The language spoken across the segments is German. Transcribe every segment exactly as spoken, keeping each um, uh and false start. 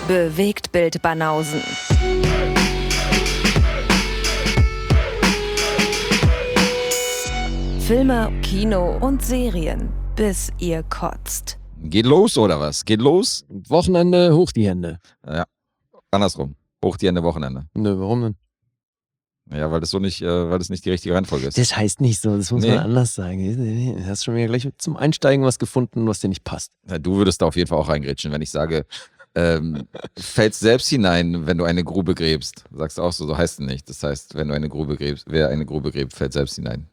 Bewegtbild Banausen. Filme, Kino und Serien, bis ihr kotzt. Geht los oder was? Geht los? Wochenende, hoch die Hände. Ja, andersrum. Hoch die Hände, Wochenende. Nö, warum denn? Ja, weil das so nicht, äh, weil das nicht die richtige Reihenfolge ist. Das heißt nicht so, das muss Nee. man anders sagen. Du hast schon wieder gleich zum Einsteigen was gefunden, was dir nicht passt. Ja, du würdest da auf jeden Fall auch reingrätschen, wenn ich sage, ähm, fällst selbst hinein, wenn du eine Grube gräbst. Sagst du auch so, so heißt es nicht. Das heißt, wenn du eine Grube gräbst, wer eine Grube gräbt, fällt selbst hinein.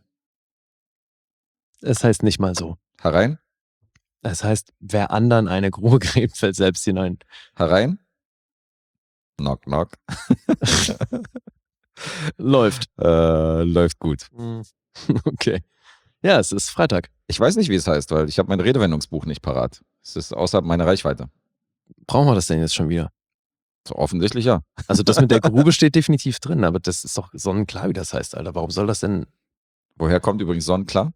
Es heißt nicht mal so. Herein? Es heißt, wer anderen eine Grube gräbt, fällt selbst hinein. Herein? Knock, knock. Läuft. Äh, läuft gut. Okay. Ja, es ist Freitag. Ich weiß nicht, wie es heißt, weil ich habe mein Redewendungsbuch nicht parat. Es ist außerhalb meiner Reichweite. Brauchen wir das denn jetzt schon wieder? So offensichtlich ja. Also das mit der Grube steht definitiv drin, aber das ist doch sonnenklar, wie das heißt, Alter. Warum soll das denn... Woher kommt übrigens sonnenklar?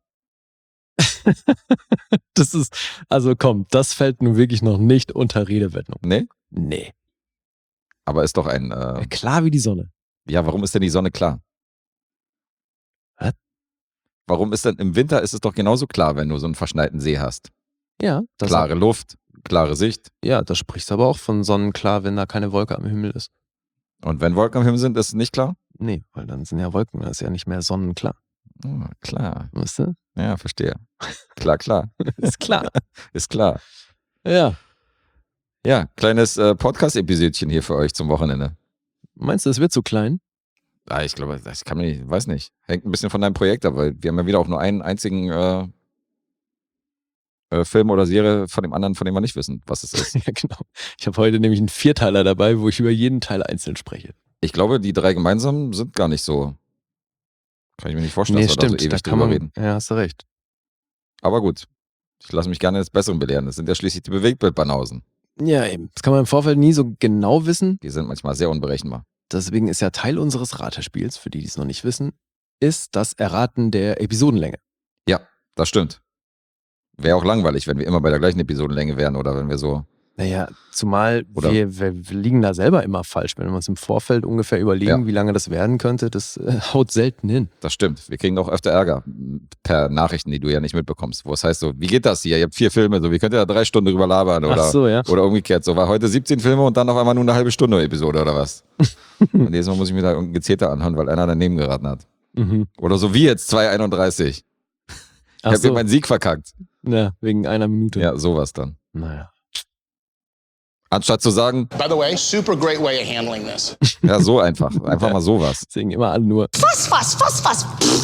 Das ist, also komm, das fällt nun wirklich noch nicht unter Redewendung. Nee? Nee. Aber ist doch ein... Äh, Klar wie die Sonne. ja, warum ist denn die Sonne klar? Was? Warum ist denn im Winter ist es doch genauso klar, wenn du so einen verschneiten See hast? Ja. Das Klare Luft, klare Sicht. Ja, da sprichst du aber auch von sonnenklar, wenn da keine Wolke am Himmel ist. Und wenn Wolken am Himmel sind, ist es nicht klar? Nee, weil dann sind ja Wolken, das ist ja nicht mehr sonnenklar. Oh, klar. Weißt du? Ja, verstehe. Klar, klar. Ist klar. Ist klar. Ja. Ja, kleines äh, Podcast-Episodchen hier für euch zum Wochenende. Meinst du, es wird zu klein? Ah, ich glaube, das kann man nicht, weiß nicht. Hängt ein bisschen von deinem Projekt ab, weil wir haben ja wieder auch nur einen einzigen äh, äh, Film oder Serie von dem anderen, von dem wir nicht wissen, was es ist. Ja, genau. Ich habe heute nämlich einen Vierteiler dabei, wo ich über jeden Teil einzeln spreche. Ich glaube, die drei gemeinsam sind gar nicht so. Kann ich mir nicht vorstellen, Nee, dass wir stimmt, da so ewig da kann drüber man, reden. ja, hast du recht. Aber gut. Ich lasse mich gerne des Besseren belehren. Das sind ja schließlich die Bewegtbildbanausen. Ja, eben. Das kann man im Vorfeld nie so genau wissen. Die sind manchmal sehr unberechenbar. Deswegen ist ja Teil unseres Ratespiels, für die, die es noch nicht wissen, ist das Erraten der Episodenlänge. Ja, das stimmt. Wäre auch langweilig, wenn wir immer bei der gleichen Episodenlänge wären oder wenn wir so... Naja, zumal Oder- wir, wir, wir liegen da selber immer falsch. Wenn wir uns im Vorfeld ungefähr überlegen, Ja. wie lange das werden könnte, das äh, haut selten hin. Das stimmt. Wir kriegen auch öfter Ärger per Nachrichten, die du ja nicht mitbekommst. Wo es heißt so, wie geht das hier? Ihr habt vier Filme, so wie könnt ihr da drei Stunden drüber labern? Oder, Ach so, ja. oder umgekehrt. So war heute siebzehn Filme und dann auf einmal nur eine halbe Stunde Episode oder was? Und jedes Mal muss ich mir da irgendein Gezeter anhören, weil einer daneben geraten hat. Mhm. Oder so wie jetzt zwei einunddreißig. Ich Ach hab mir so, meinen Sieg verkackt. ja, wegen einer Minute. Ja, sowas dann. Naja. Anstatt zu sagen, By the way, super great way of handling this. ja, so einfach. Einfach mal sowas. Deswegen immer alle nur, Fuss, fuss, fuss, fuss.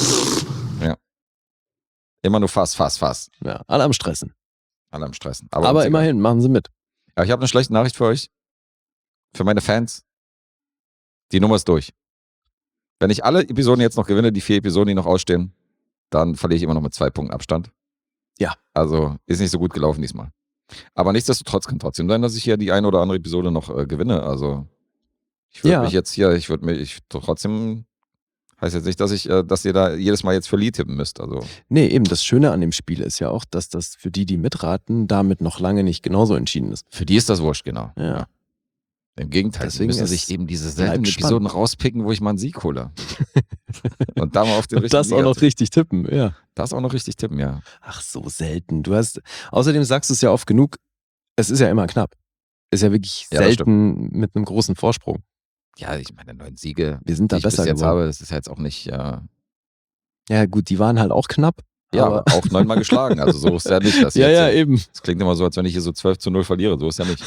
Immer nur Fass, Fass, Fass. ja, alle am Stressen. Alle am Stressen. Aber, uns egal. immerhin, machen sie mit. Ja, ich habe eine schlechte Nachricht für euch. Für meine Fans. Die Nummer ist durch. Wenn ich alle Episoden jetzt noch gewinne, die vier Episoden, die noch ausstehen, dann verliere ich immer noch mit zwei Punkten Abstand. Ja. Also ist nicht so gut gelaufen diesmal. Aber nichtsdestotrotz kann trotzdem sein, dass ich hier die eine oder andere Episode noch äh, gewinne. Also ich würde Ja. mich jetzt hier, ich würde mich ich, trotzdem, heißt jetzt nicht, dass ich, äh, dass ihr da jedes Mal jetzt für Lee tippen müsst. Also Nee, eben das Schöne an dem Spiel ist ja auch, dass das für die, die mitraten, damit noch lange nicht genauso entschieden ist. für die ist das wurscht, genau. Ja. Im Gegenteil, Deswegen sie müssen ist- sich eben diese bleibt seltenen spannend. Episoden rauspicken, wo ich mal einen Sieg hole. Und da mal auf den Und richtigen das auch Sieger noch richtig tippen, ja. Das auch noch richtig tippen, ja. Ach, so selten. Du hast, außerdem sagst du es ja oft genug, es ist ja immer knapp. Ist ja wirklich Ja, das selten mit einem großen Vorsprung. Ja, ich meine, neun Siege, Wir sind die da ich bis besser jetzt geworden. habe, das ist ja jetzt auch nicht, äh, Ja, gut, die waren halt auch knapp. ja, aber, auch neunmal geschlagen. Also so ist ja nicht. Dass ich ja, jetzt ja, so, eben. das klingt immer so, als wenn ich hier so zwölf zu null verliere. So ist ja nicht.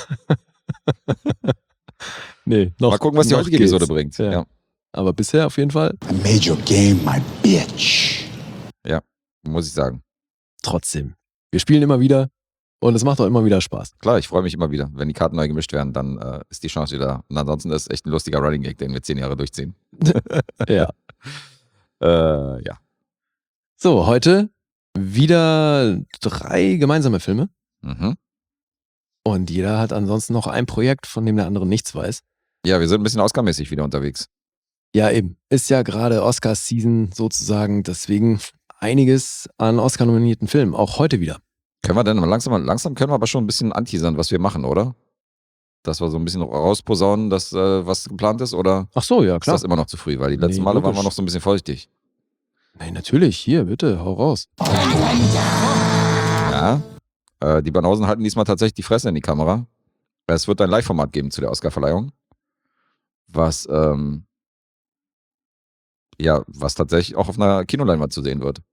Nee, noch, Mal gucken, was die noch heutige geht's. Episode bringt. Ja. Ja. Aber bisher auf jeden Fall I made your game my bitch. Muss ich sagen. trotzdem. Wir spielen immer wieder und es macht auch immer wieder Spaß. Klar, ich freue mich immer wieder. Wenn die Karten neu gemischt werden, dann äh, ist die Chance wieder. Und ansonsten ist es echt ein lustiger Running Gag, den wir zehn Jahre durchziehen. Ja. Äh, ja. So, heute wieder drei gemeinsame Filme Mhm. und jeder hat ansonsten noch ein Projekt, von dem der andere nichts weiß. Ja, wir sind ein bisschen Oscar-mäßig wieder unterwegs. Ja, eben. Ist ja gerade Oscar-Season sozusagen, deswegen einiges an Oscar-nominierten Filmen, auch heute wieder. Können wir denn mal langsam, langsam können wir aber schon ein bisschen anteasern, was wir machen, oder? dass wir so ein bisschen rausposaunen, dass äh, was geplant ist? Oder Ach so, ja, klar. ist das immer noch zu früh? Weil die letzten Nee, Male waren wir logisch. noch so ein bisschen feuchtig. Nee, natürlich. Hier, bitte, hau raus. Ja. Äh, die Banausen halten diesmal tatsächlich die Fresse in die Kamera. Es wird ein Live-Format geben zu der Oscar-Verleihung. Was, ähm, ja, was tatsächlich auch auf einer Kinoleinwand zu sehen wird.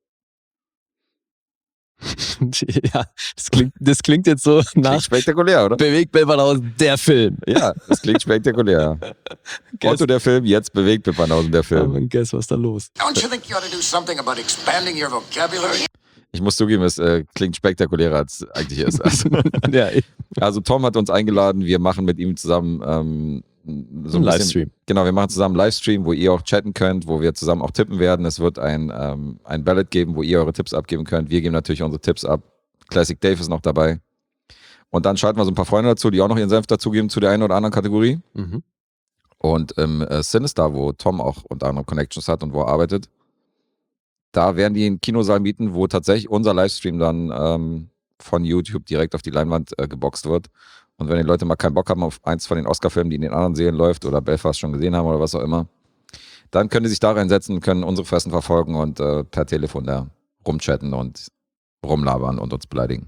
Ja, das klingt, das klingt jetzt so Klingt nach spektakulär, oder? Bewegt Bildbanausen, der Film. Ja, das klingt spektakulär. Otto der Film, jetzt bewegt Bildbanausen der Oh Film. mein Guess, was ist da los? Don't you think you ought to do something about expanding your vocabulary? Ich muss zugeben, es äh, klingt spektakulärer, als es eigentlich ist. Also, Ja, also Tom hat uns eingeladen, wir machen mit ihm zusammen ähm, so ein ein bisschen, Livestream. Genau, wir machen zusammen einen Livestream, wo ihr auch chatten könnt, wo wir zusammen auch tippen werden. Es wird ein, ähm, ein Ballot geben, wo ihr eure Tipps abgeben könnt. Wir geben natürlich unsere Tipps ab. Classic Dave ist noch dabei. Und dann schalten wir so ein paar Freunde dazu, die auch noch ihren Senf dazugeben zu der einen oder anderen Kategorie. Mhm. Und im äh, Sinister, wo Tom auch unter anderem Connections hat und wo er arbeitet, da werden die einen Kinosaal mieten, wo tatsächlich unser Livestream dann ähm, von YouTube direkt auf die Leinwand äh, geboxt wird. Und wenn die Leute mal keinen Bock haben auf eins von den Oscar-Filmen, die in den anderen Serien läuft oder Belfast schon gesehen haben oder was auch immer, dann können die sich da reinsetzen, können unsere Fressen verfolgen und äh, per Telefon da rumchatten und rumlabern und uns beleidigen.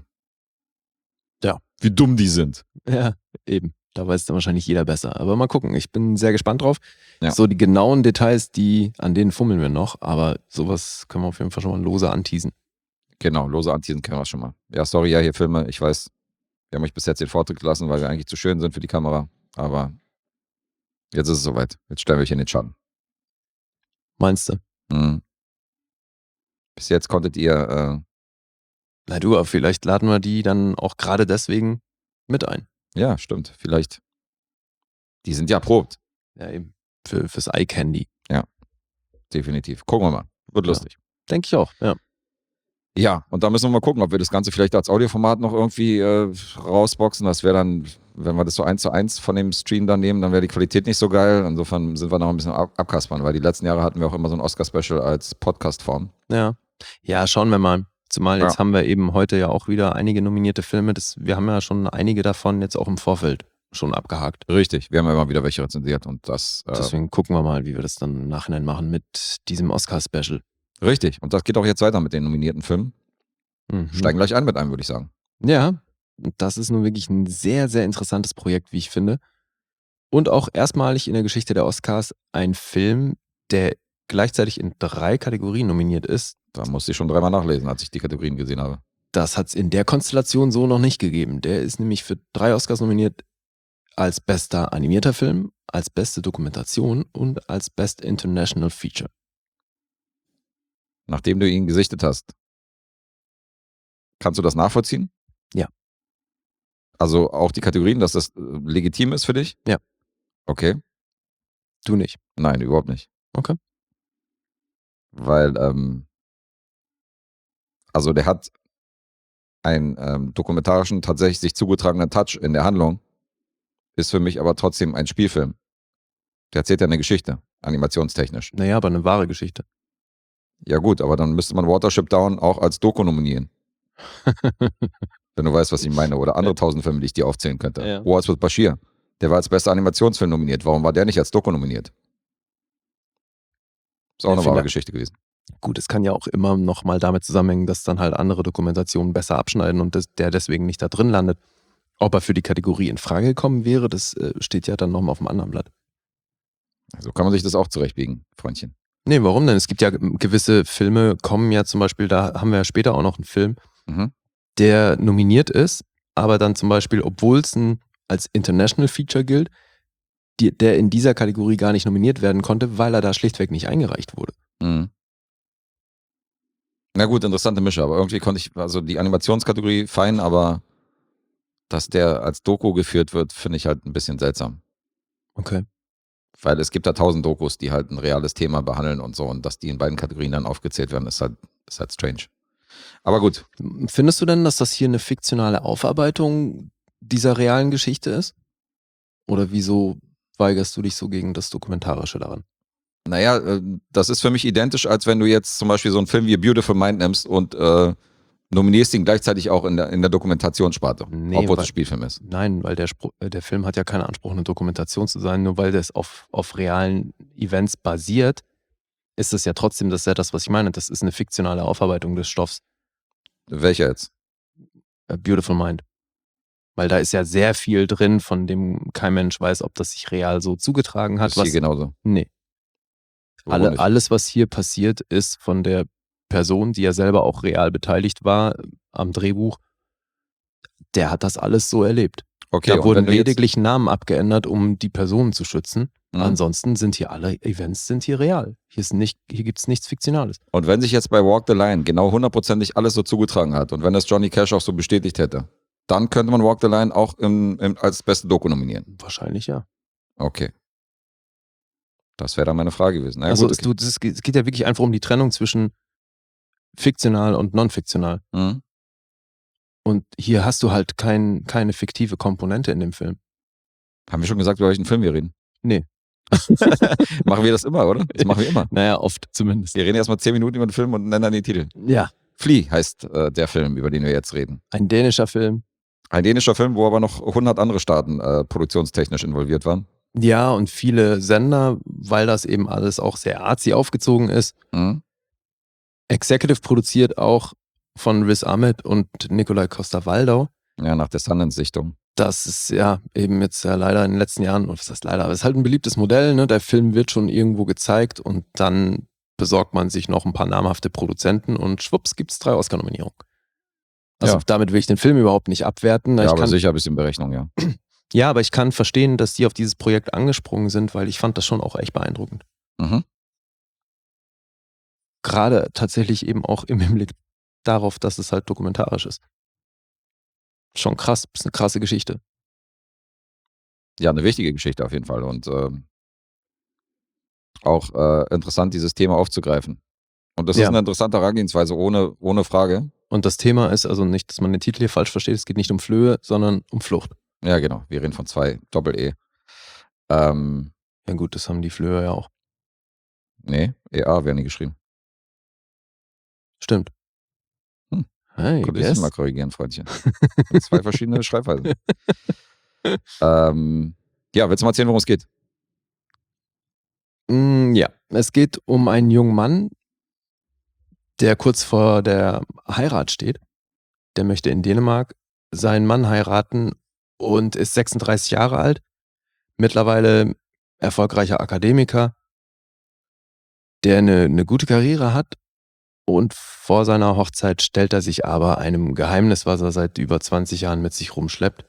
Ja. Wie dumm die sind. Ja, eben. Da weiß dann wahrscheinlich jeder besser. Aber mal gucken. Ich bin sehr gespannt drauf. Ja. So die genauen Details, die, an denen fummeln wir noch. Aber sowas können wir auf jeden Fall schon mal lose anteasen. Genau, lose Anteasen kennen wir schon mal. Ja, sorry, ja, hier Filme, ich weiß, wir haben euch bis jetzt den Vortritt gelassen, weil wir eigentlich zu schön sind für die Kamera. Aber jetzt ist es soweit. Jetzt stellen wir euch in den Schatten. Meinst du? Mhm. Bis jetzt konntet ihr, äh, Na du, aber vielleicht laden wir die dann auch gerade deswegen mit ein. ja, stimmt, vielleicht. Die sind ja erprobt, Ja, eben. Für, fürs Eye Candy. definitiv. Gucken wir mal. Wird Ja. lustig. Denke ich auch, ja. Ja, und da müssen wir mal gucken, ob wir das Ganze vielleicht als Audioformat noch irgendwie äh, rausboxen. Das wäre dann, wenn wir das so eins zu eins von dem Stream dann nehmen, dann wäre die Qualität nicht so geil. Insofern sind wir noch ein bisschen ab abkaspern, weil die letzten Jahre hatten wir auch immer so ein Oscar-Special als Podcast-Form. Ja. Ja, schauen wir mal. Zumal jetzt Ja. haben wir eben heute ja auch wieder einige nominierte Filme. Das, wir haben ja schon einige davon jetzt auch im Vorfeld schon abgehakt. Richtig, wir haben ja immer wieder welche rezensiert und das äh, Deswegen gucken wir mal, wie wir das dann im Nachhinein machen mit diesem Oscar-Special. richtig. Und das geht auch jetzt weiter mit den nominierten Filmen. Mhm. Steigen gleich ein mit einem, würde ich sagen. Ja, das ist nun wirklich ein sehr, sehr interessantes Projekt, wie ich finde. Und auch erstmalig in der Geschichte der Oscars ein Film, der gleichzeitig in drei Kategorien nominiert ist. Da musste ich schon dreimal nachlesen, als ich die Kategorien gesehen habe. Das hat es in der Konstellation so noch nicht gegeben. Der ist nämlich für drei Oscars nominiert als bester animierter Film, als beste Dokumentation und als Best International Feature. Nachdem du ihn gesichtet hast, kannst du das nachvollziehen? Ja. Also auch die Kategorien, dass das äh, legitim ist für dich? Ja. Okay. Du nicht. Nein, überhaupt nicht. Okay. Weil, ähm, also der hat einen ähm, dokumentarischen, tatsächlich sich zugetragenen Touch in der Handlung, ist für mich aber trotzdem ein Spielfilm. Der erzählt ja eine Geschichte, animationstechnisch. Naja, aber eine wahre Geschichte. Ja gut, aber dann müsste man Watership Down auch als Doku nominieren. Wenn du weißt, was ich meine. Oder andere tausend Filme, die ich dir aufzählen könnte. Ja. Wars with Bashir. Der war als bester Animationsfilm nominiert. Warum war der nicht als Doku nominiert? Ist auch Ja, eine wahre vielleicht- Geschichte gewesen. Gut, es kann ja auch immer noch mal damit zusammenhängen, dass dann halt andere Dokumentationen besser abschneiden und das, der deswegen nicht da drin landet. Ob er für die Kategorie in Frage gekommen wäre, das äh, steht ja dann nochmal auf dem anderen Blatt. So kann man sich das auch zurechtbiegen, Freundchen. Nee, warum denn? Es gibt ja gewisse Filme, kommen ja zum Beispiel, da haben wir ja später auch noch einen Film, Mhm. der nominiert ist, aber dann zum Beispiel, obwohl es ein als International Feature gilt, die, der in dieser Kategorie gar nicht nominiert werden konnte, weil er da schlichtweg nicht eingereicht wurde. Mhm. Na gut, interessante Mische, aber irgendwie konnte ich, also die Animationskategorie fein, aber dass der als Doku geführt wird, finde ich halt ein bisschen seltsam. Okay. Weil es gibt da tausend Dokus, die halt ein reales Thema behandeln und so, und dass die in beiden Kategorien dann aufgezählt werden, ist halt, ist halt strange. Aber gut, Findest du denn, dass das hier eine fiktionale Aufarbeitung dieser realen Geschichte ist? Oder wieso weigerst du dich so gegen das Dokumentarische daran? naja, äh, das ist für mich identisch, als wenn du jetzt zum Beispiel so einen Film wie A Beautiful Mind nimmst und äh, nominierst ihn gleichzeitig auch in der, in der Dokumentationssparte, Nee, obwohl weil- es ein Spielfilm ist. Nein, weil der, Spro äh, der Film hat ja keinen Anspruch, eine Dokumentation zu sein, nur weil das auf, auf realen Events basiert, ist es ja trotzdem, das ist ja das, was ich meine, das ist eine fiktionale Aufarbeitung des Stoffs. Welcher jetzt? A Beautiful Mind. Weil da ist ja sehr viel drin, von dem kein Mensch weiß, ob das sich real so zugetragen hat. Ist hier Was, genauso. nee. Wo Alle, nicht? alles, was hier passiert, ist von der Person, die ja selber auch real beteiligt war am Drehbuch, der hat das alles so erlebt. Okay, Da und wurden wenn du jetzt- lediglich Namen abgeändert, um die Personen zu schützen. Mhm. Ansonsten sind hier alle Events sind hier real. Hier, ist nicht, hier gibt es nichts Fiktionales. Und wenn sich jetzt bei Walk the Line genau hundertprozentig alles so zugetragen hat und wenn das Johnny Cash auch so bestätigt hätte, dann könnte man Walk the Line auch im, im, als beste Doku nominieren. Wahrscheinlich ja. Okay. Das wäre dann meine Frage gewesen. Na ja, also gut, es, okay. du, das, es geht ja wirklich einfach um die Trennung zwischen fiktional und non-fiktional. Mhm. Und hier hast du halt kein, keine fiktive Komponente in dem Film. Haben wir schon gesagt, über welchen Film wir reden? Nee. Machen wir das immer, oder? Das machen wir immer. Naja, oft zumindest. Wir reden erstmal zehn Minuten über den Film und nennen dann den Titel. Ja, Flea heißt äh, der Film, über den wir jetzt reden. ein dänischer Film. Ein dänischer Film, wo aber noch hundert andere Staaten äh, produktionstechnisch involviert waren. Ja, und viele Sender, weil das eben alles auch sehr artsy aufgezogen ist. Mhm. Executive produziert auch von Riz Ahmed und Nikolai Coster-Waldau. Ja, nach der Sundance-Sichtung. Das ist ja eben jetzt ja leider in den letzten Jahren, oder was heißt leider, aber es ist halt ein beliebtes Modell, ne? Der Film wird schon irgendwo gezeigt und dann besorgt man sich noch ein paar namhafte Produzenten und schwupps gibt's drei Oscar-Nominierungen. Also Ja. damit will ich den Film überhaupt nicht abwerten. Ja, ich aber kann, sicher ein bisschen Berechnung, ja. ja, aber ich kann verstehen, dass die auf dieses Projekt angesprungen sind, weil ich fand das schon auch echt beeindruckend. Mhm. Gerade tatsächlich eben auch im Hinblick darauf, dass es halt dokumentarisch ist. Schon krass, ist eine krasse Geschichte. Ja, eine wichtige Geschichte auf jeden Fall. Und ähm, auch äh, interessant, dieses Thema aufzugreifen. Und das Ja. ist eine interessante Herangehensweise, ohne, ohne Frage. Und das Thema ist also nicht, dass man den Titel hier falsch versteht, es geht nicht um Flöhe, sondern um Flucht. Ja, genau. Wir reden von zwei Doppel-E. Ähm, Ja gut, das haben die Flöhe ja auch. nee, E A werden die geschrieben. Stimmt. Hm. Hey, Könnte ich guess. dich mal korrigieren, Freundchen. Zwei verschiedene Schreibweisen. ähm, ja, willst du mal erzählen, worum es geht? Mm, ja, es geht um einen jungen Mann, der kurz vor der Heirat steht. Der möchte in Dänemark seinen Mann heiraten und ist sechsunddreißig Jahre alt. Mittlerweile erfolgreicher Akademiker, der eine, eine gute Karriere hat. Und vor seiner Hochzeit stellt er sich aber einem Geheimnis, was er seit über zwanzig Jahren mit sich rumschleppt,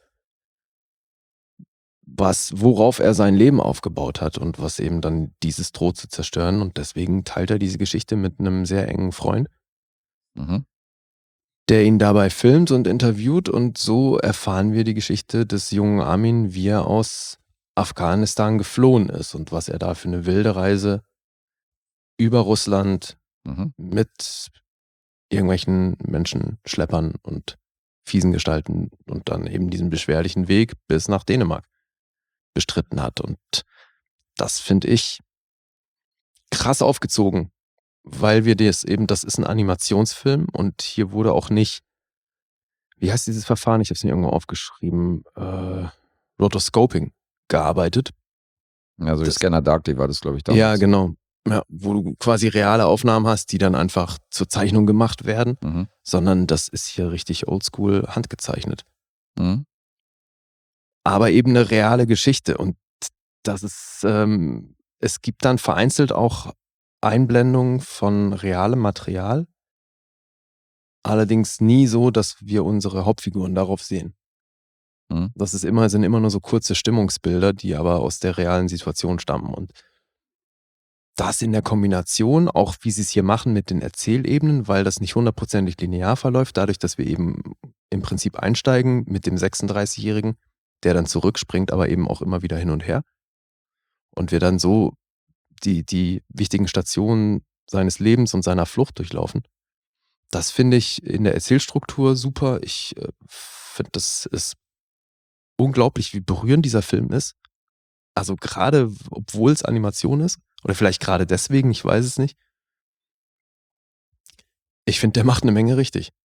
was, worauf er sein Leben aufgebaut hat und was eben dann dieses droht zu zerstören. Und deswegen teilt er diese Geschichte mit einem sehr engen Freund, Mhm. der ihn dabei filmt und interviewt. Und so erfahren wir die Geschichte des jungen Armin, wie er aus Afghanistan geflohen ist und was er da für eine wilde Reise über Russland Mhm. mit irgendwelchen Menschenschleppern und fiesen Gestalten und dann eben diesen beschwerlichen Weg bis nach Dänemark bestritten hat. Und das finde ich krass aufgezogen, weil wir das eben, das ist ein Animationsfilm und hier wurde auch nicht, wie heißt dieses Verfahren? Ich habe es mir irgendwo aufgeschrieben, äh, Rotoscoping gearbeitet. Also Das- Scanner Darkly war das, glaube ich, damals. Ja, genau. Ja, wo du quasi reale Aufnahmen hast, die dann einfach zur Zeichnung gemacht werden, Mhm. sondern das ist hier richtig oldschool handgezeichnet. Mhm. Aber eben eine reale Geschichte und das ist, ähm, es gibt dann vereinzelt auch Einblendungen von realem Material, allerdings nie so, dass wir unsere Hauptfiguren darauf sehen. Mhm. Das ist immer, sind immer nur so kurze Stimmungsbilder, die aber aus der realen Situation stammen und das in der Kombination, auch wie sie es hier machen mit den Erzählebenen, weil das nicht hundertprozentig linear verläuft, dadurch, dass wir eben im Prinzip einsteigen mit dem sechsunddreißigjährigen, der dann zurückspringt, aber eben auch immer wieder hin und her. Und wir dann so die, die wichtigen Stationen seines Lebens und seiner Flucht durchlaufen. Das finde ich in der Erzählstruktur super. Ich äh, finde, das ist unglaublich, wie berührend dieser Film ist. Also gerade, obwohl es Animation ist, oder vielleicht gerade deswegen, ich weiß es nicht. Ich finde, der macht eine Menge richtig.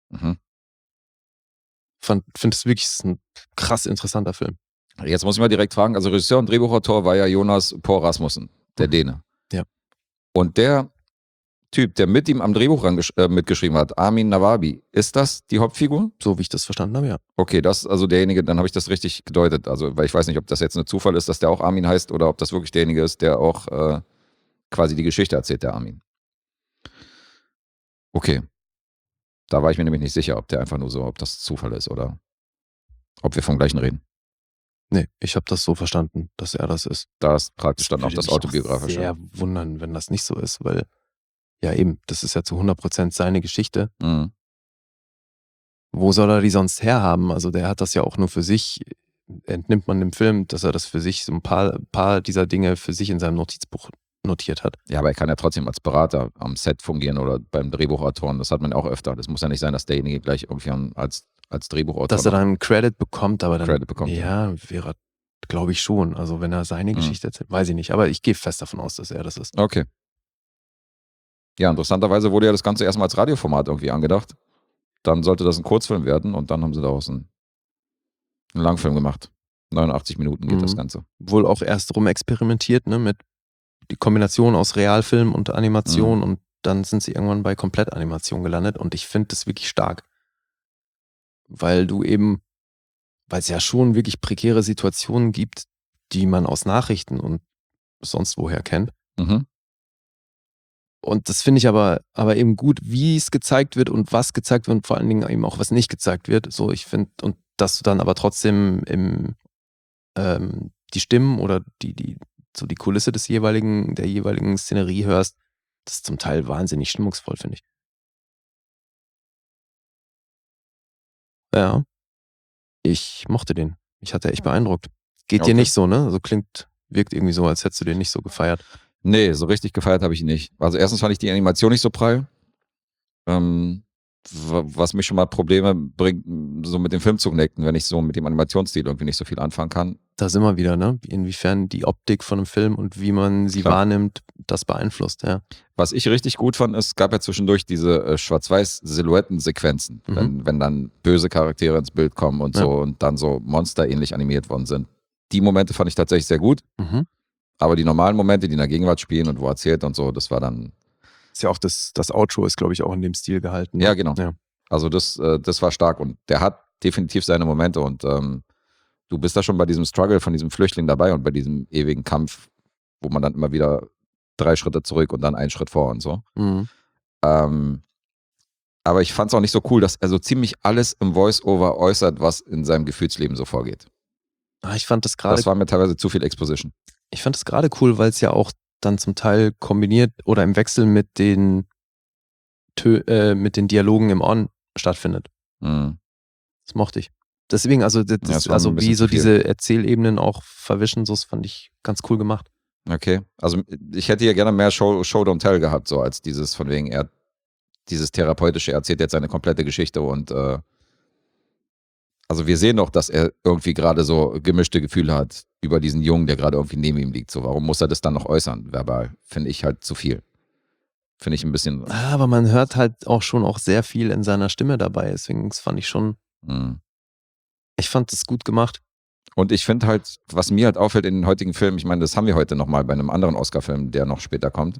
Mhm. Finde es wirklich ein krass interessanter Film. Jetzt muss ich mal direkt fragen, also Regisseur und Drehbuchautor war ja Jonas Poul Rasmussen, der Mhm. Däne. Ja. Und der Typ, der mit ihm am Drehbuch äh, mitgeschrieben hat, Armin Nawabi, ist das die Hauptfigur? So wie ich das verstanden habe, ja. Okay, das ist also derjenige, dann habe ich das richtig gedeutet. Also, weil ich weiß nicht, ob das jetzt ein Zufall ist, dass der auch Armin heißt oder ob das wirklich derjenige ist, der auch äh, quasi die Geschichte erzählt, der Armin. Okay. Da war ich mir nämlich nicht sicher, ob der einfach nur so, ob das Zufall ist oder ob wir vom gleichen reden. Nee, ich habe das so verstanden, dass er das ist. Da ist praktisch dann auch Würde das mich auch Autobiografische. sehr wundern, wenn das nicht so ist, weil ja eben, das ist ja zu hundert Prozent seine Geschichte. Mhm. Wo soll er die sonst herhaben? Also der hat das ja auch nur für sich, entnimmt man dem Film, dass er das für sich, so ein paar, paar dieser Dinge für sich in seinem Notizbuch notiert hat. Ja, aber er kann ja trotzdem als Berater am Set fungieren oder beim Drehbuchautoren. Das hat man auch öfter. Das muss ja nicht sein, dass derjenige gleich irgendwie als, als Drehbuchautor Dass er noch dann einen Credit bekommt, aber dann, Credit bekommt. ja, wäre, glaube ich schon. Also wenn er seine Mhm. Geschichte erzählt, weiß ich nicht. Aber ich gehe fest davon aus, dass er das ist. Okay. Ja, interessanterweise wurde ja das Ganze erstmal als Radioformat irgendwie angedacht. Dann sollte das ein Kurzfilm werden und dann haben sie daraus einen, einen Langfilm gemacht. neunundachtzig Minuten geht Mhm. das Ganze. Wohl auch erst rum experimentiert, ne, mit die Kombination aus Realfilm und Animation Mhm. und dann sind sie irgendwann bei Komplettanimation gelandet und ich finde das wirklich stark. Weil du eben, weil es ja schon wirklich prekäre Situationen gibt, die man aus Nachrichten und sonst woher kennt. Mhm. Und das finde ich aber, aber eben gut, wie es gezeigt wird und was gezeigt wird und vor allen Dingen eben auch was nicht gezeigt wird. So, ich finde, und dass du dann aber trotzdem im, ähm, die Stimmen oder die, die, so die Kulisse des jeweiligen, der jeweiligen Szenerie hörst, das ist zum Teil wahnsinnig stimmungsvoll, finde ich. Ja. Ich mochte den. Ich hatte echt beeindruckt. Geht Okay. dir nicht so, ne? Also klingt, wirkt irgendwie so, als hättest du den nicht so gefeiert. Nee, so richtig gefeiert habe ich ihn nicht. Also erstens fand ich die Animation nicht so prall. Ähm, w- was mich schon mal Probleme bringt, so mit dem Film zu connecten, wenn ich so mit dem Animationsstil irgendwie nicht so viel anfangen kann. Da sind wir wieder, ne? Inwiefern die Optik von einem Film und wie man sie Klar. wahrnimmt, das beeinflusst, ja. Was ich richtig gut fand, ist, es gab ja zwischendurch diese äh, Schwarz-Weiß-Silhouetten-Sequenzen, Mhm. wenn, wenn dann böse Charaktere ins Bild kommen und Ja. so und dann so monsterähnlich animiert worden sind. Die Momente fand ich tatsächlich sehr gut, Mhm. aber die normalen Momente, die in der Gegenwart spielen und wo erzählt und so, das war dann, Ist ja auch das, das Outro ist, glaube ich, auch in dem Stil gehalten. ne? ja genau. Ja. Also das, äh, das war stark und der hat definitiv seine Momente und ähm, du bist da schon bei diesem Struggle von diesem Flüchtling dabei und bei diesem ewigen Kampf, wo man dann immer wieder drei Schritte zurück und dann einen Schritt vor und so. Mhm. Ähm, aber ich fand es auch nicht so cool, dass er so ziemlich alles im Voice-Over äußert, was in seinem Gefühlsleben so vorgeht. Ah, ich fand das gerade Das war mir teilweise zu viel Exposition. Ich fand das gerade cool, weil es ja auch dann zum Teil kombiniert oder im Wechsel mit den Tö äh, mit den Dialogen im On stattfindet. Mhm. Das mochte ich. Deswegen, also, das, Ja, es war ein also bisschen wie so zu viel. diese Erzählebenen auch verwischen, so das fand ich ganz cool gemacht. Okay. Also ich hätte hier gerne mehr Show, Show Don't Tell gehabt, so als dieses von wegen, er dieses therapeutische, er erzählt jetzt seine komplette Geschichte und äh, also wir sehen doch, dass er irgendwie gerade so gemischte Gefühle hat über diesen Jungen, der gerade irgendwie neben ihm liegt. So, warum muss er das dann noch äußern, verbal? Finde ich halt zu viel. Finde ich ein bisschen. Ah, Aber man hört halt auch schon auch sehr viel in seiner Stimme dabei, deswegen das fand ich schon, Mh. ich fand das gut gemacht. Und ich finde halt, was mir halt auffällt in den heutigen Filmen, ich meine, das haben wir heute nochmal bei einem anderen Oscar-Film, der noch später kommt.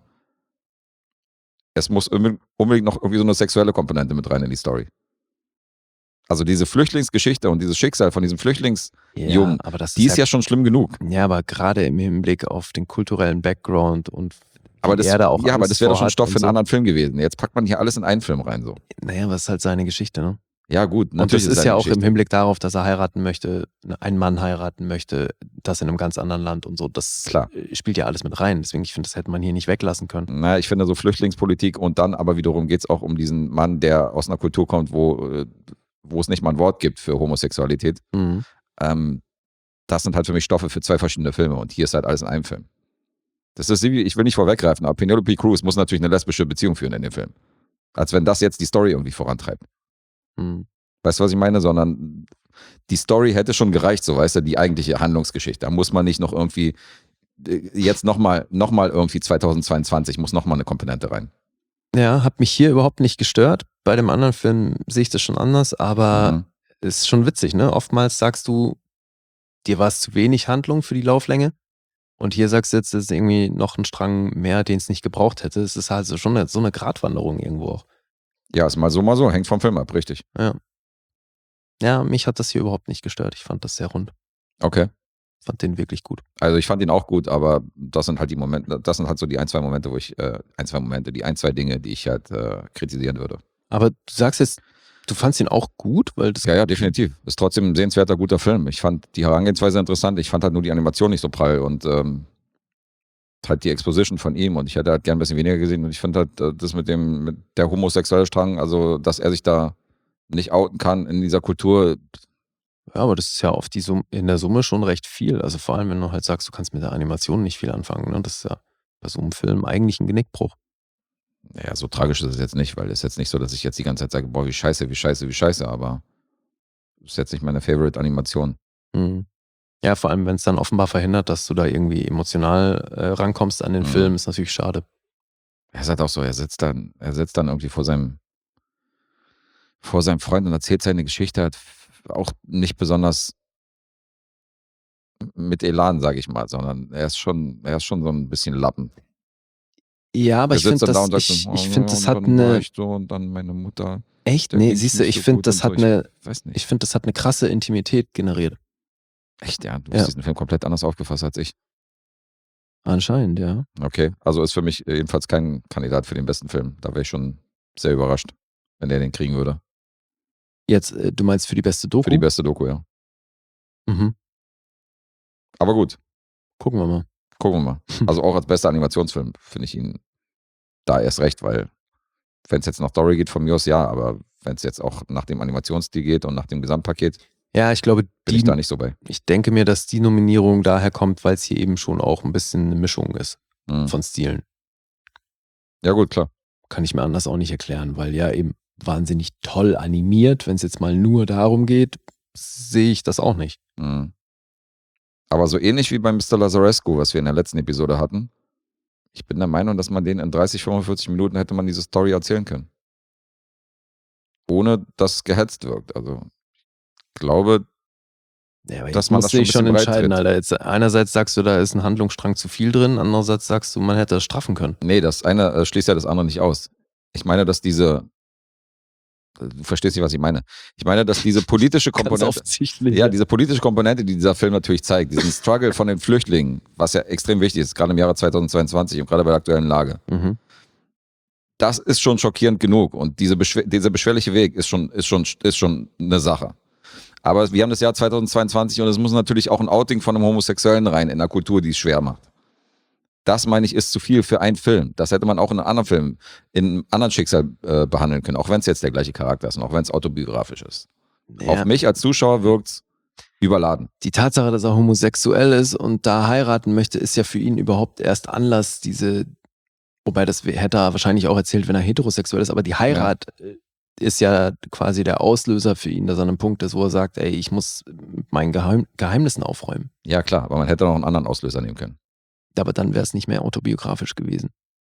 Es muss unbedingt unbedingt noch irgendwie so eine sexuelle Komponente mit rein in die Story. Also diese Flüchtlingsgeschichte und dieses Schicksal von diesem Flüchtlings, Ja, Jung, aber das die ist ist ja schon schlimm genug. ja, aber gerade im Hinblick auf den kulturellen Background und Aber wie das, er da auch ja, aber Angst das wäre doch vor schon hat Stoff und für einen so. anderen Film gewesen. Jetzt packt man hier alles in einen Film rein so. Naja, was ist halt seine Geschichte, ne? Ja gut, Und natürlich das ist seine ja auch im Geschichte. Hinblick darauf, dass er heiraten möchte, einen Mann heiraten möchte, das in einem ganz anderen Land und so. Das Klar. äh, spielt ja alles mit rein. Deswegen, ich finde, das hätte man hier nicht weglassen können. Na, ich finde so Flüchtlingspolitik und dann aber wiederum geht es auch um diesen Mann, der aus einer Kultur kommt, wo, äh, wo es nicht mal ein Wort gibt für Homosexualität. Mhm. Ähm, das sind halt für mich Stoffe für zwei verschiedene Filme und hier ist halt alles in einem Film. Das ist, wie- ich will nicht vorweggreifen, aber Penelope Cruz muss natürlich eine lesbische Beziehung führen in dem Film. Als wenn das jetzt die Story irgendwie vorantreibt. Mhm. Weißt du, was ich meine? Sondern die Story hätte schon gereicht, so weißt du, die eigentliche Handlungsgeschichte. Da muss man nicht noch irgendwie, äh, jetzt nochmal noch mal irgendwie zweitausendzweiundzwanzig muss nochmal eine Komponente rein. Ja, hat mich hier überhaupt nicht gestört. bei dem anderen Film sehe ich das schon anders, aber Mhm. ist schon witzig, ne? Oftmals sagst du, dir war es zu wenig Handlung für die Lauflänge und hier sagst du jetzt, es ist irgendwie noch ein Strang mehr, den es nicht gebraucht hätte. Es ist also schon eine, so eine Gratwanderung irgendwo auch. Ja, ist mal so, mal so. Hängt vom Film ab, richtig. Ja. Ja, mich hat das hier überhaupt nicht gestört. Ich fand das sehr rund. Okay. Fand den wirklich gut. Also ich fand ihn auch gut, aber das sind halt die Momente, das sind halt so die ein, zwei Momente, wo ich, äh, ein, zwei Momente, die ein, zwei Dinge, die ich halt äh, kritisieren würde. Aber du sagst jetzt, du fandst ihn auch gut, weil das Ja, ja, definitiv. Ist trotzdem ein sehenswerter, guter Film. Ich fand die Herangehensweise interessant. Ich fand halt nur die Animation nicht so prall und ähm, halt die Exposition von ihm und ich hätte halt gern ein bisschen weniger gesehen und ich finde halt äh, das mit dem, mit der homosexuelle Strang, also dass er sich da nicht outen kann in dieser Kultur. Ja, aber das ist ja auf die Summe, in der Summe schon recht viel. Also vor allem, wenn du halt sagst, du kannst mit der Animation nicht viel anfangen. Ne? Das ist ja bei so einem Film eigentlich ein Genickbruch. Naja, so tragisch ist es jetzt nicht, weil es ist jetzt nicht so, dass ich jetzt die ganze Zeit sage, boah, wie scheiße, wie scheiße, wie scheiße, aber das ist jetzt nicht meine Favorite-Animation. Mhm. Ja, vor allem, wenn es dann offenbar verhindert, dass du da irgendwie emotional äh, rankommst an den Mhm. Film, ist natürlich schade. Er sagt auch so, er sitzt dann, er sitzt dann irgendwie vor seinem, vor seinem Freund und erzählt seine Geschichte, hat auch nicht besonders mit Elan, sage ich mal, sondern er ist schon, er ist schon so ein bisschen Lappen. Ja, aber Er ich finde, sitzt dann da das, und sagt ich, so, ich oh, find, ja, das und hat dann war eine. ich so und dann meine Mutter. Echt? der Nee, ging's siehst du, nicht ich so finde, gut das und hat so. Ich eine, weiß nicht. ich finde, das hat eine krasse Intimität generiert. Echt, ja, du Ja. hast diesen Film komplett anders aufgefasst als ich. Anscheinend, ja. Okay, also ist für mich jedenfalls kein Kandidat für den besten Film. Da wäre ich schon sehr überrascht, wenn der den kriegen würde. Jetzt, äh, du meinst für die beste Doku? Für die beste Doku, ja. Mhm. Aber gut, Gucken wir mal. gucken wir mal. Also auch als bester Animationsfilm finde ich ihn da erst recht, weil wenn es jetzt nach Story geht, von mir aus ja, aber wenn es jetzt auch nach dem Animationsstil geht und nach dem Gesamtpaket, Ja, ich glaube, bin die, ich da nicht so bei. ich denke mir, dass die Nominierung daher kommt, weil es hier eben schon auch ein bisschen eine Mischung ist Mhm. von Stilen. Ja gut, klar. Kann ich mir anders auch nicht erklären, weil ja eben wahnsinnig toll animiert, wenn es jetzt mal nur darum geht, sehe ich das auch nicht. Mhm. Aber so ähnlich wie bei Mister Lazarescu, was wir in der letzten Episode hatten, ich bin der Meinung, dass man den in dreißig, fünfundvierzig Minuten hätte man diese Story erzählen können. Ohne dass es gehetzt wirkt. Also ich glaube, Ja, aber dass jetzt man musst das du schon ein dich schon bisschen entscheiden, breit tritt. Alter. Jetzt, einerseits sagst du, da ist ein Handlungsstrang zu viel drin, andererseits sagst du, man hätte das straffen können. Nee, das eine äh, schließt ja das andere nicht aus. Ich meine, dass diese, du verstehst nicht, was ich meine. Ich meine, dass diese politische Ganz Komponente, offensichtlich. ja, diese politische Komponente, die dieser Film natürlich zeigt, diesen Struggle von den Flüchtlingen, was ja extrem wichtig ist, gerade im Jahre zweitausendzweiundzwanzig und gerade bei der aktuellen Lage. Mhm. Das ist schon schockierend genug und diese beschwer dieser beschwerliche Weg ist schon, ist, schon, ist schon eine Sache. Aber wir haben das Jahr zweitausendzweiundzwanzig und es muss natürlich auch ein Outing von einem Homosexuellen rein in einer Kultur, die es schwer macht. Das, meine ich, ist zu viel für einen Film. Das hätte man auch in einem anderen Film, in einem anderen Schicksal äh, behandeln können, auch wenn es jetzt der gleiche Charakter ist und auch wenn es autobiografisch ist. Ja, Auf mich als Zuschauer wirkt es überladen. die Tatsache, dass er homosexuell ist und da heiraten möchte, ist ja für ihn überhaupt erst Anlass, diese, wobei das hätte er wahrscheinlich auch erzählt, wenn er heterosexuell ist, aber die Heirat äh, ist ja quasi der Auslöser für ihn, dass er an einem Punkt ist, wo er sagt, ey, ich muss mit meinen Geheim Geheimnissen aufräumen. Ja, klar, aber man hätte noch einen anderen Auslöser nehmen können. Aber dann wäre es nicht mehr autobiografisch gewesen.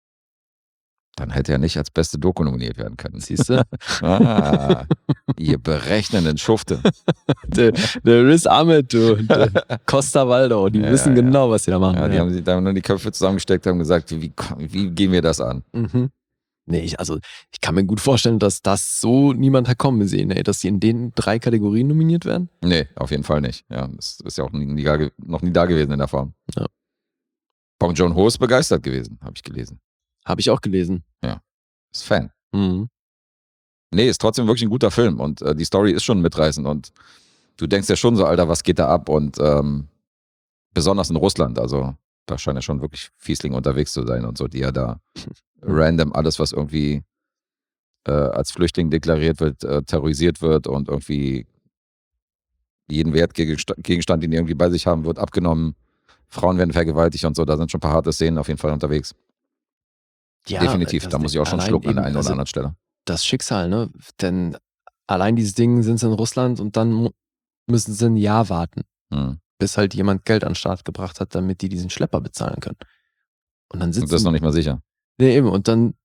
Dann hätte er nicht als beste Doku nominiert werden können. Siehst du? Ah, ihr berechnenden Schufte. der, der Riz Ahmed, du, und der Costa Waldau, die Ja, wissen ja. genau, was sie da machen. Ja, die ja. haben sich da nur die Köpfe zusammengesteckt und haben gesagt, wie, wie gehen wir das an? Mhm. Nee, ich, also ich kann mir gut vorstellen, dass das so niemand hat kommen sehen, ey, dass sie in den drei Kategorien nominiert werden. Nee, auf jeden Fall nicht. Ja, das ist ja auch nie, nie, gar- noch nie da gewesen in der Form. Ja. Bong Joon-ho ist begeistert gewesen, habe ich gelesen. Habe ich auch gelesen. Ist Fan. Mhm. Nee, ist trotzdem wirklich ein guter Film und äh, die Story ist schon mitreißend und du denkst ja schon so, Alter, was geht da ab? Und ähm, besonders in Russland, also da scheint ja schon wirklich Fiesling unterwegs zu sein und so, die ja da random alles, was irgendwie äh, als Flüchtling deklariert wird, äh, terrorisiert wird und irgendwie jeden Wertgegenstand, den die irgendwie bei sich haben, wird abgenommen. Frauen werden vergewaltigt und so, da sind schon ein paar harte Szenen auf jeden Fall unterwegs. Ja, Definitiv, das da muss ich auch schon allein schlucken an der eben, einen oder also anderen Stelle. das Schicksal, ne? Denn allein dieses Ding sind sie in Russland und dann mu- müssen sie ein Jahr warten, Hm. bis halt jemand Geld an den Start gebracht hat, damit die diesen Schlepper bezahlen können. Und dann Und das ist sitzen, noch nicht mal sicher. nee, eben, und dann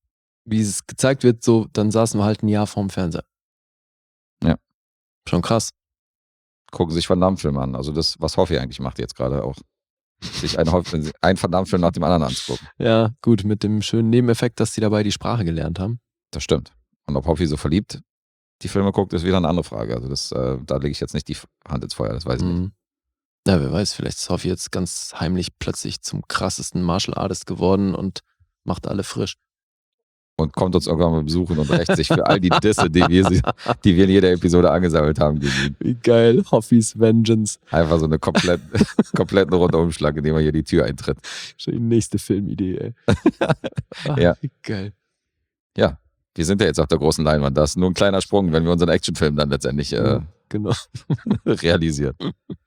wie es gezeigt wird, so, dann saßen wir halt ein Jahr vorm Fernseher. Ja. Schon krass. Gucken sich Van Damme-Filme an. Also das, was Hoffi eigentlich macht jetzt gerade auch. Sich einen, Hoff- einen Van Damme-Film nach dem anderen anzugucken. Ja, gut, mit dem schönen Nebeneffekt, dass die dabei die Sprache gelernt haben. Das stimmt. Und ob Hoffi so verliebt die Filme guckt, ist wieder eine andere Frage. Also das, äh, da lege ich jetzt nicht die Hand ins Feuer, das weiß ich nicht. Mhm. Ja, wer weiß, vielleicht ist Hoffi jetzt ganz heimlich plötzlich zum krassesten Martial Artist geworden und macht alle frisch. Und kommt uns irgendwann mal besuchen und rächt sich für all die Disse, die wir, sie- die wir in jeder Episode angesammelt haben gegen ihn. Wie geil, Hoffis Vengeance. Einfach so eine komplett, kompletten Rundumschlag, indem er hier die Tür eintritt. Schon die nächste Filmidee, ey. Ah, Ja. Wie geil. Ja, wir sind ja jetzt auf der großen Leinwand. Das ist nur ein kleiner Sprung, wenn wir unseren Actionfilm dann letztendlich äh, Genau. realisieren.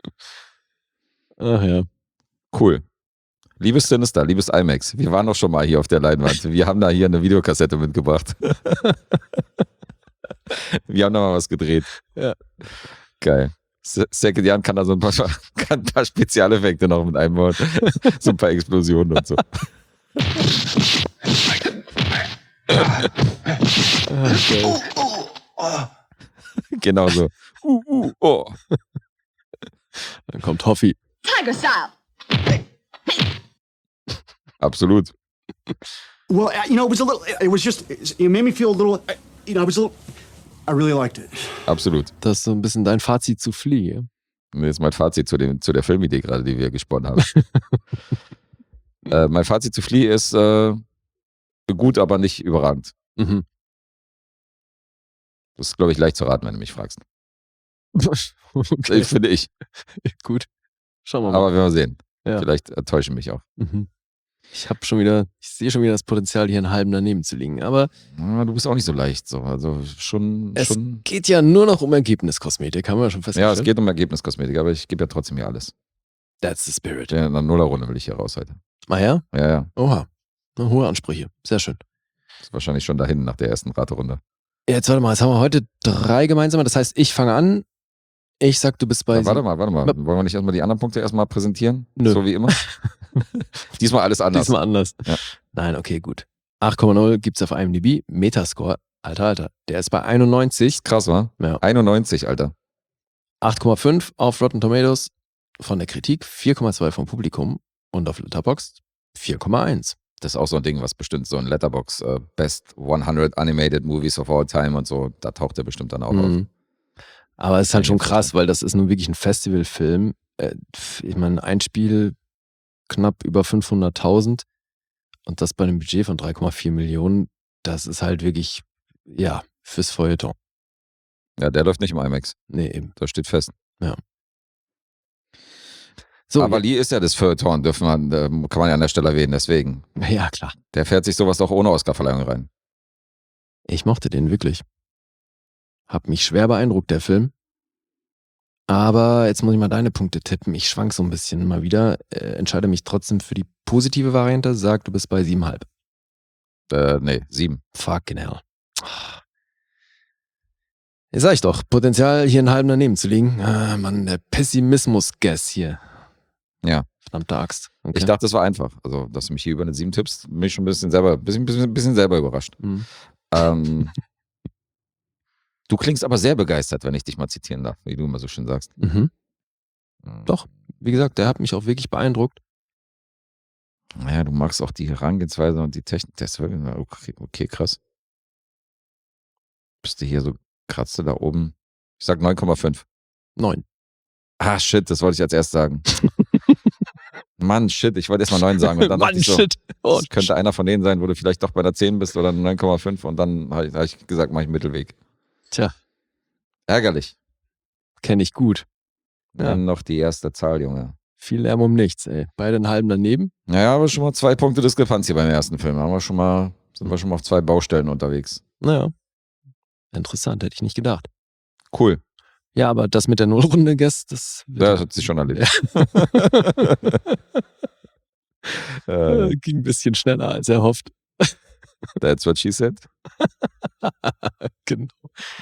Ach ja. Cool. Liebes Sinister, liebes IMAX, wir waren doch schon mal hier auf der Leinwand. Wir haben da hier eine Videokassette mitgebracht. Wir haben da mal was gedreht. Ja. Geil. Se- Second Jan kann da so ein paar, kann ein paar Spezialeffekte noch mit einbauen. So ein paar Explosionen und so. Ah, geil. Genau so. Uh, uh, oh. Dann kommt Hoffi. Tiger style. Absolut. Well, uh, you know, it was a little. It was just. It made me feel a little. uh, You know, I was a little. I really liked it. Absolut. Das ist so ein bisschen dein Fazit zu Flea. Und jetzt mein Fazit zu, dem, zu der Filmidee gerade, die wir gesponnen haben. äh, mein Fazit zu Flea ist äh, gut, aber nicht überragend. Mhm. Das ist, glaube ich, leicht zu raten, wenn du mich fragst. Okay. Äh, Finde ich. Gut. Schauen wir mal. Aber wir werden sehen. Ja. Vielleicht enttäuschen mich auch. Mhm. Ich habe schon wieder, ich sehe schon wieder das Potenzial, hier einen halben daneben zu liegen. Aber Ja, du bist auch nicht so leicht. So. Also schon, es schon. geht ja nur noch um Ergebniskosmetik, haben wir schon Ja, festgestellt. es geht um Ergebniskosmetik, aber ich gebe ja trotzdem hier alles. That's the spirit. In einer Nullerrunde will ich hier raus heute. Ah ja? Ja, ja. Oha. Na, hohe Ansprüche. Sehr schön. Ist wahrscheinlich schon dahin nach der ersten Raterunde. Jetzt warte mal, jetzt haben wir heute drei gemeinsame. Das heißt, ich fange an. Ich sag, du bist bei Ja, warte sieben. mal, warte mal. Ma- Wollen wir nicht erstmal die anderen Punkte erstmal präsentieren? Nö. So wie immer? Diesmal alles anders. Diesmal anders. Ja. Nein, okay, gut. acht Komma null gibt's auf IMDb. Metascore, alter, alter. Der ist bei einundneunzig. Krass, wa? Ja. einundneunzig, Alter. acht Komma fünf auf Rotten Tomatoes von der Kritik, vier Komma zwei vom Publikum und auf Letterboxd vier Komma eins. Das ist auch so ein Ding, was bestimmt so ein Letterbox äh, Best hundert Animated Movies of All Time und so, da taucht er bestimmt dann auch auf. Mhm. Aber es ist halt Kann ich schon mir krass, vorstellen. weil das ist nun wirklich ein Festivalfilm. Äh, pf, Ich meine, ein Spiel knapp über fünfhunderttausend und das bei einem Budget von drei Komma vier Millionen, das ist halt wirklich, ja, fürs Feuilleton. Ja, der läuft nicht im IMAX. Nee, eben. Das steht fest. So, Aber Lee ist ja das Feuilleton, dürfen man, äh, kann man ja an der Stelle erwähnen, deswegen. ja, klar. Der fährt sich sowas doch ohne Oscarverleihung rein. Ich mochte den wirklich. Hab mich schwer beeindruckt, der Film. Aber jetzt muss ich mal deine Punkte tippen. Ich schwank so ein bisschen mal wieder. Äh, entscheide mich trotzdem für die positive Variante. Sag, du bist bei siebeneinhalb. Äh, nee, sieben. Fucking hell. Jetzt sag ich doch, Potenzial hier einen halben daneben zu liegen. Ah, Mann, der Pessimismus-Guess hier. Ja. Verdammte Axt. Okay. Ich dachte, das war einfach. Also, dass du mich hier über eine sieben tippst, bin ich schon ein bisschen selber, bisschen, bisschen, bisschen selber überrascht. Mhm. Ähm, du klingst aber sehr begeistert, wenn ich dich mal zitieren darf, wie du immer so schön sagst. Mhm. Mhm. Doch. Wie gesagt, der hat mich auch wirklich beeindruckt. Naja, du magst auch die Herangehensweise und die Technik. Das ist okay, okay, krass. Bist du hier so, kratzt du da oben? Ich sag neun Komma fünf. Neun. Ah, shit, das wollte ich als erst sagen. Mann, shit, ich wollte erst mal neun sagen. Und dann Mann, dachte ich so, shit. Oh, das könnte einer von denen sein, wo du vielleicht doch bei der zehn bist oder neun Komma fünf und dann habe ich, hab ich gesagt, mache ich einen Mittelweg. Tja, Ärgerlich. kenne ich gut. Ja. Dann noch die erste Zahl, Junge. Viel Lärm um nichts, ey. Beide einen halben daneben. Naja, aber schon mal zwei Punkte Diskrepanz hier beim ersten Film. Haben wir schon mal, sind wir schon mal auf zwei Baustellen unterwegs. Naja. Interessant, hätte ich nicht gedacht. Cool. Ja, aber das mit der Nullrunde, Guess, das Ja, das hat sich schon erledigt. äh, äh, ging ein bisschen schneller als erhofft. that's what she said. Genau.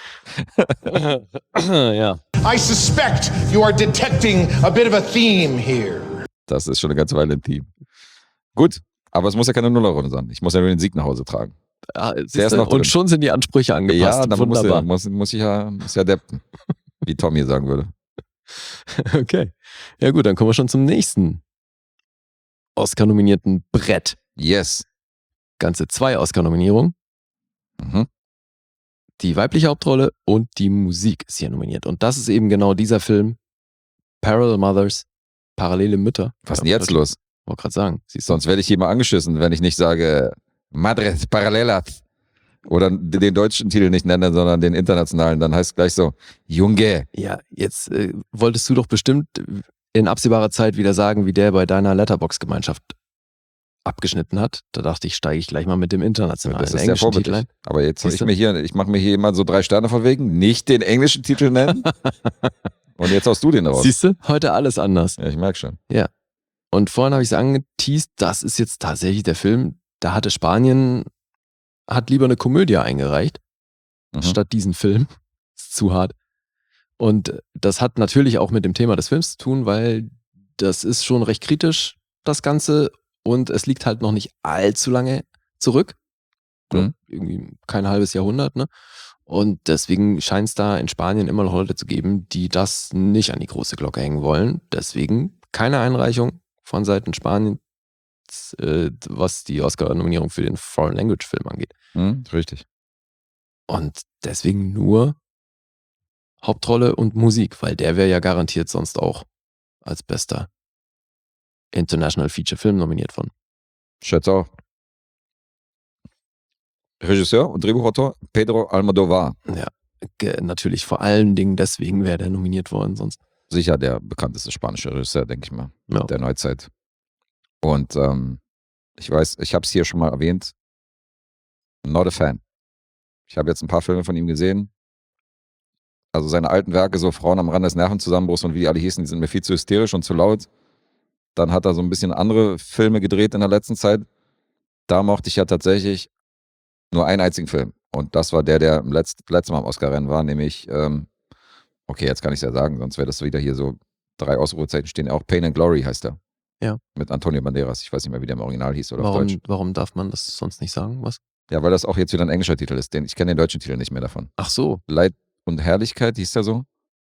Ja. I suspect you are detecting a bit of a theme here. Das ist schon eine ganze Weile ein Team. Gut, aber es muss ja keine Nullerrunde sein. Ich muss ja nur den Sieg nach Hause tragen. Ah, Der ist siehste, noch drin. und schon sind die Ansprüche angepasst. Ja, damit muss, Wunderbar. muss, muss ich ja, muss ja adapten, wie Tommy sagen würde. Okay. Ja gut, dann kommen wir schon zum nächsten Oscar-nominierten Brett. Yes. Ganze zwei Oscar-Nominierungen. Mhm. Die weibliche Hauptrolle und die Musik ist hier nominiert. Und das ist eben genau dieser Film, Parallel Mothers, parallele Mütter. Was ist denn jetzt los? Wollte gerade sagen. Siehst du? Sonst werde ich hier mal angeschissen, wenn ich nicht sage Madres Paralelas oder den deutschen Titel nicht nenne, sondern den internationalen. Dann heißt es gleich so, Junge. Ja, jetzt äh, wolltest du doch bestimmt in absehbarer Zeit wieder sagen, wie der bei deiner Letterboxd-Gemeinschaft abgeschnitten hat. Da dachte ich, steige ich gleich mal mit dem internationalen Das ist sehr englischen Titel vorbildlich. ein. Aber jetzt habe ich Siehste? mir hier, ich mache mir hier immer so drei Sterne von wegen, nicht den englischen Titel nennen. Und jetzt haust du den raus. Siehst du? Heute alles anders. Ja, ich merke schon. Und vorhin habe ich es angeteased, das ist jetzt tatsächlich der Film, da hatte Spanien, hat lieber eine Komödie eingereicht, Mhm. statt diesen Film. Ist zu hart. Und das hat natürlich auch mit dem Thema des Films zu tun, weil das ist schon recht kritisch, das Ganze. Und es liegt halt noch nicht allzu lange zurück. Mhm. Irgendwie kein halbes Jahrhundert, ne? Und deswegen scheint es da in Spanien immer noch Leute zu geben, die das nicht an die große Glocke hängen wollen. Deswegen keine Einreichung von Seiten Spaniens, äh, was die Oscar-Nominierung für den Foreign Language Film angeht. Mhm, richtig. Und deswegen nur Hauptrolle und Musik, weil der wäre ja garantiert sonst auch als bester International Feature Film nominiert worden. Schätze auch. Regisseur und Drehbuchautor Pedro Almodovar. Ja, ge- natürlich vor allen Dingen deswegen wäre der nominiert worden sonst. Sicher der bekannteste spanische Regisseur, denke ich mal, Ja. der Neuzeit. Und ähm, ich weiß, ich habe es hier schon mal erwähnt, not a fan. Ich habe jetzt ein paar Filme von ihm gesehen. Also seine alten Werke, so Frauen am Rande des Nervenzusammenbruchs und wie die alle hießen, die sind mir viel zu hysterisch und zu laut. Dann hat er so ein bisschen andere Filme gedreht in der letzten Zeit. Da mochte ich ja tatsächlich nur einen einzigen Film. Und das war der, der im Letz letzten Mal im Oscar-Rennen war, nämlich, ähm, okay, jetzt kann ich es ja sagen, sonst wäre das wieder hier so drei Ausrufezeichen stehen. Auch Pain and Glory heißt er. Ja. Mit Antonio Banderas. Ich weiß nicht mehr, wie der im Original hieß oder auf Warum, Deutsch. warum darf man das sonst nicht sagen? Was? Ja, weil das auch jetzt wieder ein englischer Titel ist. Den, ich kenne den deutschen Titel nicht mehr davon. Ach so. Leid und Herrlichkeit hieß der so.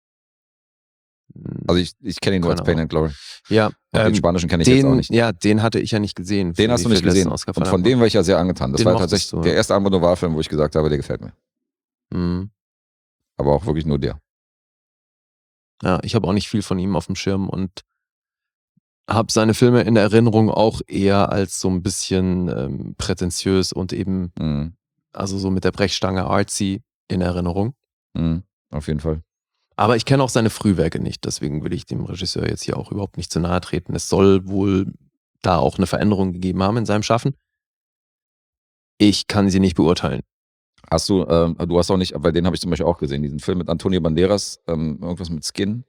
Also ich, ich kenne ihn nur Keine als Pain Ahnung. and Glory. Ja, Und den ähm, spanischen kenne ich jetzt auch den, nicht. ja, den hatte ich ja nicht gesehen. Den hast du nicht gesehen. Und von dem war ich ja sehr angetan. Das Den war mochtest tatsächlich du, ja. der erste Almodovar-Film, wo ich gesagt habe, der gefällt mir. Mhm. Aber auch wirklich nur der. Ja, ich habe auch nicht viel von ihm auf dem Schirm und habe seine Filme in Erinnerung auch eher als so ein bisschen ähm, prätentiös und eben, Mhm. also so mit der Brechstange artsy in Erinnerung. Mhm. Auf jeden Fall. Aber ich kenne auch seine Frühwerke nicht, deswegen will ich dem Regisseur jetzt hier auch überhaupt nicht zu nahe treten. Es soll wohl da auch eine Veränderung gegeben haben in seinem Schaffen. Ich kann sie nicht beurteilen. Hast du, ähm, du hast auch nicht, weil den habe ich zum Beispiel auch gesehen, diesen Film mit Antonio Banderas, ähm, irgendwas mit Skin,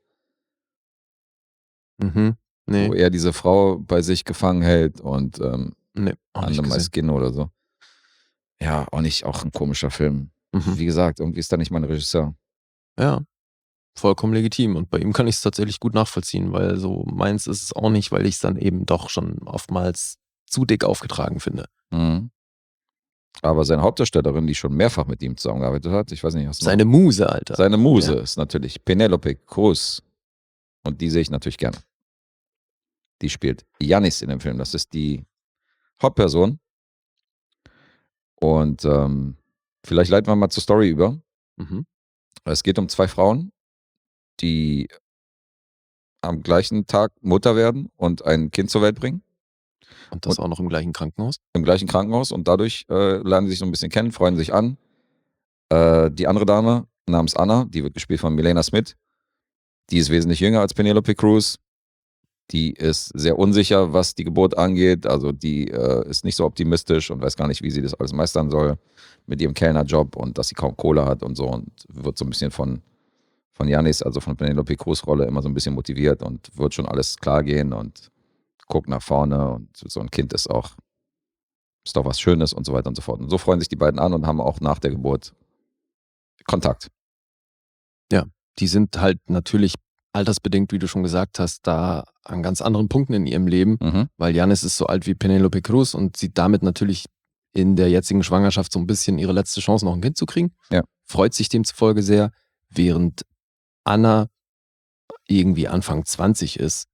Mhm. Nee, wo er diese Frau bei sich gefangen hält und ähm, nee, auch nicht Under My gesehen. Skin oder so. Ja, auch nicht, auch ein komischer Film. Mhm. Wie gesagt, irgendwie ist da nicht mein Regisseur. Ja, vollkommen legitim. Und bei ihm kann ich es tatsächlich gut nachvollziehen, weil so meins ist es auch nicht, weil ich es dann eben doch schon oftmals zu dick aufgetragen finde. Mhm. Aber seine Hauptdarstellerin, die schon mehrfach mit ihm zusammengearbeitet hat, ich weiß nicht, was Seine Muse, Alter. Seine Muse Ja. ist natürlich Penelope Cruz. Und die sehe ich natürlich gerne. Die spielt Janis in dem Film. Das ist die Hauptperson. Und ähm, vielleicht leiten wir mal zur Story über. Mhm. Es geht um zwei Frauen, die am gleichen Tag Mutter werden und ein Kind zur Welt bringen. Und das auch noch im gleichen Krankenhaus. Im gleichen Krankenhaus. Und dadurch äh, lernen sie sich so ein bisschen kennen, freuen sich an. Äh, die andere Dame namens Anna, die wird gespielt von Milena Smith. Die ist wesentlich jünger als Penelope Cruz. Die ist sehr unsicher, was die Geburt angeht. Also die äh, ist nicht so optimistisch und weiß gar nicht, wie sie das alles meistern soll mit ihrem Kellnerjob und dass sie kaum Kohle hat und so. Und wird so ein bisschen von, von Janis, also von Penelope Cruz Rolle, immer so ein bisschen motiviert und wird schon alles klar gehen und guckt nach vorne. Und so ein Kind ist auch, ist doch was Schönes und so weiter und so fort. Und so freuen sich die beiden an und haben auch nach der Geburt Kontakt. Die sind halt natürlich altersbedingt, wie du schon gesagt hast, da an ganz anderen Punkten in ihrem Leben, Mhm. weil Janis ist so alt wie Penelope Cruz und sieht damit natürlich in der jetzigen Schwangerschaft so ein bisschen ihre letzte Chance, noch ein Kind zu kriegen. Ja. Freut sich demzufolge sehr, während Anna irgendwie Anfang zwanzig ist.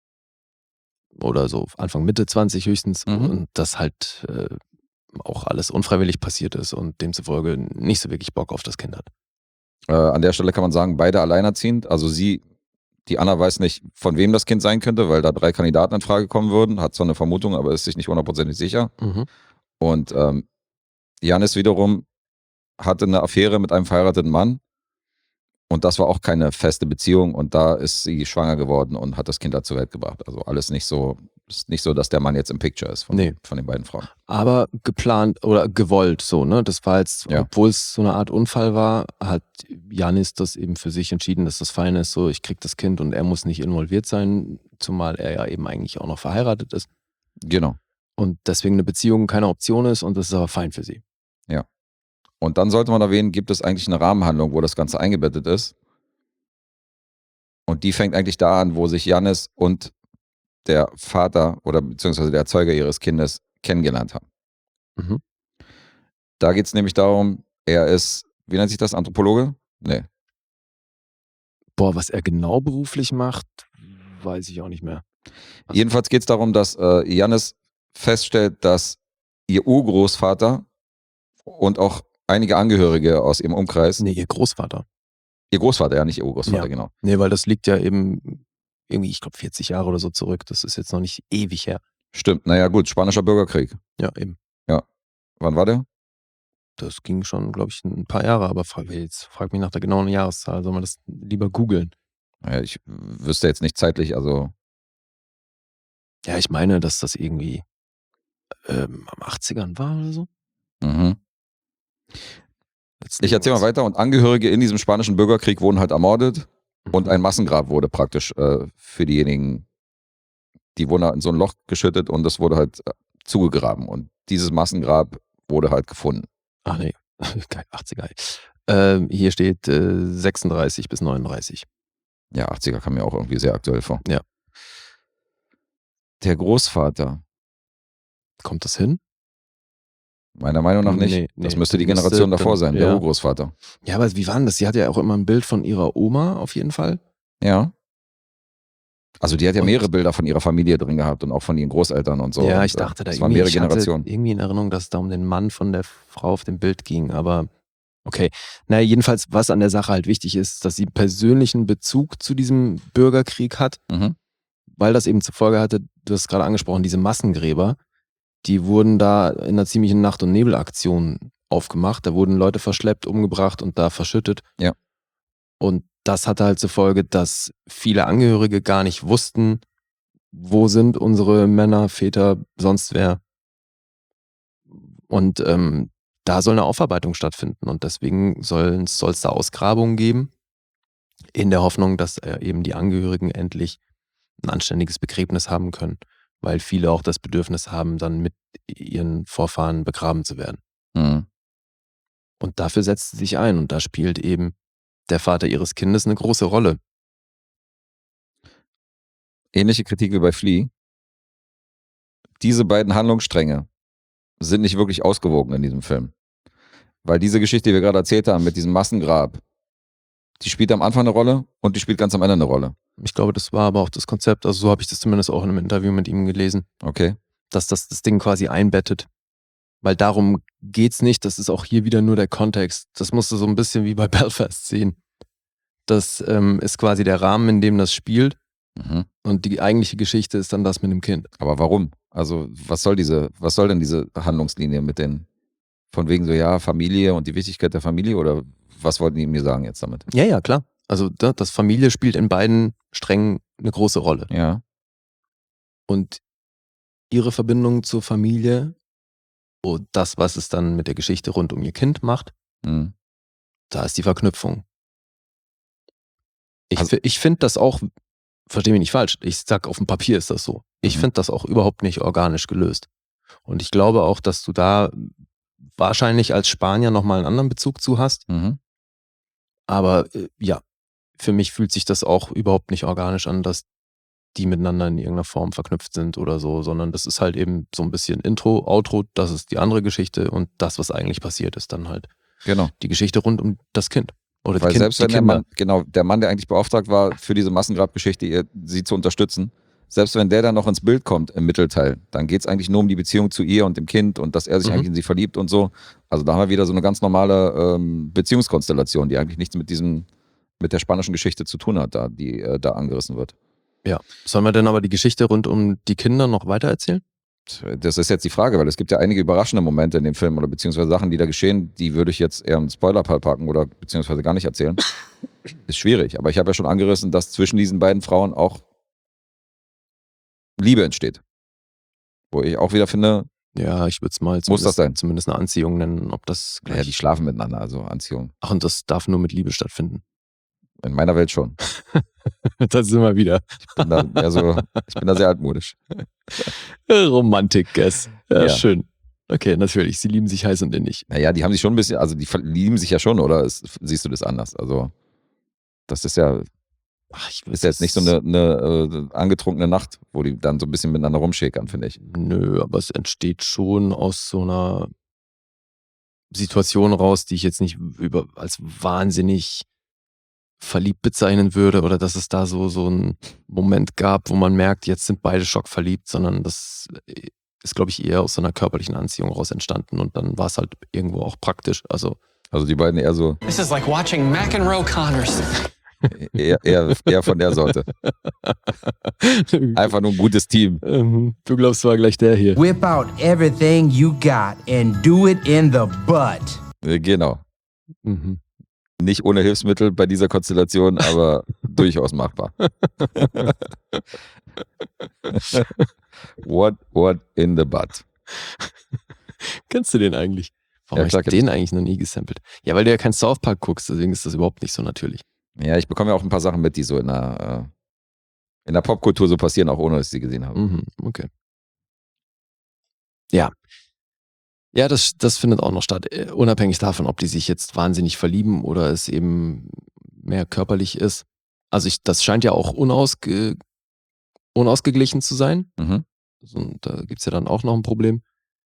Oder so Anfang Mitte zwanzig höchstens. Mhm. Und das halt äh, auch alles unfreiwillig passiert ist und demzufolge nicht so wirklich Bock auf das Kind hat. Äh, an der Stelle kann man sagen, beide alleinerziehend. Also sie, die Anna weiß nicht, von wem das Kind sein könnte, weil da drei Kandidaten in Frage kommen würden. Hat zwar eine Vermutung, aber ist sich nicht hundertprozentig sicher. Mhm. Und ähm, Janis wiederum hatte eine Affäre mit einem verheirateten Mann. Und das war auch keine feste Beziehung. Und da ist sie schwanger geworden und hat das Kind da zur Welt gebracht. Also alles nicht so, ist nicht so, dass der Mann jetzt im Picture ist von, Nee. von den beiden Frauen. Aber geplant oder gewollt so, ne? Das war jetzt, Ja. obwohl es so eine Art Unfall war, hat Janis das eben für sich entschieden, dass das fein ist, so ich krieg das Kind und er muss nicht involviert sein, zumal er ja eben eigentlich auch noch verheiratet ist Genau. und deswegen eine Beziehung keine Option ist und das ist aber fein für sie. Und dann sollte man erwähnen, gibt es eigentlich eine Rahmenhandlung, wo das Ganze eingebettet ist. Und die fängt eigentlich da an, wo sich Janis und der Vater oder beziehungsweise der Erzeuger ihres Kindes kennengelernt haben. Mhm. Da geht es nämlich darum, er ist, wie nennt sich das, Anthropologe? Nee. Boah, was er genau beruflich macht, weiß ich auch nicht mehr. Was? Jedenfalls geht es darum, dass äh, Janis feststellt, dass ihr Urgroßvater und auch einige Angehörige aus ihrem Umkreis, Nee, ihr Großvater. ihr Großvater, ja nicht ihr Urgroßvater, Ja. genau. Nee, weil das liegt ja eben irgendwie, ich glaube, vierzig Jahre oder so zurück. Das ist jetzt noch nicht ewig her. Stimmt, naja gut, Spanischer Bürgerkrieg. Ja, eben. Wann war der? Das ging schon, glaube ich, ein paar Jahre, aber frag, jetzt frag mich nach der genauen Jahreszahl. Soll man das lieber googeln? Naja, ich wüsste jetzt nicht zeitlich, also Ja, ich meine, dass das irgendwie ähm, am achtzigern war oder so. mhm. Jetzt Ich erzähle mal was. weiter. Und Angehörige in diesem spanischen Bürgerkrieg wurden halt ermordet und Mhm. ein Massengrab wurde praktisch äh, für diejenigen, die wurden halt in so ein Loch geschüttet und das wurde halt äh, zugegraben. Und dieses Massengrab wurde halt gefunden. Ach nee, geil, achtziger. Ähm, hier steht äh, sechsunddreißig bis neununddreißig. Ja, achtziger kam mir auch irgendwie sehr aktuell vor. Ja. Der Großvater, Kommt das hin? meiner Meinung nach nicht. Nee, das nee, müsste die dann müsste Generation davor dann- sein, ja. der Urgroßvater. Ja, aber wie war denn das? Sie hat ja auch immer ein Bild von ihrer Oma auf jeden Fall. Ja. Also die hat ja Und- mehrere Bilder von ihrer Familie drin gehabt und auch von ihren Großeltern und so. ja, und, ich äh, dachte da das waren irgendwie, mehrere ich hatte Generationen. irgendwie in Erinnerung, dass es da um den Mann von der Frau auf dem Bild ging, aber okay. Naja, jedenfalls, was an der Sache halt wichtig ist, dass sie persönlichen Bezug zu diesem Bürgerkrieg hat, Mhm. weil das eben zur Folge hatte, du hast es gerade angesprochen, diese Massengräber, die wurden da in einer ziemlichen Nacht- und Nebelaktion aufgemacht. Da wurden Leute verschleppt, umgebracht und da verschüttet. Ja. Und das hatte halt zur Folge, dass viele Angehörige gar nicht wussten, wo sind unsere Männer, Väter, sonst wer. Und ähm, da soll eine Aufarbeitung stattfinden und deswegen soll es da Ausgrabungen geben, in der Hoffnung, dass äh, eben die Angehörigen endlich ein anständiges Begräbnis haben können, weil viele auch das Bedürfnis haben, dann mit ihren Vorfahren begraben zu werden. Mhm. Und dafür setzt sie sich ein und da spielt eben der Vater ihres Kindes eine große Rolle. Ähnliche Kritik wie bei Flea. Diese beiden Handlungsstränge sind nicht wirklich ausgewogen in diesem Film. Weil diese Geschichte, die wir gerade erzählt haben, mit diesem Massengrab, die spielt am Anfang eine Rolle und die spielt ganz am Ende eine Rolle. Ich glaube, das war aber auch das Konzept, also so habe ich das zumindest auch in einem Interview mit ihm gelesen, Okay. dass das das Ding quasi einbettet. Weil darum geht's nicht, das ist auch hier wieder nur der Kontext. Das musst du so ein bisschen wie bei Belfast sehen. Das ähm, ist quasi der Rahmen, in dem das spielt Mhm. und die eigentliche Geschichte ist dann das mit dem Kind. Aber warum? Also, was soll diese, was soll denn diese Handlungslinie mit den, von wegen so, ja, Familie und die Wichtigkeit der Familie oder was wollten die mir sagen jetzt damit? Ja, ja, klar. Also da- das Familie spielt in beiden Strängen eine große Rolle. Ja. Und ihre Verbindung zur Familie und das, was es dann mit der Geschichte rund um ihr Kind macht, Mhm. da ist die Verknüpfung. Ich, Also- fi- ich finde das auch, verstehe mich nicht falsch, ich sag, auf dem Papier ist das so. Ich Mhm. finde das auch überhaupt nicht organisch gelöst. Und ich glaube auch, dass du da wahrscheinlich als Spanier nochmal einen anderen Bezug zu hast. Mhm. Aber äh, ja, für mich fühlt sich das auch überhaupt nicht organisch an, dass die miteinander in irgendeiner Form verknüpft sind oder so, sondern das ist halt eben so ein bisschen Intro, Outro, das ist die andere Geschichte und das, was eigentlich passiert, ist dann halt Genau. die Geschichte rund um das Kind. Oder Weil die kind, selbst die wenn der Kinder. Mann, genau, der Mann, der eigentlich beauftragt war, für diese Massengrabgeschichte ihr- sie zu unterstützen, selbst wenn der dann noch ins Bild kommt im Mittelteil, dann geht es eigentlich nur um die Beziehung zu ihr und dem Kind und dass er sich Mhm. eigentlich in sie verliebt und so. Also da haben wir wieder so eine ganz normale ähm, Beziehungskonstellation, die eigentlich nichts mit diesem, mit der spanischen Geschichte zu tun hat, da, die äh, da angerissen wird. Ja. Sollen wir denn aber die Geschichte rund um die Kinder noch weiter erzählen? Das ist jetzt die Frage, weil es gibt ja einige überraschende Momente in dem Film oder beziehungsweise Sachen, die da geschehen, die würde ich jetzt eher im Spoiler-Part packen oder beziehungsweise gar nicht erzählen. Ist schwierig, aber ich habe ja schon angerissen, dass zwischen diesen beiden Frauen auch Liebe entsteht. Wo ich auch wieder finde, Ja, ich würde es mal Muss zumindest, das sein? zumindest eine Anziehung nennen, ob das ja, gleich. die schlafen miteinander, also Anziehung. Ach, und das darf nur mit Liebe stattfinden. In meiner Welt schon. Da sind wir wieder. Ich bin da, eher so, ich bin da sehr altmodisch. Romantik, Guess. Ja, Ja. schön. Okay, natürlich. Sie lieben sich heiß und innig. Naja, die haben sich schon ein bisschen, also die lieben sich ja schon, oder ist, siehst du das anders? Also, das ist ja, Ach, ich ist ja jetzt nicht so eine, eine äh, angetrunkene Nacht, wo die dann so ein bisschen miteinander rumschäkern, finde ich. Nö, aber es entsteht schon aus so einer Situation raus, die ich jetzt nicht über, als wahnsinnig verliebt bezeichnen würde oder dass es da so, so einen Moment gab, wo man merkt, jetzt sind beide schockverliebt, sondern das ist, glaube ich, eher aus so einer körperlichen Anziehung raus entstanden und dann war es halt irgendwo auch praktisch. Also Also die beiden eher so, This is like watching McEnroe Connors. eher, eher, eher von der Sorte. Einfach nur ein gutes Team. Ähm, du glaubst, war gleich der hier. Whip out everything you got and do it in the butt. Äh, Genau. Mhm. Nicht ohne Hilfsmittel bei dieser Konstellation, aber durchaus machbar. What, what in the butt? Kennst du den eigentlich? Warum Ja, habe klar ich kenn den eigentlich noch nie gesampelt? Ja, weil du ja kein South Park guckst, deswegen ist das überhaupt nicht so natürlich. Ja, ich bekomme ja auch ein paar Sachen mit, die so in der, äh, in der Popkultur so passieren, auch ohne dass ich sie gesehen habe. Mhm, okay. Ja. Ja, das, das findet auch noch statt. äh, Unabhängig davon, ob die sich jetzt wahnsinnig verlieben oder es eben mehr körperlich ist. Also ich, das scheint ja auch unausge, unausgeglichen zu sein. Mhm. Also, und da gibt's ja dann auch noch ein Problem.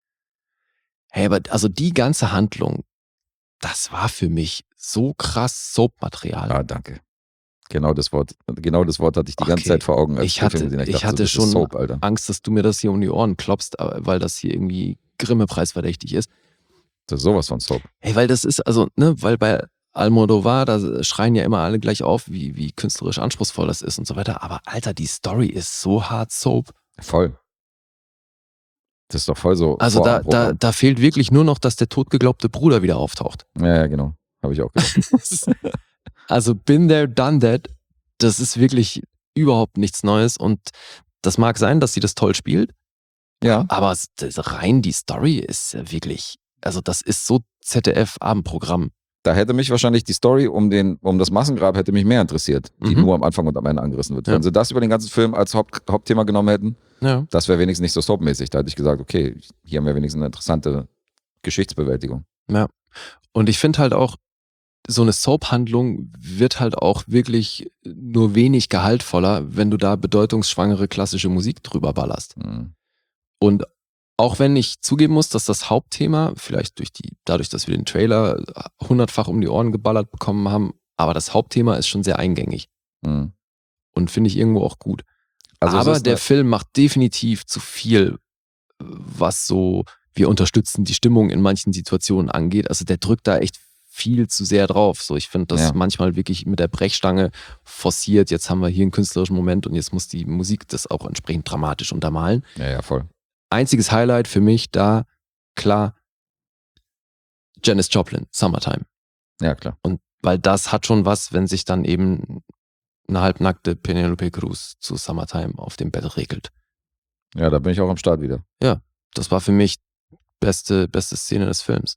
Hey, aber also die ganze Handlung, das war für mich so krass Soap-Material. Ah, danke. Genau das Wort, genau das Wort hatte ich die ganze Okay. Zeit vor Augen. Als Ich den hatte, Film gesehen habe. ich dachte hatte so, das ist schon Soap, Alter. Angst, dass du mir das hier um die Ohren klopfst, aber- weil das hier irgendwie Grimme-Preis verdächtig ist. Das ist sowas von Soap. Hey, weil das ist, also, ne, weil bei Almodovar, da schreien ja immer alle gleich auf, wie, wie künstlerisch anspruchsvoll das ist und so weiter. Aber Alter, die Story ist so hart Soap. Voll. Das ist doch voll so. Also da, da, Vorabendprogramm. da fehlt wirklich nur noch, dass der totgeglaubte Bruder wieder auftaucht. Ja, ja, genau. Habe ich auch gedacht. Also been there, done that. Das ist wirklich überhaupt nichts Neues und das mag sein, dass sie das toll spielt, Ja. aber es- das, rein die Story ist ja wirklich, also das ist so Z D F-Abendprogramm. Da hätte mich wahrscheinlich die Story um, den, um das Massengrab hätte mich mehr interessiert, die Mhm. nur am Anfang und am Ende angerissen wird. Ja. Wenn sie das über den ganzen Film als Haupt, Hauptthema genommen hätten, Ja. das wäre wenigstens nicht so soapmäßig. Da hätte ich gesagt, okay, hier haben wir wenigstens eine interessante Geschichtsbewältigung. Ja. Und ich finde halt auch, so eine Soap-Handlung wird halt auch wirklich nur wenig gehaltvoller, wenn du da bedeutungsschwangere klassische Musik drüber ballerst. Mhm. Und auch wenn ich zugeben muss, dass das Hauptthema, vielleicht durch die, dadurch, dass wir den Trailer hundertfach um die Ohren geballert bekommen haben, aber das Hauptthema ist schon sehr eingängig Mhm. und finde ich irgendwo auch gut. Also es aber ist der eine- Film macht definitiv zu viel, was so, wir unterstützen die Stimmung in manchen Situationen angeht. Also der drückt da echt viel zu sehr drauf. So, ich finde das Ja. manchmal wirklich mit der Brechstange forciert. Jetzt haben wir hier einen künstlerischen Moment und jetzt muss die Musik das auch entsprechend dramatisch untermalen. Ja, ja, voll. Einziges Highlight für mich da, klar, Janis Joplin, Summertime. Ja, klar. Und weil das hat schon was, wenn sich dann eben eine halbnackte Penelope Cruz zu Summertime auf dem Bett regelt. Ja, da bin ich auch am Start wieder. Das war für mich beste, beste Szene des Films.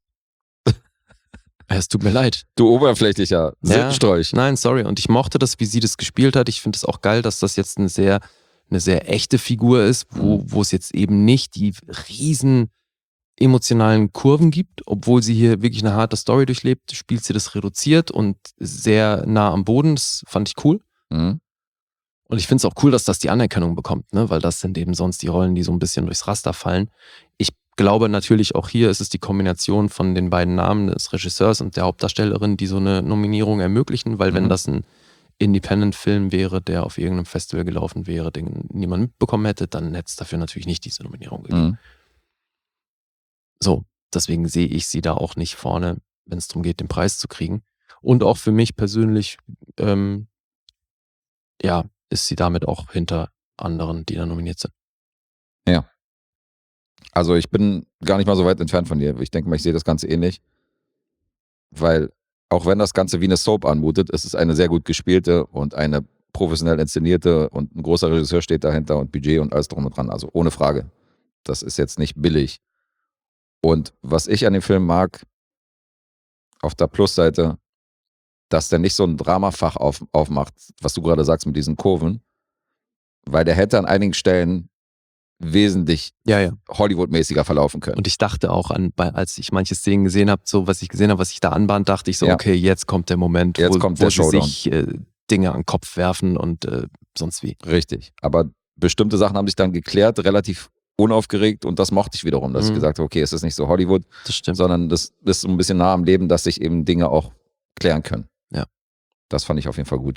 Es tut mir leid. Du oberflächlicher Ja. Sittenstrolch. Nein, sorry. Und ich mochte das, wie sie das gespielt hat. Ich finde es auch geil, dass das jetzt eine sehr, eine sehr echte Figur ist, wo, Mhm. wo es jetzt eben nicht die riesen emotionalen Kurven gibt, obwohl sie hier wirklich eine harte Story durchlebt, spielt sie das reduziert und sehr nah am Boden. Das fand ich cool. Mhm. Und ich finde es auch cool, dass das die Anerkennung bekommt, ne? Weil das sind eben sonst die Rollen, die so ein bisschen durchs Raster fallen. Ich glaube natürlich auch hier ist es die Kombination von den beiden Namen des Regisseurs und der Hauptdarstellerin, die so eine Nominierung ermöglichen, weil wenn Mhm. das ein Independent-Film wäre, der auf irgendeinem Festival gelaufen wäre, den niemand mitbekommen hätte, dann hätte es dafür natürlich nicht diese Nominierung gegeben. Mhm. So, deswegen sehe ich sie da auch nicht vorne, wenn es darum geht, den Preis zu kriegen. Und auch für mich persönlich, ähm, ja, ist sie damit auch hinter anderen, die da nominiert sind. Ja. Also ich bin gar nicht mal so weit entfernt von dir. Ich denke mal, ich sehe das Ganze ähnlich. Weil auch wenn das Ganze wie eine Soap anmutet, ist es eine sehr gut gespielte und eine professionell inszenierte und ein großer Regisseur steht dahinter und Budget und alles drum und dran. Also ohne Frage. Das ist jetzt nicht billig. Und was ich an dem Film mag, auf der Plusseite, dass der nicht so ein Dramafach auf, aufmacht, was du gerade sagst mit diesen Kurven, weil der hätte an einigen Stellen wesentlich Ja, ja. Hollywood-mäßiger verlaufen können. Und ich dachte auch an, bei, als ich manche Szenen gesehen habe, so was ich gesehen habe, was sich da anbahnt, dachte ich so, Ja. okay, jetzt kommt der Moment, Jetzt wo, kommt wo der sie Showdown. sich äh, Dinge an den Kopf werfen und äh, sonst wie. Richtig. Aber bestimmte Sachen haben sich dann geklärt, relativ unaufgeregt und das mochte ich wiederum, dass Mhm. ich gesagt habe, okay, es ist nicht so Hollywood, Das stimmt. sondern das ist so ein bisschen nah am Leben, dass sich eben Dinge auch klären können. Ja. Das fand ich auf jeden Fall gut.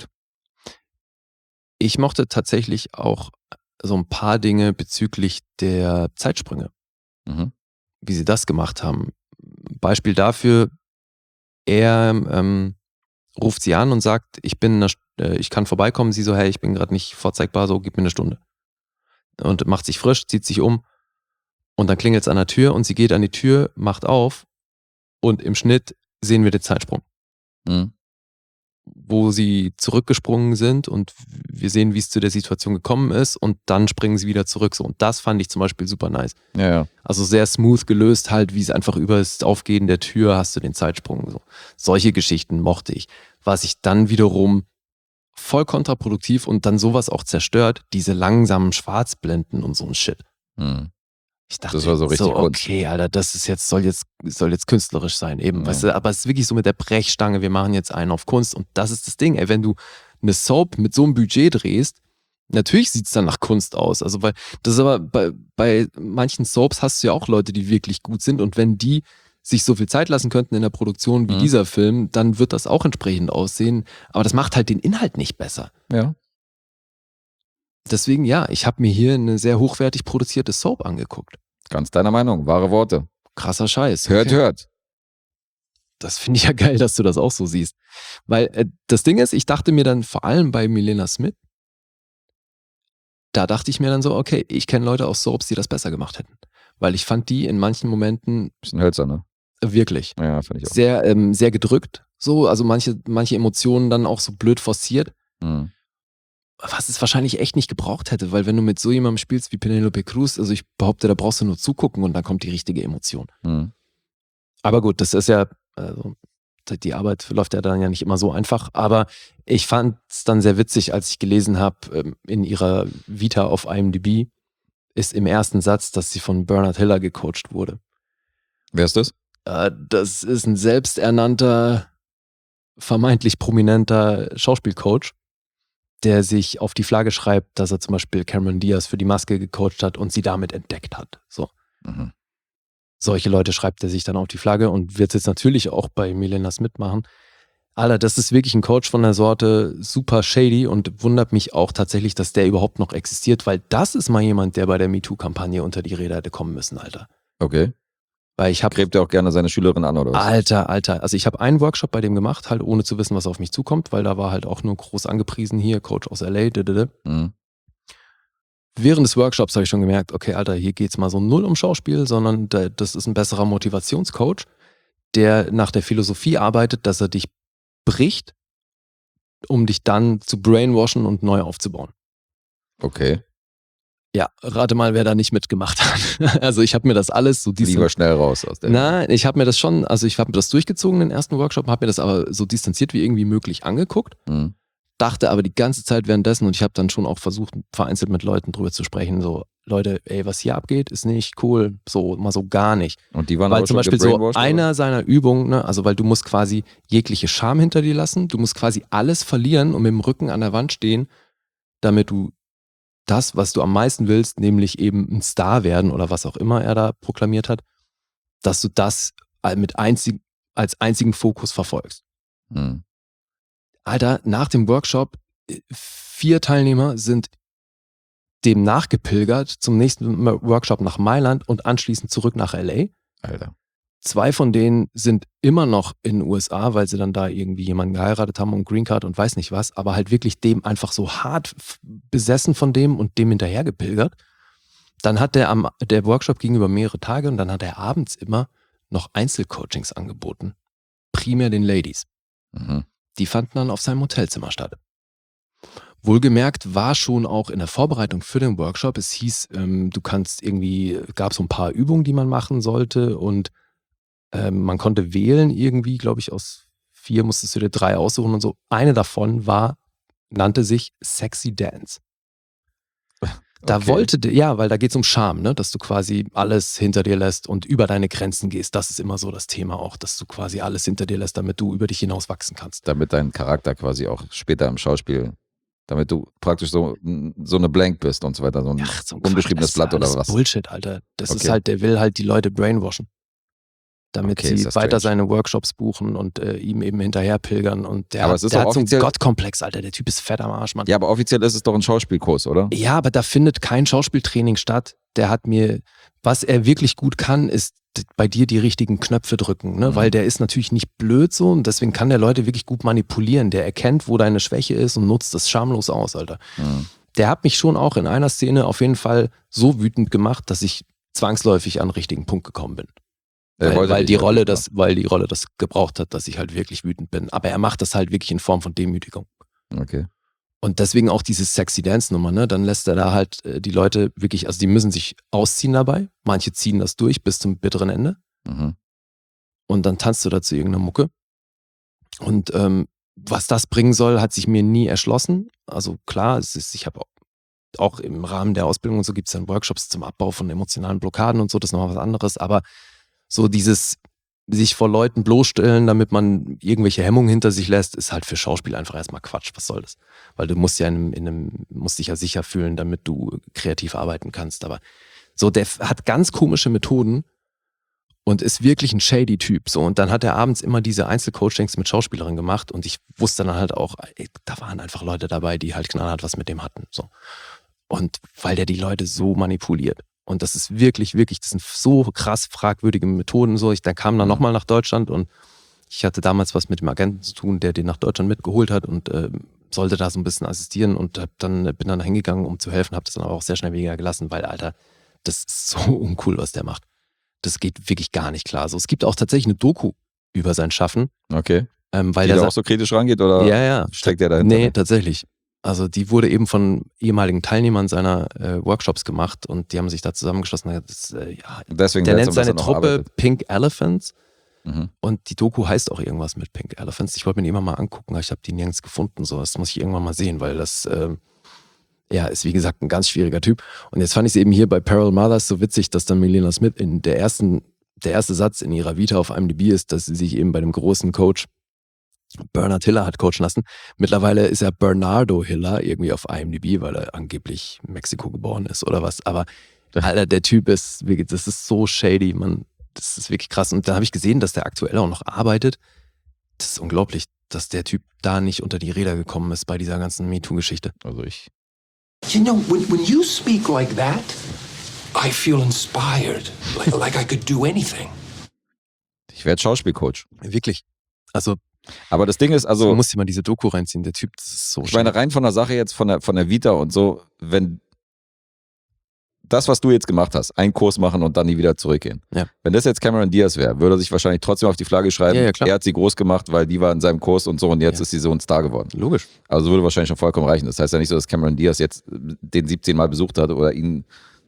Ich mochte tatsächlich auch so ein paar Dinge bezüglich der Zeitsprünge, Mhm. wie sie das gemacht haben. Beispiel dafür, er ähm, ruft sie an und sagt, ich bin, in einer, St- äh, ich kann vorbeikommen. Sie so, hey, ich bin gerade nicht vorzeigbar, so gib mir eine Stunde. Und macht sich frisch, zieht sich um und dann klingelt es an der Tür und sie geht an die Tür, macht auf und im Schnitt sehen wir den Zeitsprung, Mhm. wo sie zurückgesprungen sind und wir sehen, wie es zu der Situation gekommen ist und dann springen sie wieder zurück. So. Und das fand ich zum Beispiel super nice. Ja, ja. Also sehr smooth gelöst halt, wie es einfach über das Aufgehen der Tür hast du den Zeitsprung. So. Solche Geschichten mochte ich. Was ich dann wiederum voll kontraproduktiv und dann sowas auch zerstört, diese langsamen Schwarzblenden und so ein Shit. Mhm. Ich dachte, Das war so richtig so, Kunst. okay, Alter, das ist jetzt, soll jetzt, soll jetzt künstlerisch sein, eben, Ja. weißt du, aber es ist wirklich so mit der Brechstange, wir machen jetzt einen auf Kunst und das ist das Ding, ey, wenn du eine Soap mit so einem Budget drehst, natürlich sieht es dann nach Kunst aus, also weil, das ist aber, bei, bei manchen Soaps hast du ja auch Leute, die wirklich gut sind und wenn die sich so viel Zeit lassen könnten in der Produktion wie Mhm. dieser Film, dann wird das auch entsprechend aussehen, aber das macht halt den Inhalt nicht besser. Ja. Deswegen, ja, ich habe mir hier eine sehr hochwertig produzierte Soap angeguckt. Ganz deiner Meinung. Wahre Worte. Krasser Scheiß. Hört, Okay. hört. Das finde ich ja geil, dass du das auch so siehst. Weil äh, das Ding ist, ich dachte mir dann vor allem bei Milena Smith, da dachte ich mir dann so, okay, ich kenne Leute aus Soaps, die das besser gemacht hätten. Weil ich fand die in manchen Momenten Bisschen hölzern, ne? äh, wirklich Ja, finde ich auch. sehr, ähm, sehr gedrückt. So, also manche, manche Emotionen dann auch so blöd forciert. Mhm. Was es wahrscheinlich echt nicht gebraucht hätte, weil wenn du mit so jemandem spielst wie Penelope Cruz, also ich behaupte, da brauchst du nur zugucken und dann kommt die richtige Emotion. Mhm. Aber gut, das ist ja, also die Arbeit läuft ja dann ja nicht immer so einfach. Aber ich fand es dann sehr witzig, als ich gelesen habe, in ihrer Vita auf I M D B ist im ersten Satz, dass sie von Bernard Hiller gecoacht wurde. Wer ist das? Äh, Das ist ein selbsternannter, vermeintlich prominenter Schauspielcoach, der sich auf die Flagge schreibt, dass er zum Beispiel Cameron Diaz für die Maske gecoacht hat und sie damit entdeckt hat. So. Mhm. Solche Leute schreibt er sich dann auf die Flagge und wird es jetzt natürlich auch bei Milena Smith machen. Alter, das ist wirklich ein Coach von der Sorte, super shady und wundert mich auch tatsächlich, dass der überhaupt noch existiert, weil das ist mal jemand, der bei der MeToo-Kampagne unter die Räder hätte kommen müssen, Alter. Okay. Weil ich habe Gräbt er auch gerne seine Schülerin an, oder was? Alter, Alter. Also ich habe einen Workshop bei dem gemacht, halt ohne zu wissen, was auf mich zukommt, weil da war halt auch nur groß angepriesen hier, Coach aus L A. Didede. Mhm. Während des Workshops habe ich schon gemerkt, okay, Alter, hier geht's mal so null um Schauspiel, sondern da, das ist ein besserer Motivationscoach, der nach der Philosophie arbeitet, dass er dich bricht, um dich dann zu brainwashen und neu aufzubauen. Okay. Ja, rate mal, wer da nicht mitgemacht hat. Also ich habe mir das alles so diesen Lieber schnell raus aus der. Nein, ich habe mir das schon, also ich habe mir das durchgezogen, den ersten Workshop, habe mir das aber so distanziert wie irgendwie möglich angeguckt, Mhm. dachte aber die ganze Zeit währenddessen und ich habe dann schon auch versucht, vereinzelt mit Leuten drüber zu sprechen, so, Leute, ey, was hier abgeht, ist nicht cool, so, mal so gar nicht. Und die waren Weil aber zum schon Beispiel so gebrainwashed, oder? einer seiner Übungen, ne, also weil du musst quasi jegliche Scham hinter dir lassen, du musst quasi alles verlieren und mit dem Rücken an der Wand stehen damit du das, was du am meisten willst, nämlich eben ein Star werden oder was auch immer er da proklamiert hat, dass du das mit einzig, als einzigen Fokus verfolgst. Hm. Alter, nach dem Workshop, vier Teilnehmer sind dem nachgepilgert zum nächsten Workshop nach Mailand und anschließend zurück nach L A. Alter. Zwei von denen sind immer noch in den U S A, weil sie dann da irgendwie jemanden geheiratet haben und Green Card und weiß nicht was, aber halt wirklich dem einfach so hart besessen von dem und dem hinterher gepilgert. Dann hat der am der Workshop ging über mehrere Tage und dann hat er abends immer noch Einzelcoachings angeboten. Primär den Ladies. Mhm. Die fanden dann auf seinem Hotelzimmer statt. Wohlgemerkt war schon auch in der Vorbereitung für den Workshop, es hieß, ähm, du kannst irgendwie, gab so ein paar Übungen, die man machen sollte und ähm, man konnte wählen irgendwie, glaube ich, aus vier musstest du dir drei aussuchen und so. Eine davon war, nannte sich Sexy Dance. Da Okay. wollte der, ja, weil da geht es um Charme, ne? Dass du quasi alles hinter dir lässt und über deine Grenzen gehst. Das ist immer so das Thema auch, dass du quasi alles hinter dir lässt, damit du über dich hinaus wachsen kannst. Damit dein Charakter quasi auch später im Schauspiel, damit du praktisch so, so eine Blank bist und so weiter, so ein Ach, so ein unbeschriebenes Quatsch, das Blatt ist oder alles was. Bullshit, Alter. Das ist Okay. halt, der will halt die Leute brainwashen. Damit Okay, ist sie das weiter strange. seine Workshops buchen und äh, ihm eben hinterher pilgern. Und der Aber hat, es ist der doch hat so einen offiziell- Gottkomplex, Alter. Der Typ ist fett am Arsch, Mann. Ja, aber offiziell ist es doch ein Schauspielkurs, oder? Ja, aber da findet kein Schauspieltraining statt. Der hat mir, was er wirklich gut kann, ist d- bei dir die richtigen Knöpfe drücken, ne? Mhm. Weil der ist natürlich nicht blöd so und deswegen kann der Leute wirklich gut manipulieren. Der erkennt, wo deine Schwäche ist und nutzt das schamlos aus, Alter. Mhm. Der hat mich schon auch in einer Szene auf jeden Fall so wütend gemacht, dass ich zwangsläufig an den richtigen Punkt gekommen bin. Er Weil, wollte weil, dich die halt Rolle nicht, das, weil die Rolle das gebraucht hat, dass ich halt wirklich wütend bin. Aber er macht das halt wirklich in Form von Demütigung. ne? Okay. Und deswegen auch diese Sexy Dance Nummer, ne? Dann lässt er da halt äh, die Leute wirklich, also die müssen sich ausziehen dabei. Manche ziehen das durch bis zum bitteren Ende. Mhm. Und dann tanzt du dazu irgendeine Mucke. Und ähm, was das bringen soll, hat sich mir nie erschlossen. Also klar, es ist, ich habe auch, auch im Rahmen der Ausbildung und so gibt es dann Workshops zum Abbau von emotionalen Blockaden und so, das ist nochmal was anderes. Aber so dieses sich vor Leuten bloßstellen, damit man irgendwelche Hemmungen hinter sich lässt, ist halt für Schauspiel einfach erstmal Quatsch. Was soll das? Weil du musst ja in einem, in einem, musst dich ja sicher fühlen, damit du kreativ arbeiten kannst. Aber so, der f- hat ganz komische Methoden und ist wirklich ein shady Typ. So, und dann hat er abends immer diese Einzelcoachings mit Schauspielerinnen gemacht und ich wusste dann halt auch, ey, da waren einfach Leute dabei, die halt knallhart was mit dem hatten. So. Und weil der die Leute so manipuliert. Und das ist wirklich, wirklich, das sind so krass fragwürdige Methoden. So, ich, der kam dann nochmal nach Deutschland und ich hatte damals was mit dem Agenten zu tun, der den nach Deutschland mitgeholt hat und äh, sollte da so ein bisschen assistieren und hab dann, bin dann hingegangen, um zu helfen, habe das dann aber auch sehr schnell weniger gelassen, weil, Alter, das ist so uncool, was der macht. Das geht wirklich gar nicht klar. So, es gibt auch tatsächlich eine Doku über sein Schaffen, Okay. ähm, weil Die der da sa- auch so kritisch rangeht oder ja, ja. steckt der dahinter? Nee, tatsächlich. Also die wurde eben von ehemaligen Teilnehmern seiner äh, Workshops gemacht und die haben sich da zusammengeschlossen. Das, äh, ja, Deswegen der seltsam, nennt dass seine er noch Truppe arbeitet. Pink Elephants Mhm. und die Doku heißt auch irgendwas mit Pink Elephants. Ich wollte mir die immer mal angucken, aber ich habe die nirgends gefunden. So, das muss ich irgendwann mal sehen, weil das ähm, ja, ist wie gesagt ein ganz schwieriger Typ. Und jetzt fand ich es eben hier bei Peril Mothers so witzig, dass dann Melina Smith in der ersten, der erste Satz in ihrer Vita auf I M D B ist, dass sie sich eben bei dem großen Coach Bernard Hiller hat coachen lassen. Mittlerweile ist er Bernardo Hiller irgendwie auf I M D B, weil er angeblich in Mexiko geboren ist oder was. Aber Alter, der Typ ist wirklich, das ist so shady, man. Das ist wirklich krass. Und dann habe ich gesehen, dass der aktuell auch noch arbeitet. Das ist unglaublich, dass der Typ da nicht unter die Räder gekommen ist bei dieser ganzen MeToo-Geschichte. Also ich. You know, when, when you speak like that, I feel inspired, like, like I could do anything. Ich werde Schauspielcoach. Wirklich. Also, Aber das Ding ist, also also, du musst dir mal diese Doku reinziehen. Der Typ, das ist so ich meine, rein von der Sache jetzt, von der, von der Vita und so, wenn das, was du jetzt gemacht hast, einen Kurs machen und dann nie wieder zurückgehen. Ja. Wenn das jetzt Cameron Diaz wäre, würde er sich wahrscheinlich trotzdem auf die Flagge schreiben, Ja, ja, klar. er hat sie groß gemacht, weil die war in seinem Kurs und so und jetzt Ja. ist sie so ein Star geworden. Logisch. Also würde wahrscheinlich schon vollkommen reichen. Das heißt ja nicht so, dass Cameron Diaz jetzt den siebzehn Mal besucht hat oder ihn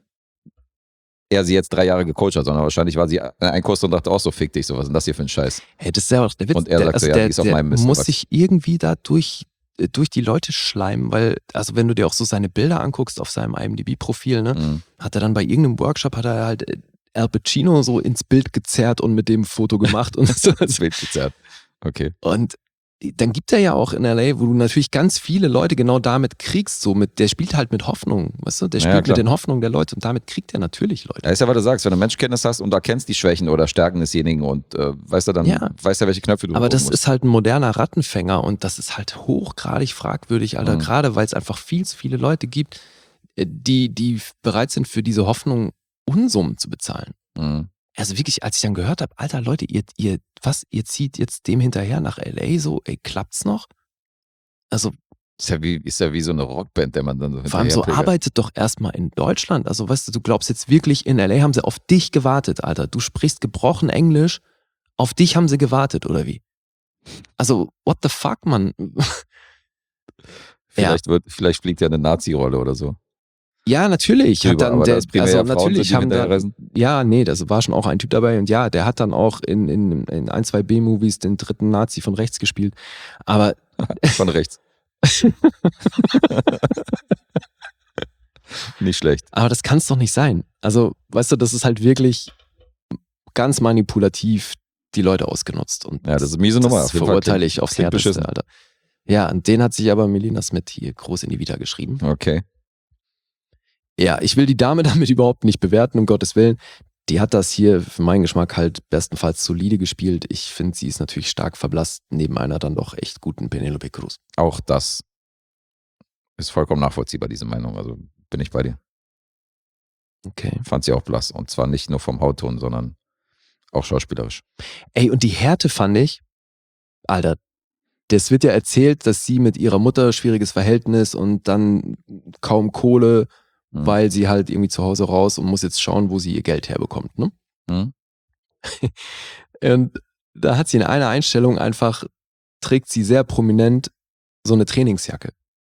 er sie jetzt drei Jahre gecoacht hat, sondern wahrscheinlich war sie in einem Kurs und dachte auch so, fick dich, so was ist denn das hier für ein Scheiß? Hey, das ist ja auch der Witz. Und er der, sagt so, ja, der, die ist auf der meinem Mist muss gewachsen. sich irgendwie da durch, äh, durch die Leute schleimen, weil, also wenn du dir auch so seine Bilder anguckst auf seinem I M D B-Profil, ne, Mhm. hat er dann bei irgendeinem Workshop, hat er halt äh, Al Pacino so ins Bild gezerrt und mit dem Foto gemacht und so. Das Bild gezerrt. Okay. Und dann gibt er ja auch in L A, wo du natürlich ganz viele Leute genau damit kriegst, so mit, der spielt halt mit Hoffnung, weißt du, der Ja, spielt klar. mit den Hoffnungen der Leute und damit kriegt er natürlich Leute. Ja, ist ja, was du sagst, wenn du Menschenkenntnis hast und erkennst die Schwächen oder Stärken desjenigen und äh, weißt du, dann Ja. weißt du, welche Knöpfe du Aber das drücken musst. ist halt ein moderner Rattenfänger und das ist halt hochgradig fragwürdig, Alter, Mhm. gerade weil es einfach viel zu viele Leute gibt, äh, die, die bereit sind, für diese Hoffnung Unsummen zu bezahlen. Mhm. Also wirklich, als ich dann gehört habe, Alter, Leute, ihr, ihr, was, ihr zieht jetzt dem hinterher nach L A so, ey, klappt's noch? Also Ist ja wie, ist ja wie so eine Rockband, der man dann so vor allem so, hinterherpilgert. arbeitet doch erstmal in Deutschland. Also weißt du, du glaubst jetzt wirklich, in L A haben sie auf dich gewartet, Alter. Du sprichst gebrochen Englisch, auf dich haben sie gewartet, oder wie? Also, what the fuck, Mann? Vielleicht, wird, vielleicht fliegt ja eine Nazi-Rolle oder so. Ja, natürlich. Hat Drüber, dann aber der, das primär also ja Frauen natürlich sind, die haben da, hinterherreisen. ja, nee, das war schon auch ein Typ dabei und ja, der hat dann auch in, in, in ein, zwei B-Movies den dritten Nazi von rechts gespielt. Aber Von rechts. Nicht schlecht. Aber das kann es doch nicht sein. Also, weißt du, das ist halt wirklich ganz manipulativ die Leute ausgenutzt. Und Ja, das ist eine miese Nummer. das Auf jeden Fall verurteile klingt- ich aufs klingt Härteste, beschissen. Alter. Ja, und den hat sich aber Melina Smith hier groß in die Vita geschrieben. Okay. Ja, ich will die Dame damit überhaupt nicht bewerten, um Gottes Willen. Die hat das hier für meinen Geschmack halt bestenfalls solide gespielt. Ich finde, sie ist natürlich stark verblasst neben einer dann doch echt guten Penelope Cruz. Auch das ist vollkommen nachvollziehbar, diese Meinung. Also bin ich bei dir. Okay. Fand sie auch blass. Und zwar nicht nur vom Hautton, sondern auch schauspielerisch. Ey, und die Härte fand ich, Alter, das wird ja erzählt, dass sie mit ihrer Mutter schwieriges Verhältnis und dann kaum Kohle, Mhm. weil sie halt irgendwie zu Hause raus und muss jetzt schauen, wo sie ihr Geld herbekommt, ne? Mhm. Und da hat sie in einer Einstellung einfach, trägt sie sehr prominent so eine Trainingsjacke.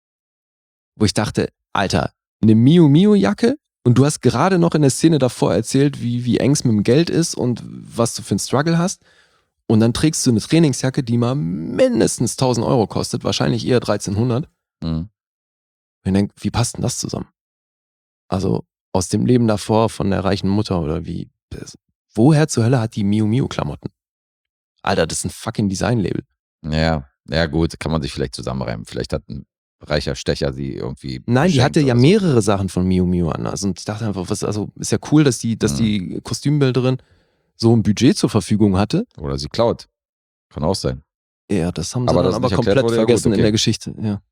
Wo ich dachte, Alter, eine Miu Miu Jacke und du hast gerade noch in der Szene davor erzählt, wie, wie eng es mit dem Geld ist und was du für einen Struggle hast. Und dann trägst du eine Trainingsjacke, die mal mindestens tausend Euro kostet, wahrscheinlich eher dreizehnhundert. Mhm. Und ich denke, wie passt denn das zusammen? Also aus dem Leben davor von der reichen Mutter oder wie? Das, woher zur Hölle hat die Miu Miu Klamotten? Alter, das ist ein fucking Designlabel. Ja, ja gut, kann man sich vielleicht zusammenreimen. Vielleicht hat ein reicher Stecher sie irgendwie Nein, die beschenkt hatte ja oder so. mehrere Sachen von Miu Miu an. Also und ich dachte einfach, was, also ist ja cool, dass die, dass Mhm. die Kostümbilderin so ein Budget zur Verfügung hatte. Oder sie klaut. Kann auch sein. Ja, das haben sie Aber dann das aber nicht erklärt komplett wurde, ja gut, vergessen in okay. der Geschichte. Ja.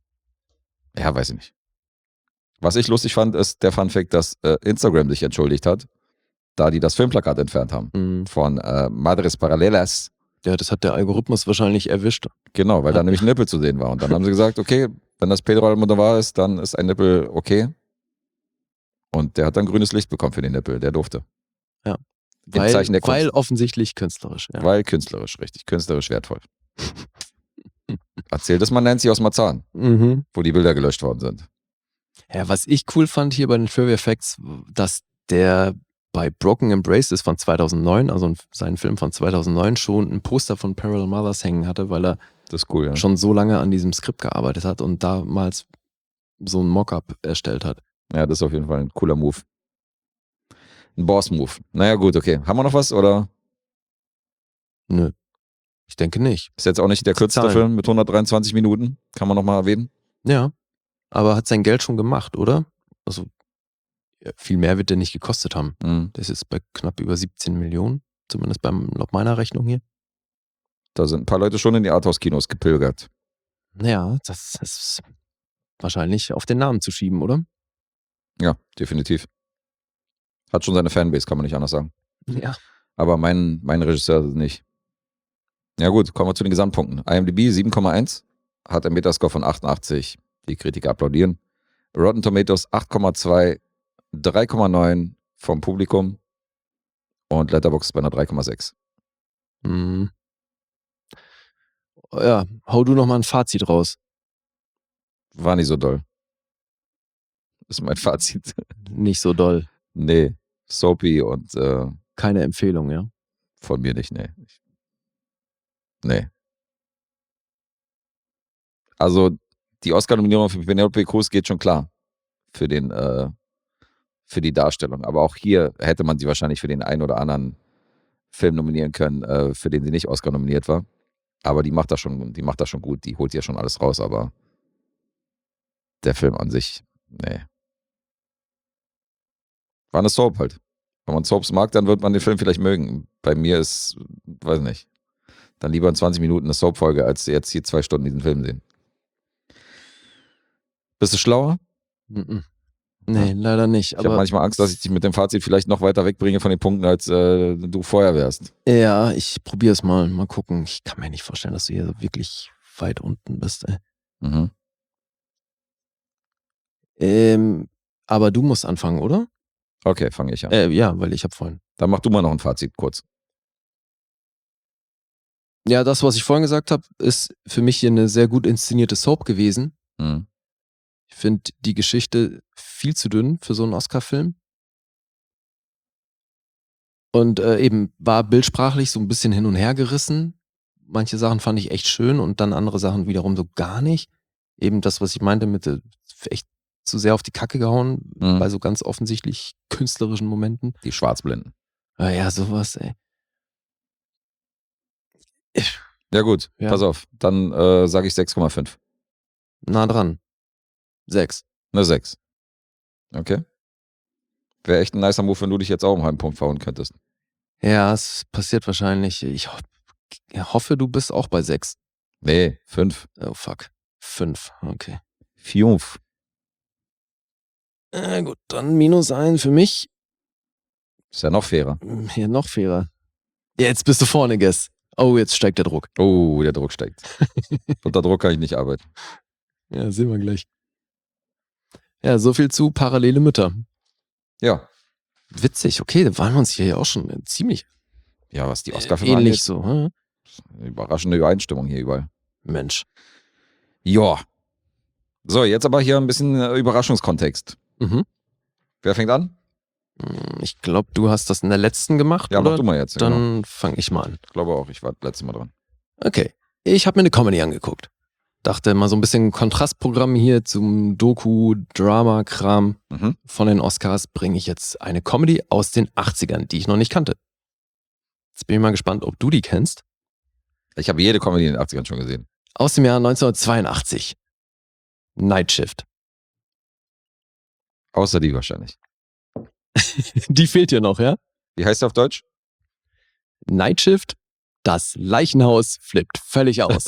Ja, weiß ich nicht. Was ich lustig fand, ist der Funfact, dass äh, Instagram sich entschuldigt hat, da die das Filmplakat entfernt haben. Mhm. Von äh, Madres Paralelas. Ja, das hat der Algorithmus wahrscheinlich erwischt. Genau, weil da nämlich ein Nippel zu sehen war. Und dann haben sie gesagt, okay, wenn das Pedro Almodovar ist, dann ist ein Nippel okay. Und der hat dann grünes Licht bekommen für den Nippel. Der durfte. Ja. Im Weil, Zeichen der Kunst. weil offensichtlich künstlerisch. Ja. Weil künstlerisch, richtig. Künstlerisch wertvoll. Erzählt es mal Nancy aus Marzahn, Mhm. wo die Bilder gelöscht worden sind. Ja, was ich cool fand hier bei den Trivia Facts, dass der bei Broken Embraces von zweitausendneun, also sein Film von zweitausendneun, schon ein Poster von Parallel Mothers hängen hatte, weil er Das ist cool, ja. schon so lange an diesem Skript gearbeitet hat und damals so ein Mockup erstellt hat. Ja, das ist auf jeden Fall ein cooler Move. Ein Boss-Move. Naja, gut, okay. Haben wir noch was oder Nö, ich denke nicht. ist jetzt auch nicht der kürzeste Zahlen. Film mit hundertdreiundzwanzig Minuten? Kann man noch mal erwähnen? Ja, aber hat sein Geld schon gemacht, oder? Also ja, viel mehr wird der nicht gekostet haben. Mhm. Das ist bei knapp über siebzehn Millionen, zumindest beim, laut meiner Rechnung hier. Da sind ein paar Leute schon in die Arthouse-Kinos gepilgert. Ja, das ist wahrscheinlich auf den Namen zu schieben, oder? Ja, definitiv. Hat schon seine Fanbase, kann man nicht anders sagen. Ja. Aber mein, mein Regisseur nicht. Ja gut, kommen wir zu den Gesamtpunkten. IMDb sieben Komma eins, hat einen Metascore von achtundachtzig. Die Kritiker applaudieren. Rotten Tomatoes acht Komma zwei, drei Komma neun vom Publikum und Letterboxd bei einer drei Komma sechs. Mhm. Ja, hau du noch mal ein Fazit raus. War nicht so doll. Das ist mein Fazit. Nicht so doll. Nee, soapy und äh, Keine Empfehlung, ja? von mir nicht, nee. Nee. Also die Oscar-Nominierung für Penelope Cruz geht schon klar für den äh, für die Darstellung. Aber auch hier hätte man sie wahrscheinlich für den einen oder anderen Film nominieren können, äh, für den sie nicht Oscar nominiert war. Aber die macht das schon, die macht das schon gut. Die holt ja schon alles raus, aber der Film an sich, nee. War eine Soap halt. Wenn man Soaps mag, dann wird man den Film vielleicht mögen. Bei mir ist, weiß nicht, dann lieber in zwanzig Minuten eine Soap-Folge, als jetzt hier zwei Stunden diesen Film sehen. Bist du schlauer? Mm-mm. Nee, leider nicht. Ich habe manchmal Angst, dass ich dich mit dem Fazit vielleicht noch weiter wegbringe von den Punkten, als äh, du vorher wärst. Ja, ich probiere es mal. Mal gucken. Ich kann mir nicht vorstellen, dass du hier so wirklich weit unten bist. Ey. Mhm. Ähm, aber du musst anfangen, oder? Okay, fange ich an. Äh, ja, weil ich habe vorhin. Dann mach du mal noch ein Fazit kurz. Ja, das, was ich vorhin gesagt habe, ist für mich hier eine sehr gut inszenierte Soap gewesen. Mhm. Ich finde die Geschichte viel zu dünn für so einen Oscar-Film. Und äh, eben war bildsprachlich so ein bisschen hin und her gerissen. Manche Sachen fand ich echt schön und dann andere Sachen wiederum so gar nicht. Eben das, was ich meinte mit äh, echt zu sehr auf die Kacke gehauen, Mhm. bei so ganz offensichtlich künstlerischen Momenten. Die Schwarzblinden. Ah ja, sowas, ey. Ich, Ja gut, Ja. pass auf. Dann äh, sage ich sechs Komma fünf. nah dran. Sechs. Eine sechs. Okay. Wäre echt ein nicer Move, wenn du dich jetzt auch um einen halben Punkt verhauen könntest. Ja, es passiert wahrscheinlich. Ich ho hoffe, du bist auch bei sechs. Nee, fünf. Oh fuck. Fünf, okay. Fünf. Äh, gut, dann minus ein für mich. Ist ja noch fairer. Hier noch fairer. Jetzt bist du vorne, Guess. Oh, jetzt steigt der Druck. Oh, der Druck steigt. Unter Druck kann ich nicht arbeiten. Ja, sehen wir gleich. Ja, so viel zu parallele Mütter. Ja. Witzig, okay, da waren wir uns hier auch schon ziemlich Ja, was die äh, Oscar-Filme ähnlich angeht. so. Hm? Überraschende Übereinstimmung hier überall. Mensch. Ja. So, jetzt aber hier ein bisschen äh, Überraschungskontext. Mhm. Wer fängt an? Hm, Ich glaube, du hast das in der letzten gemacht, Ja, oder? mach du mal jetzt. Dann Genau. fange ich mal an. Ich glaube auch, ich war das letzte Mal dran. Okay. Ich habe mir eine Comedy angeguckt. Dachte mal so ein bisschen Kontrastprogramm hier zum Doku-Drama-Kram Mhm. von den Oscars bringe ich jetzt eine Comedy aus den achtzigern, die ich noch nicht kannte. Jetzt bin ich mal gespannt, ob du die kennst. Ich habe jede Comedy in den achtzigern schon gesehen. Aus dem Jahr neunzehnhundertzweiundachtzig. Night Shift. Außer die wahrscheinlich. Die fehlt hier noch, ja? Wie heißt der auf Deutsch? Night Shift, das Leichenhaus flippt völlig aus.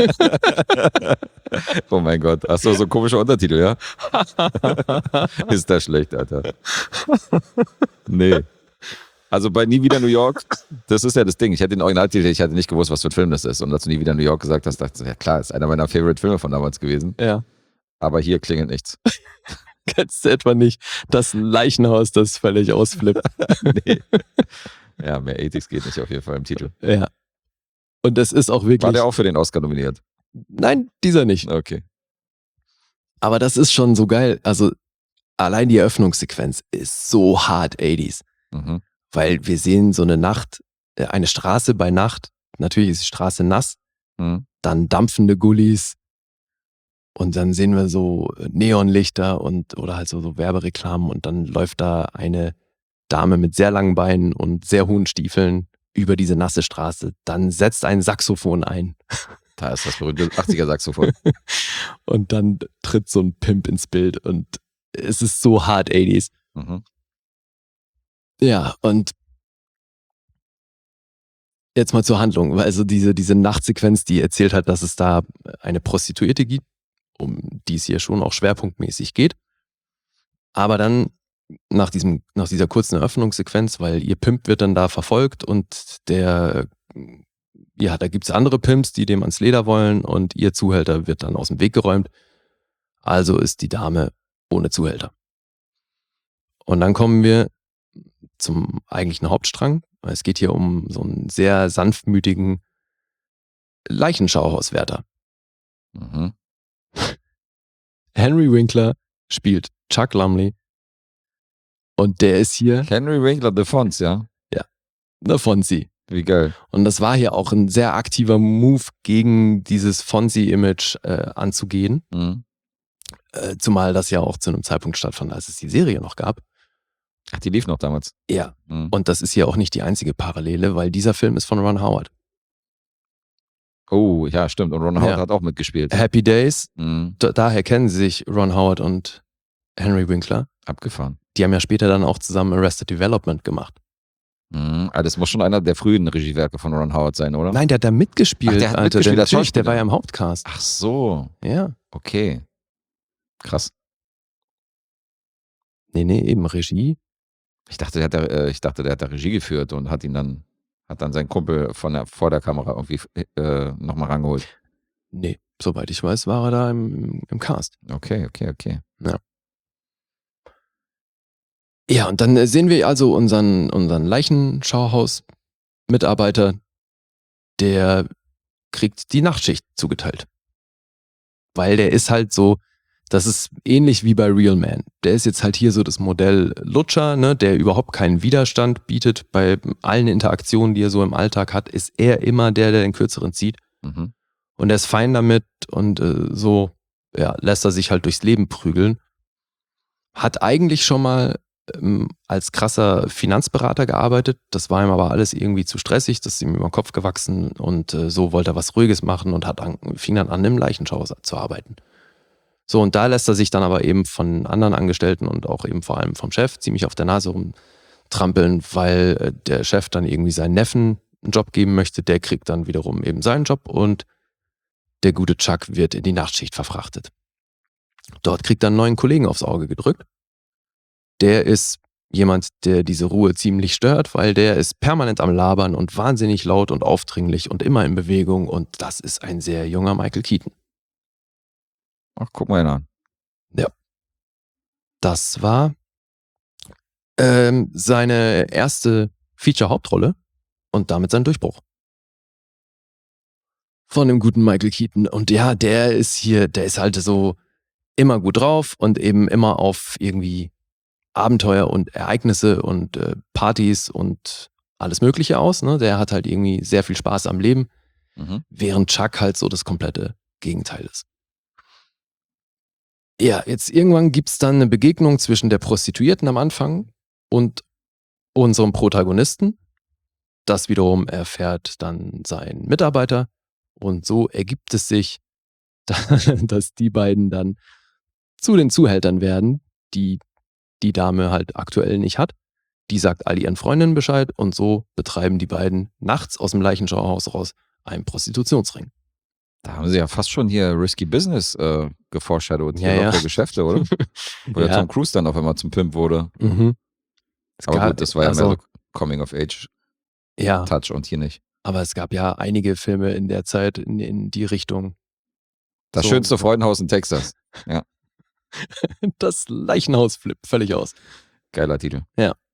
Oh mein Gott. Achso, so ein komischer Untertitel, ja? Ist das schlecht, Alter. Nee. Also bei Nie wieder New York, das ist ja das Ding. Ich hätte den Originaltitel, ich hatte nicht gewusst, was für ein Film das ist. Und als du Nie wieder New York gesagt hast, dachte ich, ja klar, ist einer meiner Favorite-Filme von damals gewesen. Ja. Aber hier klingelt nichts. Kennst du etwa nicht das Leichenhaus, das völlig ausflippt? Nee. Ja, mehr Ethics geht nicht auf jeden Fall im Titel. Ja. Und das ist auch wirklich... War der auch für den Oscar nominiert? Nein, dieser nicht. Okay. Aber das ist schon so geil. Also allein die Eröffnungssequenz ist so hart achtziger. Mhm. Weil wir sehen so eine Nacht, äh, eine Straße bei Nacht. Natürlich ist die Straße nass. Mhm. Dann dampfende Gullis. Und dann sehen wir so Neonlichter und oder halt so, so Werbereklamen. Und dann läuft da eine Dame mit sehr langen Beinen und sehr hohen Stiefeln über diese nasse Straße. Dann setzt ein Saxophon ein. Da ist das berühmte achtziger Saxophon. Und dann tritt so ein Pimp ins Bild. Und es ist so hart achtziger. Mhm. Ja, und jetzt mal zur Handlung. Also diese, diese Nachtsequenz, die erzählt hat, dass es da eine Prostituierte gibt, um die es hier schon auch schwerpunktmäßig geht. Aber dann nach, diesem, nach dieser kurzen Eröffnungssequenz, weil ihr Pimp wird dann da verfolgt und der, ja, da gibt's andere Pimps, die dem ans Leder wollen und ihr Zuhälter wird dann aus dem Weg geräumt. Also ist die Dame ohne Zuhälter. Und dann kommen wir zum eigentlichen Hauptstrang. Es geht hier um so einen sehr sanftmütigen Leichenschauhauswärter. Mhm. Henry Winkler spielt Chuck Lumley und der ist hier Henry Winkler, The Fonz, ja? der Fonzie. Wie geil. Und das war hier auch ein sehr aktiver Move gegen dieses Fonzie-Image äh, anzugehen. Mhm. Äh, zumal das ja auch zu einem Zeitpunkt stattfand, als es die Serie noch gab. Ach, die lief noch damals. Ja. Mhm. Und das ist hier auch nicht die einzige Parallele, weil dieser Film ist von Ron Howard. Oh, ja, stimmt. Und Ron Howard Ja. hat auch mitgespielt. Happy Days, Mhm. da, daher kennen sie sich, Ron Howard und Henry Winkler. Abgefahren. Die haben ja später dann auch zusammen Arrested Development gemacht. Mhm. Ah, das muss schon einer der frühen Regiewerke von Ron Howard sein, oder? Nein, der hat da mitgespielt, Ach, der hat Alter. mitgespielt der, als natürlich, der Schauspieler. war ja im Hauptcast. Ach so, Ja. okay. Krass. Nee, nee, eben Regie. Ich dachte, der hat da, äh, ich dachte, der hat da Regie geführt und hat ihn dann, hat dann seinen Kumpel von der, vor der Kamera irgendwie äh, nochmal rangeholt. Nee, soweit ich weiß, war er da im, im Cast. Okay, okay, okay. Ja, und dann äh, sehen wir also unseren, unseren Leichenschauhaus-Mitarbeiter, der kriegt die Nachtschicht zugeteilt. Weil der ist halt so, das ist ähnlich wie bei Real Man. Der ist jetzt halt hier so das Modell Lutscher, ne, der überhaupt keinen Widerstand bietet. Bei allen Interaktionen, die er so im Alltag hat, ist er immer der, der den Kürzeren zieht. Mhm. Und er ist fein damit und äh, so ja, lässt er sich halt durchs Leben prügeln. Hat eigentlich schon mal ähm, als krasser Finanzberater gearbeitet. Das war ihm aber alles irgendwie zu stressig. Das ist ihm über den Kopf gewachsen und äh, so wollte er was Ruhiges machen und hat an, fing dann an, im Leichenschau zu arbeiten. So, und da lässt er sich dann aber eben von anderen Angestellten und auch eben vor allem vom Chef ziemlich auf der Nase rumtrampeln, weil äh, der Chef dann irgendwie seinen Neffen einen Job geben möchte. Der kriegt dann wiederum eben seinen Job und der gute Chuck wird in die Nachtschicht verfrachtet. Dort kriegt er einen neuen Kollegen aufs Auge gedrückt. Der ist jemand, der diese Ruhe ziemlich stört, weil der ist permanent am Labern und wahnsinnig laut und aufdringlich und immer in Bewegung und das ist ein sehr junger Michael Keaton. Ach, guck mal ihn an. Das war ähm, seine erste Feature-Hauptrolle und damit sein Durchbruch. Von dem guten Michael Keaton. Und ja, der ist hier, der ist halt so immer gut drauf und eben immer auf irgendwie Abenteuer und Ereignisse und äh, Partys und alles Mögliche aus. Ne? Der hat halt irgendwie sehr viel Spaß am Leben, Mhm. während Chuck halt so das komplette Gegenteil ist. Ja, jetzt irgendwann gibt's dann eine Begegnung zwischen der Prostituierten am Anfang und unserem Protagonisten. Das wiederum erfährt dann sein Mitarbeiter und so ergibt es sich, dass die beiden dann zu den Zuhältern werden, die die Dame halt aktuell nicht hat. Die sagt all ihren Freundinnen Bescheid und so betreiben die beiden nachts aus dem Leichenschauhaus raus einen Prostitutionsring. Da haben sie ja fast schon hier Risky Business äh, geforeshadowt. Ja, Hier ja. lockere Geschäfte, oder? Wo der Ja. Tom Cruise dann auf einmal zum Pimp wurde. Mhm. Es Aber gab- gut, das war ja also, mehr so Coming-of-Age-Touch Ja, und hier nicht. aber es gab ja einige Filme in der Zeit in, in die Richtung. Das So. schönste Freudenhaus in Texas. Das Leichenhaus flippt völlig aus. Geiler Titel.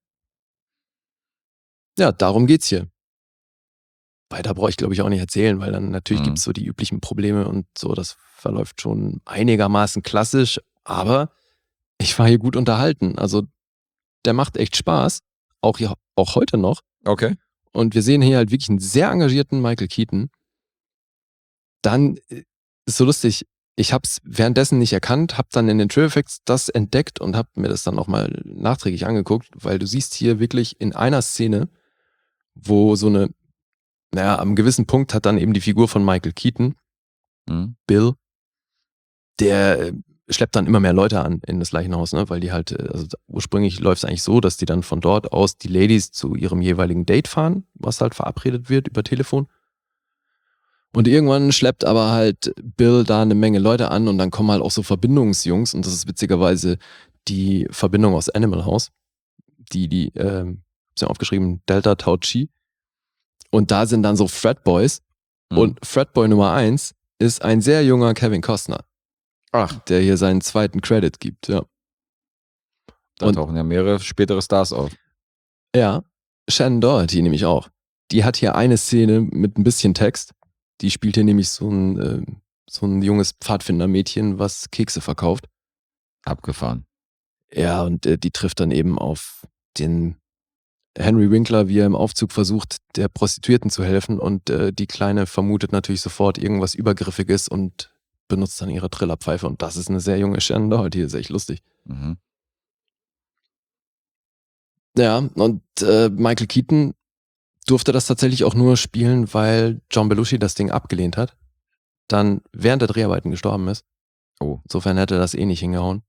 Ja, darum geht's hier. Weiter brauche ich, glaube ich, auch nicht erzählen, weil dann natürlich Mhm. gibt's so die üblichen Probleme und so. Das verläuft schon einigermaßen klassisch, aber ich war hier gut unterhalten. Also der macht echt Spaß, auch, hier, auch heute noch. Okay. Und wir sehen hier halt wirklich einen sehr engagierten Michael Keaton. Dann äh, ist so lustig, ich habe es währenddessen nicht erkannt, habe dann in den Trailer-Effects das entdeckt und habe mir das dann nochmal nachträglich angeguckt, weil du siehst hier wirklich in einer Szene, wo so eine, naja, am gewissen Punkt hat dann eben die Figur von Michael Keaton, Mhm. Bill, der äh, schleppt dann immer mehr Leute an in das Leichenhaus, ne? Weil die halt, äh, also ursprünglich läuft es eigentlich so, dass die dann von dort aus die Ladies zu ihrem jeweiligen Date fahren, was halt verabredet wird über Telefon. Und irgendwann schleppt aber halt Bill da eine Menge Leute an und dann kommen halt auch so Verbindungsjungs und das ist witzigerweise die Verbindung aus Animal House, die, die, ähm, hab's ja aufgeschrieben, Delta Tau Chi. Und da sind dann so Frat Boys Mhm. und Frat Boy Nummer eins ist ein sehr junger Kevin Costner, Ach, der hier seinen zweiten Credit gibt, ja. da Und- tauchen ja mehrere spätere Stars auf. Ja, Shannon Doherty nämlich auch. Die hat hier eine Szene mit ein bisschen Text. Die spielt hier nämlich so ein, äh, so ein junges Pfadfindermädchen, was Kekse verkauft. Abgefahren. Ja, und äh, die trifft dann eben auf den Henry Winkler, wie er im Aufzug versucht, der Prostituierten zu helfen. Und äh, die Kleine vermutet natürlich sofort irgendwas Übergriffiges und benutzt dann ihre Trillerpfeife. Und das ist eine sehr junge Shannon Doherty, ist echt lustig. Mhm. Ja, und äh, Michael Keaton durfte das tatsächlich auch nur spielen, weil John Belushi das Ding abgelehnt hat, dann während der Dreharbeiten gestorben ist. Oh. Insofern hätte das eh nicht hingehauen.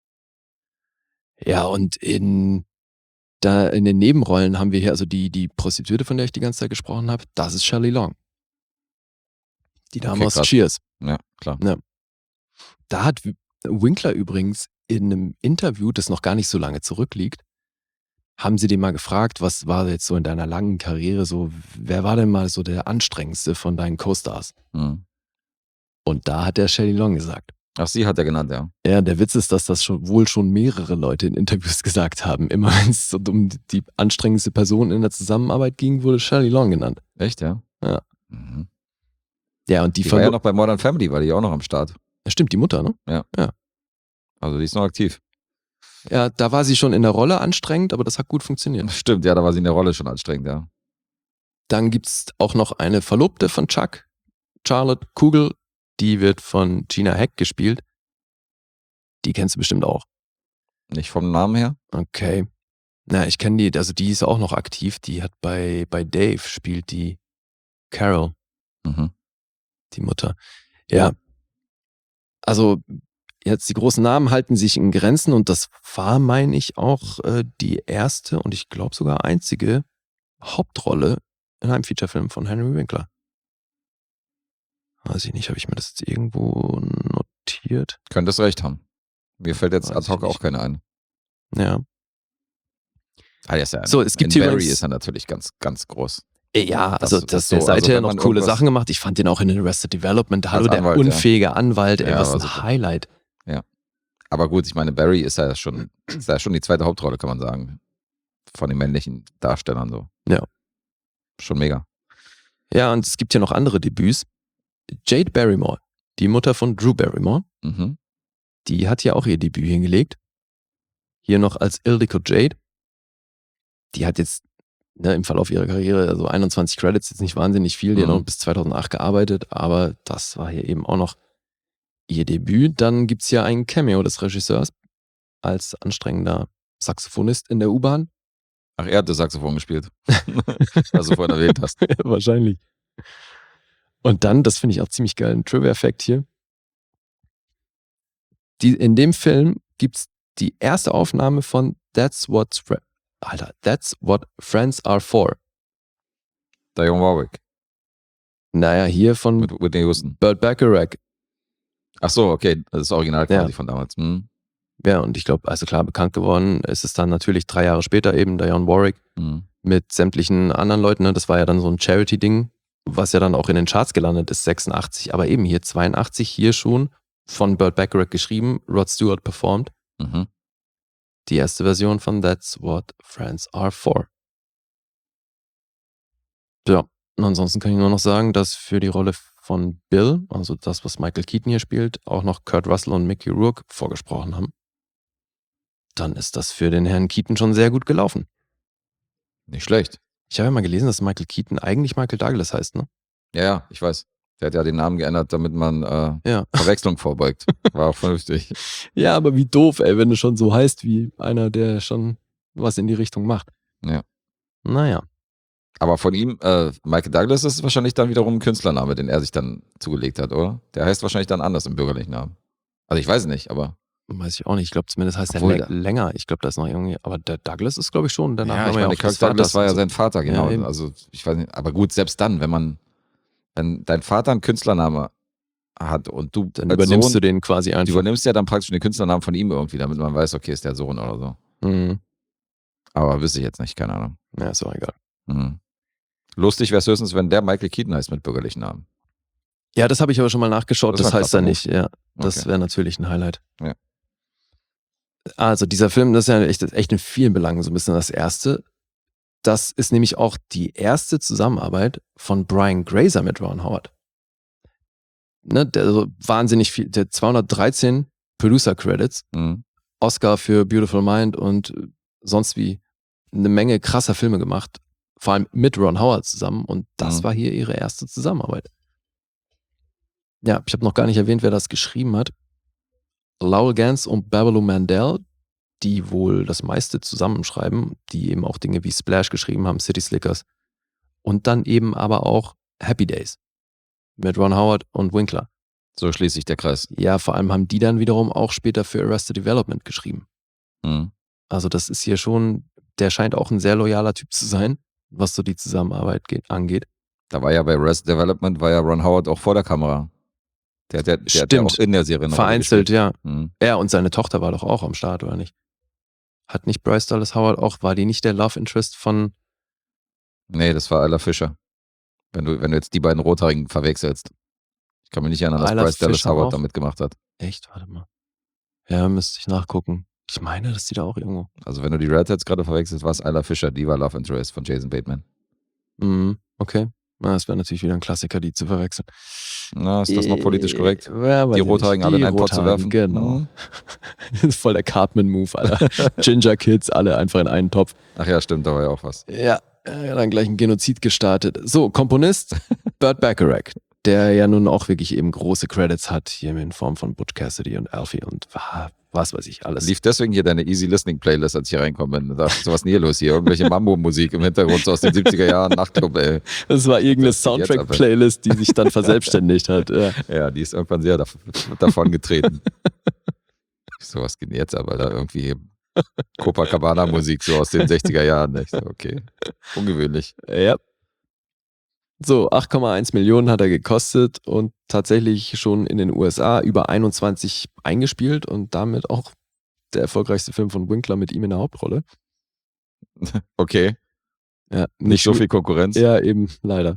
Ja, und in, da in den Nebenrollen haben wir hier also die, die Prostituierte, von der ich die ganze Zeit gesprochen habe, das ist Shelley Long. Die Dame Okay, aus krass. Cheers. Ja, klar. Ja. Da hat Winkler übrigens in einem Interview, das noch gar nicht so lange zurückliegt, haben sie den mal gefragt, was war jetzt so in deiner langen Karriere so, wer war denn mal so der anstrengendste von deinen Co-Stars? Mhm. Und da hat der Shelley Long gesagt. Ach, sie hat er genannt, ja. Ja, der Witz ist, dass das schon, wohl schon mehrere Leute in Interviews gesagt haben. Immer wenn es so um die anstrengendste Person in der Zusammenarbeit ging, wurde Shelley Long genannt. Echt, ja? Ja. Mhm. Ja, und die, Die von war ja noch bei Modern Family, war die auch noch am Start. Ja, stimmt, die Mutter, ne? Ja. Ja. Also die ist noch aktiv. Ja, da war sie schon in der Rolle anstrengend, aber das hat gut funktioniert. Stimmt, ja, da war sie in der Rolle schon anstrengend, ja. Dann gibt's auch noch eine Verlobte von Chuck, Charlotte Kugel, die wird von Gina Hack gespielt. Die kennst du bestimmt auch. Nicht vom Namen her? Okay. Na, ich kenne die, also die ist auch noch aktiv. Die hat bei, bei Dave spielt die Carol, Mhm. die Mutter. Ja. Also jetzt die großen Namen halten sich in Grenzen und das war, meine ich, auch äh, die erste und ich glaube sogar einzige Hauptrolle in einem Featurefilm von Henry Winkler. Weiß ich nicht, habe ich mir das jetzt irgendwo notiert? Könntest recht haben. Mir fällt jetzt Weiß ad hoc ich nicht. auch keine ein. Ja. Ah, der ist ja So, es gibt in hier Barry übrigens- ist er natürlich ganz, ganz groß. Ja, Das- also das das, so, der Seite also wenn hat noch man coole irgendwas- Sachen gemacht. Ich fand den auch in Arrested Development. Hallo, Als der Anwalt, ja. unfähige Anwalt, ey, Ja, was war ein super. Highlight. Aber gut, ich meine, Barry ist ja schon, ist ja schon die zweite Hauptrolle, kann man sagen. Von den männlichen Darstellern so. Ja. Schon mega. Ja, und es gibt hier noch andere Debüts. Jade Barrymore, die Mutter von Drew Barrymore, Mhm. die hat ja auch ihr Debüt hingelegt. Hier noch als Ildiko Jade. Die hat jetzt ne, im Verlauf ihrer Karriere, also einundzwanzig Credits, jetzt nicht wahnsinnig viel, die hat Mhm. noch bis zweitausendacht gearbeitet, aber das war hier eben auch noch ihr Debüt. Dann gibt's hier ein Cameo des Regisseurs als anstrengender Saxophonist in der U-Bahn. Ach, er hat das Saxophon gespielt. Was du vorhin erwähnt hast. Ja, wahrscheinlich. Und dann, das finde ich auch ziemlich geil, ein Trivia-Fact hier. Die, in dem Film gibt's die erste Aufnahme von That's What, Fri- Alter, That's What Friends Are For. Dionne Warwick Naja, hier von mit Whitney Houston. Burt Bacharach. Ach so, okay. Das ist Original quasi Ja. von damals. Hm. Ja, und ich glaube, also klar, bekannt geworden ist es dann natürlich drei Jahre später eben Dionne Warwick Hm. mit sämtlichen anderen Leuten. Ne? Das war ja dann so ein Charity-Ding, was ja dann auch in den Charts gelandet ist, sechsundachtzig, aber eben hier zweiundachtzig, hier schon von Burt Bacharach geschrieben, Rod Stewart performt. Mhm. Die erste Version von That's What Friends Are For. Ja, und ansonsten kann ich nur noch sagen, dass für die Rolle von Bill, also das, was Michael Keaton hier spielt, auch noch Kurt Russell und Mickey Rourke vorgesprochen haben. Dann ist das für den Herrn Keaton schon sehr gut gelaufen. Nicht schlecht. Ich habe ja mal gelesen, dass Michael Keaton eigentlich Michael Douglas heißt, ne? Ja, ja, ich weiß. Der hat ja den Namen geändert, damit man äh, Ja. Verwechslung vorbeugt. War auch vernünftig. Ja, aber wie doof, ey, wenn du schon so heißt wie einer, der schon was in die Richtung macht. Ja. Naja. Aber von ihm, äh, Michael Douglas ist wahrscheinlich dann wiederum ein Künstlername, den er sich dann zugelegt hat, oder? Der heißt wahrscheinlich dann anders im bürgerlichen Namen. Also ich weiß nicht, aber. Weiß ich auch nicht. Ich glaube, zumindest heißt Obwohl er der- länger. Ich glaube, da ist noch irgendwie. Aber der Douglas ist, glaube ich, schon. Der Ja, Nachname ich meine, auch Kirk des Douglas Vaters war ja und so. sein Vater, genau. Ja, eben. Also ich weiß nicht, aber gut, selbst dann, wenn man, wenn dein Vater einen Künstlername hat und du Dann als übernimmst Sohn, du den quasi du einfach. übernimmst ja dann praktisch den Künstlernamen von ihm irgendwie, damit man weiß, okay, ist der Sohn oder so. Mhm. Aber wüsste ich jetzt nicht, keine Ahnung. Ja, ist auch egal. Mhm. Lustig wäre es höchstens, wenn der Michael Keaton heißt mit bürgerlichen Namen. Ja, das habe ich aber schon mal nachgeschaut. Das Das, ist ein heißt er krasser nicht. Ja, das Okay. wäre natürlich ein Highlight. Ja. Also, dieser Film, das ist ja echt, echt in vielen Belangen so ein bisschen das erste. Das ist nämlich auch die erste Zusammenarbeit von Brian Grazer mit Ron Howard. Ne, der also wahnsinnig viel, der zweihundertdreizehn Producer-Credits, Mhm. Oscar für Beautiful Mind und sonst wie eine Menge krasser Filme gemacht, vor allem mit Ron Howard zusammen und das Mhm. war hier ihre erste Zusammenarbeit. Ja, ich habe noch gar nicht erwähnt, wer das geschrieben hat. Lowell Gans und Babaloo Mandel, die wohl das meiste zusammenschreiben, die eben auch Dinge wie Splash geschrieben haben, City Slickers Und dann eben aber auch Happy Days mit Ron Howard und Winkler. So schließt sich der Kreis. Ja, vor allem haben die dann wiederum auch später für Arrested Development geschrieben. Mhm. Also das ist hier schon, der scheint auch ein sehr loyaler Typ zu sein, was so die Zusammenarbeit geht, angeht. Da war ja bei Arrested Development, war ja Ron Howard auch vor der Kamera. Der, der, der hat ja auch in der Serie eine Rolle Vereinzelt, gespielt. ja. Mhm. Er und seine Tochter war doch auch am Start, oder nicht? Hat nicht Bryce Dallas Howard auch, war die nicht der Love Interest von... Nee, das war Isla Fisher. Wenn du, wenn du jetzt die beiden Rothaarigen verwechselst. Ich kann mich nicht erinnern, dass Isla Bryce Dallas Fisher Howard auch? da mitgemacht hat. Echt? Warte mal. Ja, müsste ich nachgucken. Ich meine, dass die da auch irgendwo... Also wenn du die Redheads gerade verwechselst, war es Isla Fisher, die war Love Interest von Jason Bateman. Mhm, okay. Na, das wäre natürlich wieder ein Klassiker, die zu verwechseln. Na, ist das noch politisch korrekt? Ja, weiß Die ich Rothaarigen nicht. alle in Die einen Pott zu Rothaarigen, werfen? Genau. Mhm. Das ist voll der Cartman-Move, Alter. Ginger Kids, alle einfach in einen Topf. Ach ja, stimmt, da war ja auch was. Ja, er hat dann gleich einen Genozid gestartet. So, Komponist Burt Bacharach, der ja nun auch wirklich eben große Credits hat, hier in Form von Butch Cassidy und Alfie und ah, was weiß ich, alles. Lief deswegen hier deine Easy Listening Playlist, als ich hier reinkomme. Da dachte ich, so was denn hier los hier? Irgendwelche Mambo-Musik im Hintergrund so aus den siebziger Jahren, Nachtclub, ey. Das war irgendeine Was geht jetzt ab, ey? Soundtrack-Playlist, die sich dann verselbstständigt hat. Ja. Ja, die ist irgendwann sehr dav davon getreten. So, was geht denn jetzt aber da irgendwie Copacabana-Musik so aus den sechziger Jahren. Ich so, okay, ungewöhnlich. Ja. So, acht Komma eins Millionen hat er gekostet und tatsächlich schon in den U S A über einundzwanzig eingespielt und damit auch der erfolgreichste Film von Winkler mit ihm in der Hauptrolle. Okay, Ja, nicht so nur- viel Konkurrenz. Ja, eben, leider.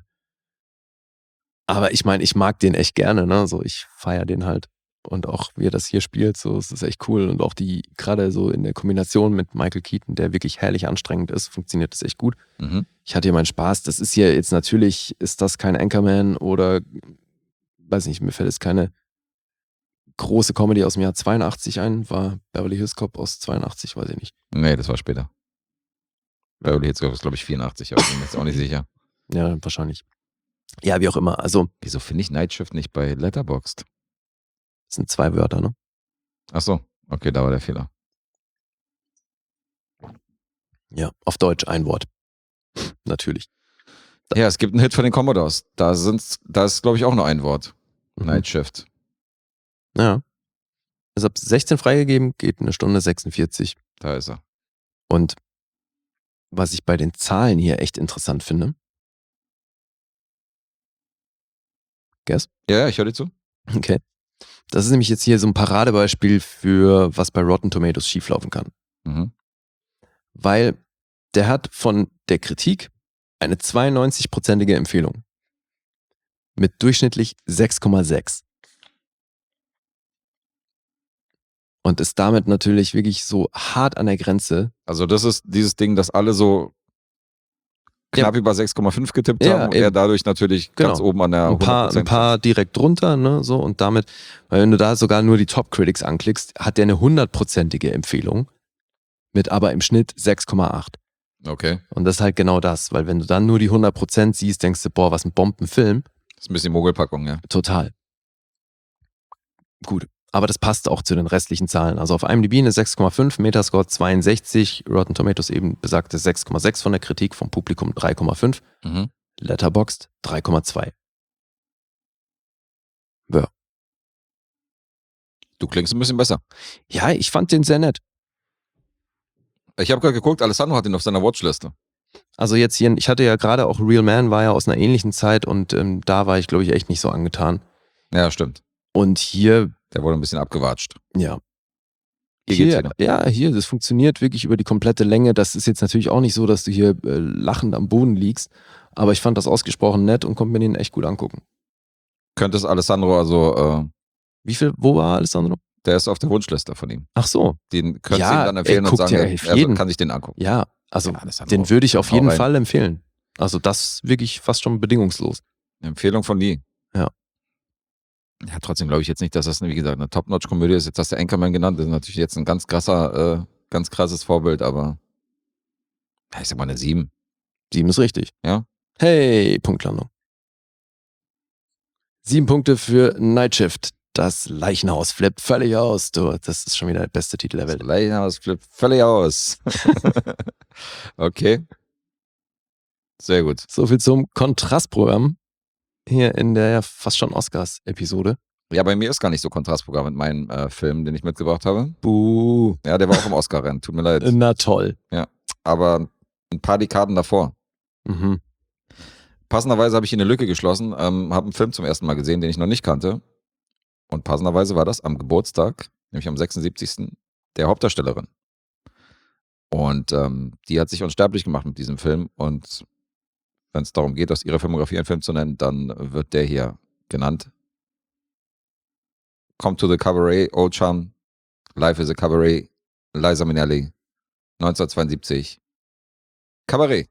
Aber ich meine, ich mag den echt gerne, ne? So, ich feiere den halt. Und auch wie er das hier spielt, so, es ist echt cool. Und auch die, gerade so in der Kombination mit Michael Keaton, der wirklich herrlich anstrengend ist, funktioniert das echt gut. Mhm. Ich hatte hier meinen Spaß. Das ist hier jetzt natürlich, ist das kein Anchorman oder, weiß nicht, mir fällt jetzt keine große Comedy aus dem Jahr zweiundachtzig ein. War Beverly Hills Cop aus zweiundachtzig, weiß ich nicht. Nee, das war später. Beverly Hills Cop ist, glaube ich, vierundachtzig, aber ich bin mir jetzt auch nicht sicher. Ja, wahrscheinlich. Ja, wie auch immer. Also, Wieso finde ich Night Shift nicht bei Letterboxd? es sind zwei Wörter, ne? Ach so, okay, da war der Fehler. Ja, auf Deutsch ein Wort. Natürlich. Ja, es gibt einen Hit von den Commodores. Da, sind's, da ist, glaube ich, auch nur ein Wort. Mhm. Night Shift. Ja. Ist ab sechzehn freigegeben, geht eine Stunde sechsundvierzig. Da ist er. Und was ich bei den Zahlen hier echt interessant finde. Guess? Ja, ja, ich höre dir zu. Okay. Das ist nämlich jetzt hier so ein Paradebeispiel für, was bei Rotten Tomatoes schieflaufen kann. Mhm. Weil der hat von der Kritik eine zweiundneunzig-prozentige Empfehlung. Mit durchschnittlich sechs Komma sechs. Und ist damit natürlich wirklich so hart an der Grenze. Also das ist dieses Ding, dass alle so knapp über sechs Komma fünf getippt Ja, haben und eben. er dadurch natürlich Genau. ganz oben an der Ein paar, hundert Prozent. ein paar direkt drunter, ne, so, und damit, weil wenn du da sogar nur die Top-Critics anklickst, hat der eine hundertprozentige Empfehlung mit aber im Schnitt sechs Komma acht. Okay, Und das ist halt genau das, weil wenn du dann nur die hundert Prozent siehst, denkst du, boah, was ein Bombenfilm. das ist ein bisschen Mogelpackung, ja. Total. Gut. Aber das passt auch zu den restlichen Zahlen. Also auf IMDb eine sechs Komma fünf, Metascore zweiundsechzig, Rotten Tomatoes eben besagte sechs Komma sechs von der Kritik, vom Publikum drei Komma fünf, Mhm. Letterboxd drei Komma zwei. Ja. Du klingst ein bisschen besser. Ja, ich fand den sehr nett. Ich habe gerade geguckt, Alessandro hat ihn auf seiner Watchliste. Also jetzt hier, ich hatte ja gerade auch Real Man, war ja aus einer ähnlichen Zeit und ähm, da war ich, glaube ich, echt nicht so angetan. Ja, stimmt. Und hier, Der wurde ein bisschen abgewatscht. ja. Hier geht's Hier, wieder. ja, hier, das funktioniert wirklich über die komplette Länge. Das ist jetzt natürlich auch nicht so, dass du hier äh, lachend am Boden liegst, aber ich fand das ausgesprochen nett und konnte mir den echt gut angucken. Könnte es Alessandro, also, äh, Wie viel, wo war Alessandro? der ist auf der Wunschliste von ihm. Ach so, Den könntest Ja, du ihm dann empfehlen ey, und guck sagen, dir er auf also jeden. kann sich den angucken. ja, also Ja, Alessandro, den würde ich auf hau jeden rein. Fall empfehlen. Also das wirklich fast schon bedingungslos. Eine Empfehlung von Lee. Ja. Ja, trotzdem glaube ich jetzt nicht, dass das, wie gesagt, eine Top-Notch-Komödie ist. Jetzt hast du Anchorman genannt. Das ist natürlich jetzt ein ganz krasser, äh, ganz krasses Vorbild, aber ja, ich sag mal eine sieben. Sieben ist richtig. Ja. Hey, Punktlandung. Sieben Punkte für Night Shift. Das Leichenhaus flippt völlig aus. Du, das ist schon wieder der beste Titel der Das Welt. Leichenhaus flippt völlig aus. Okay. Sehr gut. So viel zum Kontrastprogramm hier in der ja fast schon Oscars-Episode. Ja, bei mir ist gar nicht so Kontrastprogramm mit meinem äh, Film, den ich mitgebracht habe. Buh. Ja, der war auch im Oscar-Rennen. Tut mir leid. Na toll. Ja, aber ein paar Dekaden davor. Mhm. Passenderweise habe ich hier eine Lücke geschlossen, ähm, habe einen Film zum ersten Mal gesehen, den ich noch nicht kannte. Und passenderweise war das am Geburtstag, nämlich am sechsundsiebzigsten der Hauptdarstellerin. Und ähm, die hat sich unsterblich gemacht mit diesem Film. Und wenn es darum geht, aus ihrer Filmografie einen Film zu nennen, dann wird der hier genannt. Come to the Cabaret, Old Chum, Life is a Cabaret, Liza Minnelli, neunzehnhundertzweiundsiebzig. Cabaret.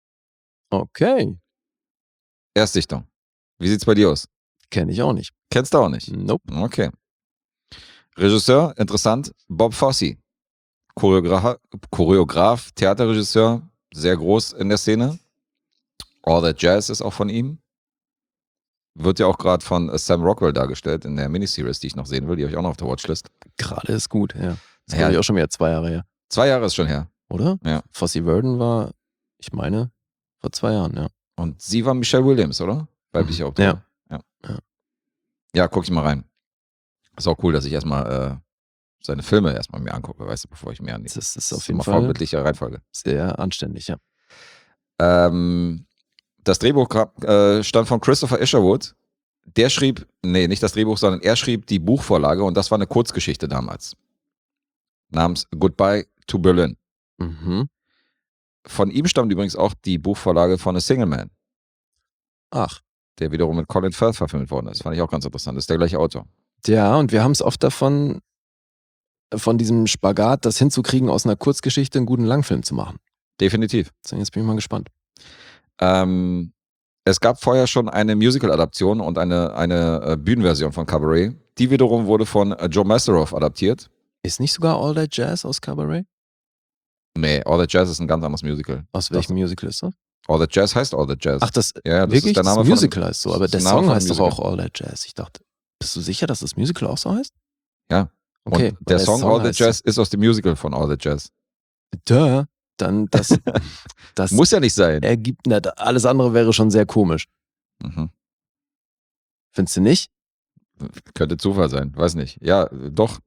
Okay. Erstsichtung. Wie sieht's bei dir aus? Kenne ich auch nicht. Kennst du auch nicht? Nope. Okay. Regisseur, interessant, Bob Fosse. Choreograf, Choreograf, Theaterregisseur, sehr groß in der Szene. All That Jazz ist auch von ihm. Wird ja auch gerade von Sam Rockwell dargestellt in der Miniseries, die ich noch sehen will. Die habe ich auch noch auf der Watchlist. Gerade ist gut, ja. Das Ja. ja. ich auch schon wieder zwei Jahre her. Zwei Jahre ist schon her. Oder? Ja. Fosse Verdon war, ich meine, vor zwei Jahren, ja. Und sie war Michelle Williams, oder? Weibliche Mhm. Autorin. Ja. Ja. Ja. Ja, guck ich mal rein. Ist auch cool, dass ich erstmal äh, seine Filme erstmal mir angucke, weißt du, bevor ich mir an die. Das ist Das auf jeden immer Fall vorbildliche Reihenfolge. sehr anständig, ja. Ähm, das Drehbuch äh, stammt von Christopher Isherwood. Der schrieb, nee, nicht das Drehbuch, sondern er schrieb die Buchvorlage und das war eine Kurzgeschichte damals. Namens Goodbye to Berlin. Mhm. Von ihm stammt übrigens auch die Buchvorlage von A Single Man, Ach. der wiederum mit Colin Firth verfilmt worden ist. Fand ich auch ganz interessant. Das ist der gleiche Autor. Ja, und wir haben es oft davon, von diesem Spagat, das hinzukriegen, aus einer Kurzgeschichte einen guten Langfilm zu machen. Definitiv. So, jetzt bin ich mal gespannt. Ähm, es gab vorher schon eine Musical-Adaption und eine, eine äh, Bühnenversion von Cabaret. Die wiederum wurde von äh, Joe Massaroff adaptiert. Ist nicht sogar All That Jazz aus Cabaret? Nee, All That Jazz ist ein ganz anderes Musical. Aus welchem Musical ist das? All That Jazz heißt All That Jazz. Ach, das, ja, ja, das wirklich? ist der Name das von Musical einem, heißt so, aber das der ist der Name Song von einem heißt doch Musical. auch All That Jazz. Ich dachte, bist du sicher, dass das Musical auch so heißt? Ja. Okay. Und der, Song, All That heißt Jazz ist aus dem Musical von All That Jazz. Duh. Dann das, das Muss ja nicht sein. ergibt, na, alles andere wäre schon sehr komisch. Mhm. Findest du nicht? Könnte Zufall sein. Weiß nicht. Ja, doch.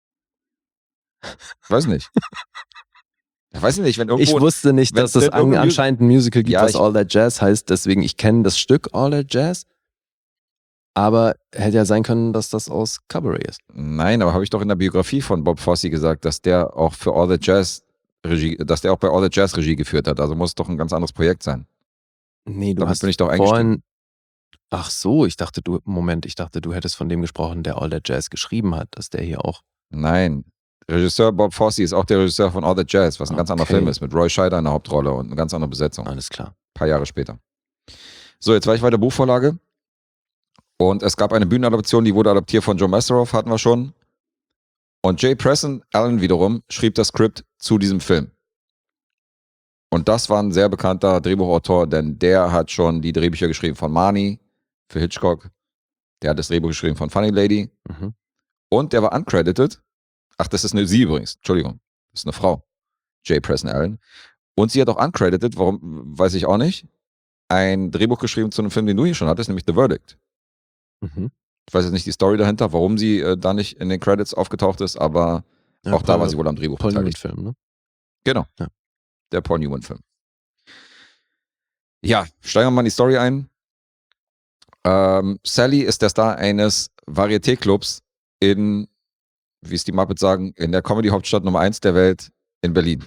Weiß nicht. Weiß nicht, wenn irgendwo... Ich wusste nicht, wenn- dass es wenn an, irgendein anscheinend ein Musical gibt, Ja, was ich- All That Jazz heißt. Deswegen, ich kenne das Stück All That Jazz. Aber hätte ja sein können, dass das aus Cabaret ist. Nein, aber habe ich doch in der Biografie von Bob Fosse gesagt, dass der auch für All That Jazz Regie, dass der auch bei All That Jazz Regie geführt hat. Also muss es doch ein ganz anderes Projekt sein. Nee, du Damit hast bin ich doch eingestiegen. vorhin... Ach so, ich dachte, du... Moment, ich dachte, du hättest von dem gesprochen, der All That Jazz geschrieben hat, dass der hier auch... Nein. Regisseur Bob Fosse ist auch der Regisseur von All That Jazz, was ein ganz anderer Okay. Film ist, mit Roy Scheider in der Hauptrolle und eine ganz andere Besetzung. Ein Alles klar. paar Jahre später. So, jetzt war ich bei der Buchvorlage. Und es gab eine Bühnenadaption, die wurde adaptiert von Joe Massaroff, hatten wir schon. Und J. Preston Allen wiederum schrieb das Skript zu diesem Film. Und das war ein sehr bekannter Drehbuchautor, denn der hat schon die Drehbücher geschrieben von Marnie für Hitchcock. Der hat das Drehbuch geschrieben von Funny Lady. Mhm. Und der war uncredited. Ach, das ist eine sie übrigens. Entschuldigung. Das ist eine Frau. J. Preston Allen. Und sie hat auch uncredited, warum, weiß ich auch nicht, ein Drehbuch geschrieben zu einem Film, den du hier schon hattest, nämlich The Verdict. Mhm. Ich weiß jetzt nicht die Story dahinter, warum sie äh, da nicht in den Credits aufgetaucht ist, aber Ja, auch da Paul- war sie wohl am Drehbuch Paul beteiligt. Newman-Film, ne? Genau. Ja. Der Paul Newman-Film. Ja, steigen wir mal in die Story ein. Ähm, Sally ist der Star eines Varieté-Clubs in, wie es die Muppets sagen, in der Comedy-Hauptstadt Nummer eins der Welt in Berlin.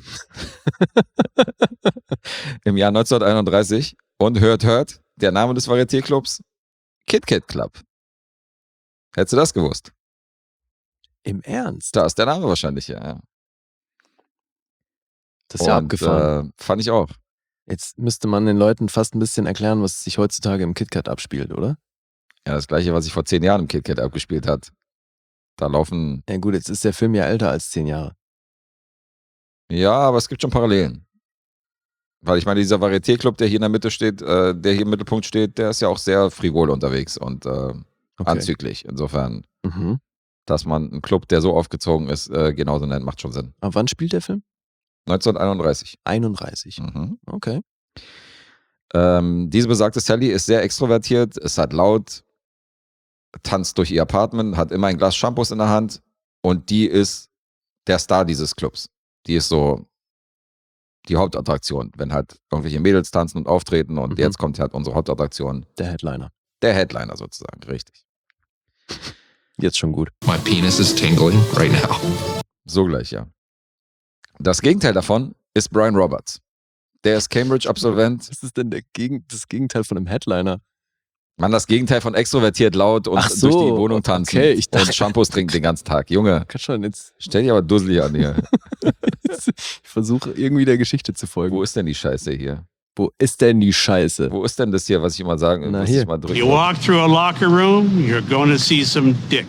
Im Jahr neunzehnhunderteinunddreißig. Und hört, hört, der Name des Varieté-Clubs? Kit Kat Club. Hättest du das gewusst? Im Ernst? Da ist der Name wahrscheinlich, ja. ja. Das ist ja Und, abgefahren. Äh, fand ich auch. Jetzt müsste man den Leuten fast ein bisschen erklären, was sich heutzutage im KitKat abspielt, oder? Ja, das gleiche, was sich vor zehn Jahren im Kit Kat abgespielt hat. Da laufen, Ja gut, jetzt ist der Film ja älter als zehn Jahre. ja, aber es gibt schon Parallelen. Weil ich meine, dieser Varieté-Club, der hier in der Mitte steht, äh, der hier im Mittelpunkt steht, der ist ja auch sehr frivol unterwegs und äh, Okay. anzüglich. Insofern, Mhm. dass man einen Club, der so aufgezogen ist, äh, genauso nennt, macht schon Sinn. Aber wann spielt der Film? neunzehnhunderteinunddreißig. einunddreißig. Mhm. Okay. Ähm, diese besagte Sally ist sehr extrovertiert, ist halt laut, tanzt durch ihr Apartment, hat immer ein Glas Shampoos in der Hand und die ist der Star dieses Clubs. Die ist so die Hauptattraktion, wenn halt irgendwelche Mädels tanzen und auftreten und Mhm. jetzt kommt halt unsere Hauptattraktion, Der Headliner. der Headliner sozusagen, richtig. Jetzt schon gut. My penis is tingling right now. So gleich, ja. Das Gegenteil davon ist Brian Roberts. Der ist Cambridge-Absolvent. Was ist denn der Gegen das Gegenteil von einem Headliner? Man, das Gegenteil von extrovertiert laut und Ach so, durch die Wohnung tanzen okay, ich und dachte- Shampoos trinken den ganzen Tag. Junge, Kann schon jetzt. stell dich aber dusselig an hier. Ich versuche irgendwie der Geschichte zu folgen. Wo ist denn die Scheiße hier? Wo ist denn die Scheiße? Wo ist denn das hier, was ich immer sagen Na, was hier. ich mal drücken You wollte? walk through a locker room, you're going to see some dick.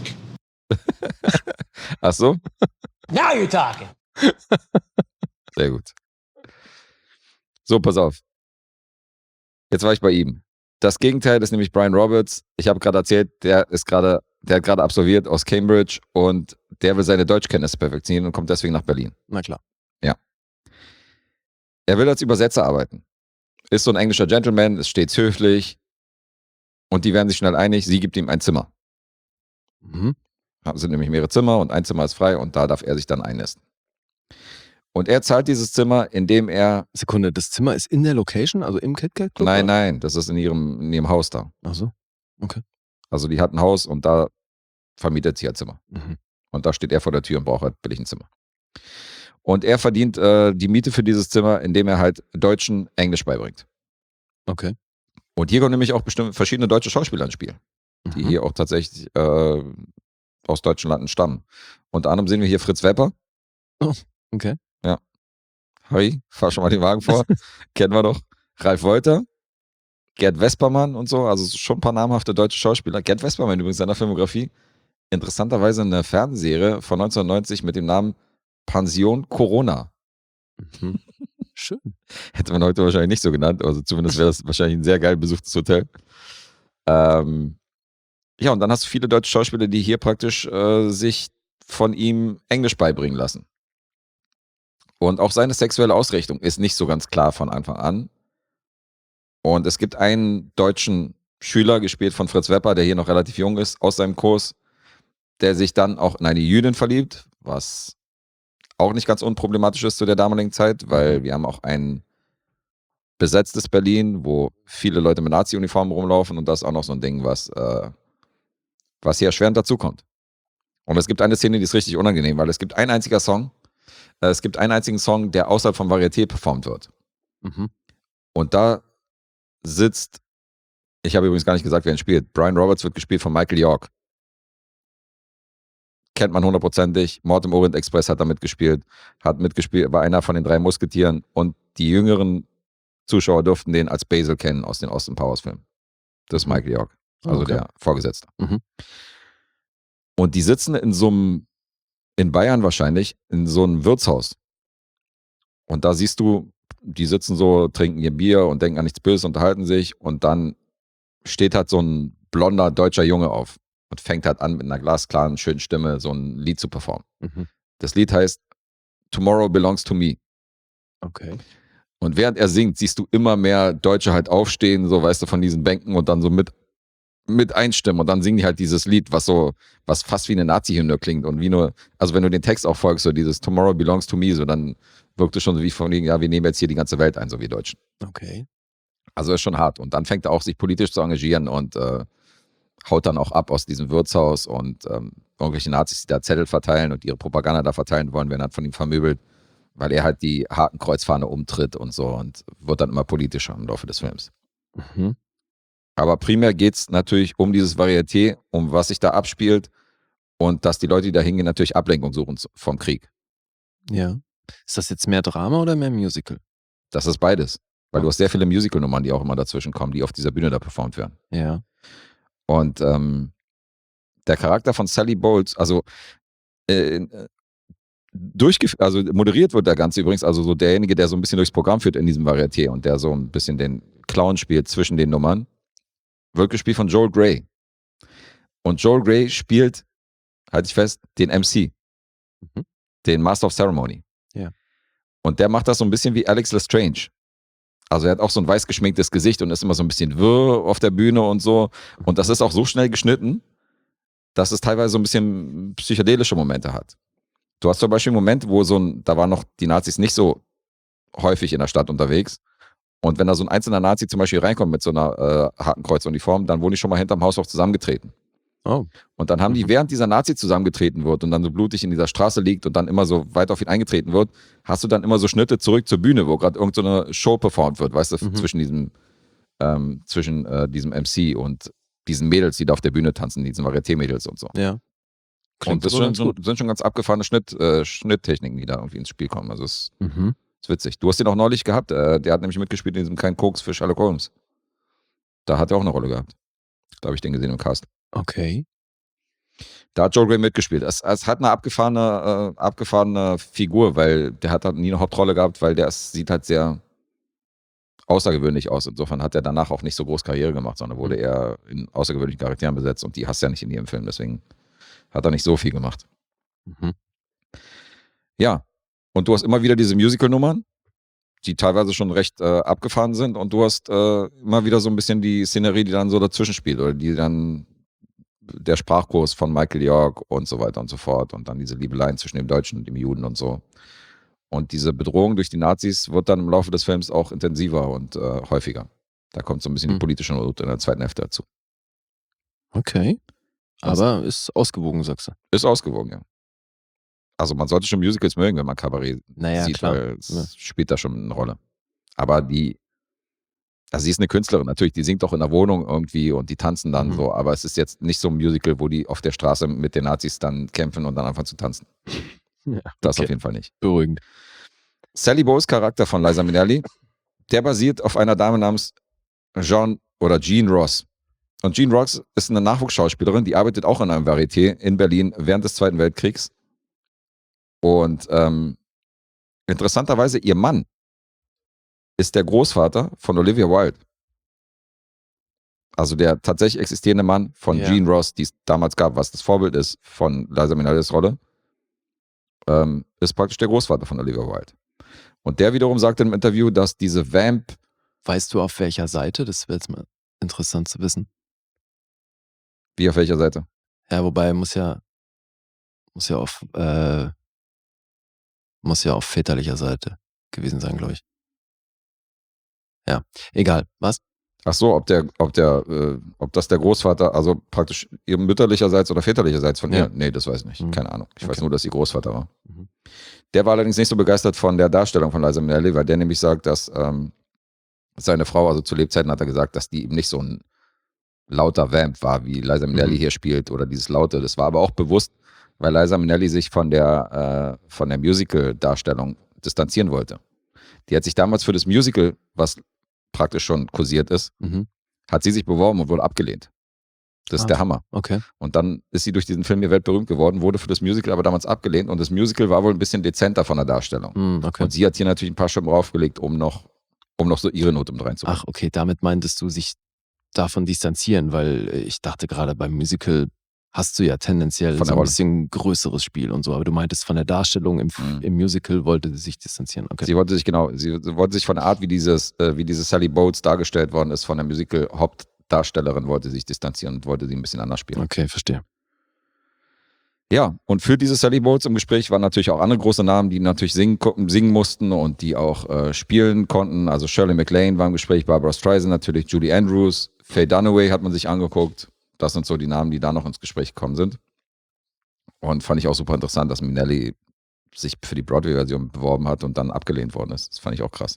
Ach so? Now you're talking. Sehr gut. So, pass auf. Jetzt war ich bei ihm. Das Gegenteil ist nämlich Brian Roberts. Ich habe gerade erzählt, der ist gerade, der hat gerade absolviert aus Cambridge und der will seine Deutschkenntnisse perfektionieren und kommt deswegen nach Berlin. Na klar. Er will als Übersetzer arbeiten. Ist so ein englischer Gentleman, ist stets höflich und die werden sich schnell einig, sie gibt ihm ein Zimmer. Mhm. Es sind nämlich mehrere Zimmer und ein Zimmer ist frei und da darf er sich dann einnisten. Und er zahlt dieses Zimmer, indem er, Sekunde, das Zimmer ist in der Location, also im KitKat Club? nein, oder? nein, das ist in ihrem, in ihrem Haus da. Ach so. Also die hat ein Haus und da vermietet sie ein Zimmer. Mhm. Und da steht er vor der Tür und braucht halt billig ein Zimmer. Und er verdient äh, die Miete für dieses Zimmer, indem er halt Deutschen Englisch beibringt. Okay. Und hier kommen nämlich auch bestimmt verschiedene deutsche Schauspieler ins Spiel, die Mhm. hier auch tatsächlich äh, aus deutschen Landen stammen. Unter anderem sehen wir hier Fritz Wepper. Okay. Harry, fahr schon mal den Wagen vor. Kennen wir doch. Ralf Wolter, Gerd Vespermann und so. Also schon ein paar namhafte deutsche Schauspieler. Gerd Vespermann übrigens seiner Filmografie. Interessanterweise eine Fernsehserie von neunzehnhundertneunzig mit dem Namen Pension Corona. Mhm. Schön. Hätte man heute wahrscheinlich nicht so genannt. Also zumindest wäre das wahrscheinlich ein sehr geil besuchtes Hotel. Ähm, ja, und dann hast du viele deutsche Schauspieler, die hier praktisch äh, sich von ihm Englisch beibringen lassen. Und auch seine sexuelle Ausrichtung ist nicht so ganz klar von Anfang an. Und es gibt einen deutschen Schüler, gespielt von Fritz Wepper, der hier noch relativ jung ist, aus seinem Kurs, der sich dann auch in eine Jüdin verliebt, was auch nicht ganz unproblematisch ist zu der damaligen Zeit, weil wir haben auch ein besetztes Berlin, wo viele Leute mit Nazi-Uniformen rumlaufen und das ist auch noch so ein Ding, was, äh, was hier erschwerend dazukommt. Und es gibt eine Szene, die ist richtig unangenehm, weil es gibt ein einziger Song, äh, es gibt einen einzigen Song, der außerhalb vom Varieté performt wird. Mhm. Und da sitzt, ich habe übrigens gar nicht gesagt, wer ihn spielt, Brian Roberts wird gespielt von Michael York. Kennt man hundertprozentig. Mord im Orient Express hat da mitgespielt, hat mitgespielt, war einer von den drei Musketieren und die jüngeren Zuschauer durften den als Basil kennen aus den Austin Powers Filmen. Das ist Michael York, also Okay. der Vorgesetzte. Mhm. Und die sitzen in so einem, in Bayern wahrscheinlich, in so einem Wirtshaus. Und da siehst du, die sitzen so, trinken ihr Bier und denken an nichts Böses, unterhalten sich und dann steht halt so ein blonder deutscher Junge auf und fängt halt an mit einer glasklaren, schönen Stimme so ein Lied zu performen. Mhm. Das Lied heißt Tomorrow Belongs to Me. Okay. Und während er singt, siehst du immer mehr Deutsche halt aufstehen, so weißt du, von diesen Bänken und dann so mit, mit einstimmen und dann singen die halt dieses Lied, was so, was fast wie eine Nazi-Hymne klingt und wie nur, also wenn du den Text auch folgst, so dieses Tomorrow Belongs to Me, so dann wirkt es schon so wie von wegen, ja, wir nehmen jetzt hier die ganze Welt ein, so wie Deutschen. Okay. Also ist schon hart. Und dann fängt er auch sich politisch zu engagieren und äh, haut dann auch ab aus diesem Wirtshaus und ähm, irgendwelche Nazis, die da Zettel verteilen und ihre Propaganda da verteilen wollen, werden halt von ihm vermöbelt, weil er halt die Hakenkreuzfahne umtritt und so und wird dann immer politischer im Laufe des Films. Mhm. Aber primär geht es natürlich um dieses Varieté, um was sich da abspielt und dass die Leute, die da hingehen, natürlich Ablenkung suchen z- vom Krieg. Ja. Ist das jetzt mehr Drama oder mehr Musical? Das ist beides. Weil Ja. du hast sehr viele Musical-Nummern, die auch immer dazwischen kommen, die auf dieser Bühne da performt werden. Ja. Und ähm, der Charakter von Sally Bowles, also äh, äh, durchgef- also moderiert wird der Ganze übrigens, also so derjenige, der so ein bisschen durchs Programm führt in diesem Varieté und der so ein bisschen den Clown spielt zwischen den Nummern, wird gespielt von Joel Grey. Und Joel Grey spielt, halte ich fest, den M C, Mhm. den Master of Ceremony. Ja. Und der macht das so ein bisschen wie Alex Lestrange. Also er hat auch so ein weiß geschminktes Gesicht und ist immer so ein bisschen wirr auf der Bühne und so. Und das ist auch so schnell geschnitten, dass es teilweise so ein bisschen psychedelische Momente hat. Du hast zum Beispiel einen Moment, wo so ein, da waren noch die Nazis nicht so häufig in der Stadt unterwegs. Und wenn da so ein einzelner Nazi zum Beispiel reinkommt mit so einer äh, Hakenkreuzuniform, dann wurden die schon mal hinterm Haus auch zusammengetreten. Oh. Und dann haben die, während dieser Nazi zusammengetreten wird und dann so blutig in dieser Straße liegt und dann immer so weit auf ihn eingetreten wird, hast du dann immer so Schnitte zurück zur Bühne, wo gerade irgendeine so Show performt wird, weißt du, mhm. zwischen diesem, ähm, zwischen äh, diesem M C und diesen Mädels, die da auf der Bühne tanzen, diesen Varieté-Mädels und so. Ja. Klingt und das sind schon, sind schon ganz abgefahrene Schnitt, äh, Schnitttechniken, die da irgendwie ins Spiel kommen. Also es mhm. ist witzig. Du hast den auch neulich gehabt, äh, der hat nämlich mitgespielt in diesem Kein Koks für Sherlock Holmes. Da hat er auch eine Rolle gehabt. Da habe ich den gesehen im Cast. Okay. Da hat Joel Grey mitgespielt. Es, es hat eine abgefahrene, äh, abgefahrene Figur, weil der hat halt nie eine Hauptrolle gehabt, weil der ist, sieht halt sehr außergewöhnlich aus. Insofern hat er danach auch nicht so groß Karriere gemacht, sondern wurde mhm. eher in außergewöhnlichen Charakteren besetzt und die hast du ja nicht in jedem Film, deswegen hat er nicht so viel gemacht. Mhm. Ja, und du hast immer wieder diese Musical-Nummern, die teilweise schon recht äh, abgefahren sind und du hast äh, immer wieder so ein bisschen die Szenerie, die dann so dazwischen spielt oder die dann der Sprachkurs von Michael York und so weiter und so fort und dann diese Liebeleien zwischen dem Deutschen und dem Juden und so. Und diese Bedrohung durch die Nazis wird dann im Laufe des Films auch intensiver und äh, häufiger. Da kommt so ein bisschen hm. die politische Not in der zweiten Hälfte dazu. Okay. Aber also, ist ausgewogen, sagst du? Ist ausgewogen, ja. Also man sollte schon Musicals mögen, wenn man Kabarett naja, sieht, klar. weil es ja. spielt da schon eine Rolle. Aber die, also sie ist eine Künstlerin, natürlich, die singt auch in der Wohnung irgendwie und die tanzen dann mhm. so, aber es ist jetzt nicht so ein Musical, wo die auf der Straße mit den Nazis dann kämpfen und dann anfangen zu tanzen. Ja, das okay. auf jeden Fall nicht. Beruhigend. Sally Bowles Charakter von Liza Minnelli, der basiert auf einer Dame namens Jean oder Jean Ross. Und Jean Ross ist eine Nachwuchsschauspielerin, die arbeitet auch in einem Varieté in Berlin während des Zweiten Weltkriegs. Und ähm, interessanterweise, ihr Mann ist der Großvater von Olivia Wilde. Also der tatsächlich existierende Mann von ja. Jean Ross, die es damals gab, was das Vorbild ist von Liza Minnellis Rolle, ähm, ist praktisch der Großvater von Olivia Wilde. Und der wiederum sagte im Interview, dass diese Vamp... Weißt du, auf welcher Seite? Das wäre jetzt mal interessant zu wissen. Wie, auf welcher Seite? Ja, wobei muss ja muss ja auf äh, muss ja auf väterlicher Seite gewesen sein, glaube ich. Ja, egal. Was? Ach so, ob der, ob der, äh, ob das der Großvater, also praktisch ihr mütterlicherseits oder väterlicherseits von ja. ihr? Nee, das weiß ich nicht. Mhm. Keine Ahnung. Ich okay. weiß nur, dass sie Großvater war. Mhm. Der war allerdings nicht so begeistert von der Darstellung von Liza Minnelli, weil der nämlich sagt, dass ähm, seine Frau, also zu Lebzeiten hat er gesagt, dass die eben nicht so ein lauter Vamp war, wie Liza Minnelli mhm. hier spielt oder dieses Laute. Das war aber auch bewusst, weil Liza Minnelli sich von der, äh, von der Musical-Darstellung distanzieren wollte. Die hat sich damals für das Musical, was praktisch schon kursiert ist, mhm. hat sie sich beworben und wurde abgelehnt. Das ist ah, der Hammer. Okay. Und dann ist sie durch diesen Film hier weltberühmt geworden, wurde für das Musical aber damals abgelehnt und das Musical war wohl ein bisschen dezenter von der Darstellung. Mhm, okay. Und sie hat hier natürlich ein paar Stimmen draufgelegt, um noch, um noch so ihre Note mit reinzubringen. Ach, okay, damit meintest du sich davon distanzieren, weil ich dachte gerade beim Musical hast du ja tendenziell von so ein Rolle. bisschen größeres Spiel und so, aber du meintest von der Darstellung im, Mhm. im Musical wollte sie sich distanzieren. Okay. Sie wollte sich, genau, sie wollte sich von der Art, wie dieses, äh, wie diese Sally Bowles dargestellt worden ist, von der Musical-Hauptdarstellerin, wollte sich distanzieren und wollte sie ein bisschen anders spielen. Okay, verstehe. Ja, und für diese Sally Bowles im Gespräch waren natürlich auch andere große Namen, die natürlich singen, singen mussten und die auch äh, spielen konnten. Also Shirley MacLaine war im Gespräch, Barbara Streisand natürlich, Julie Andrews, Faye Dunaway hat man sich angeguckt. Das sind so die Namen, die da noch ins Gespräch gekommen sind. Und fand ich auch super interessant, dass Minnelli sich für die Broadway-Version beworben hat und dann abgelehnt worden ist. Das fand ich auch krass.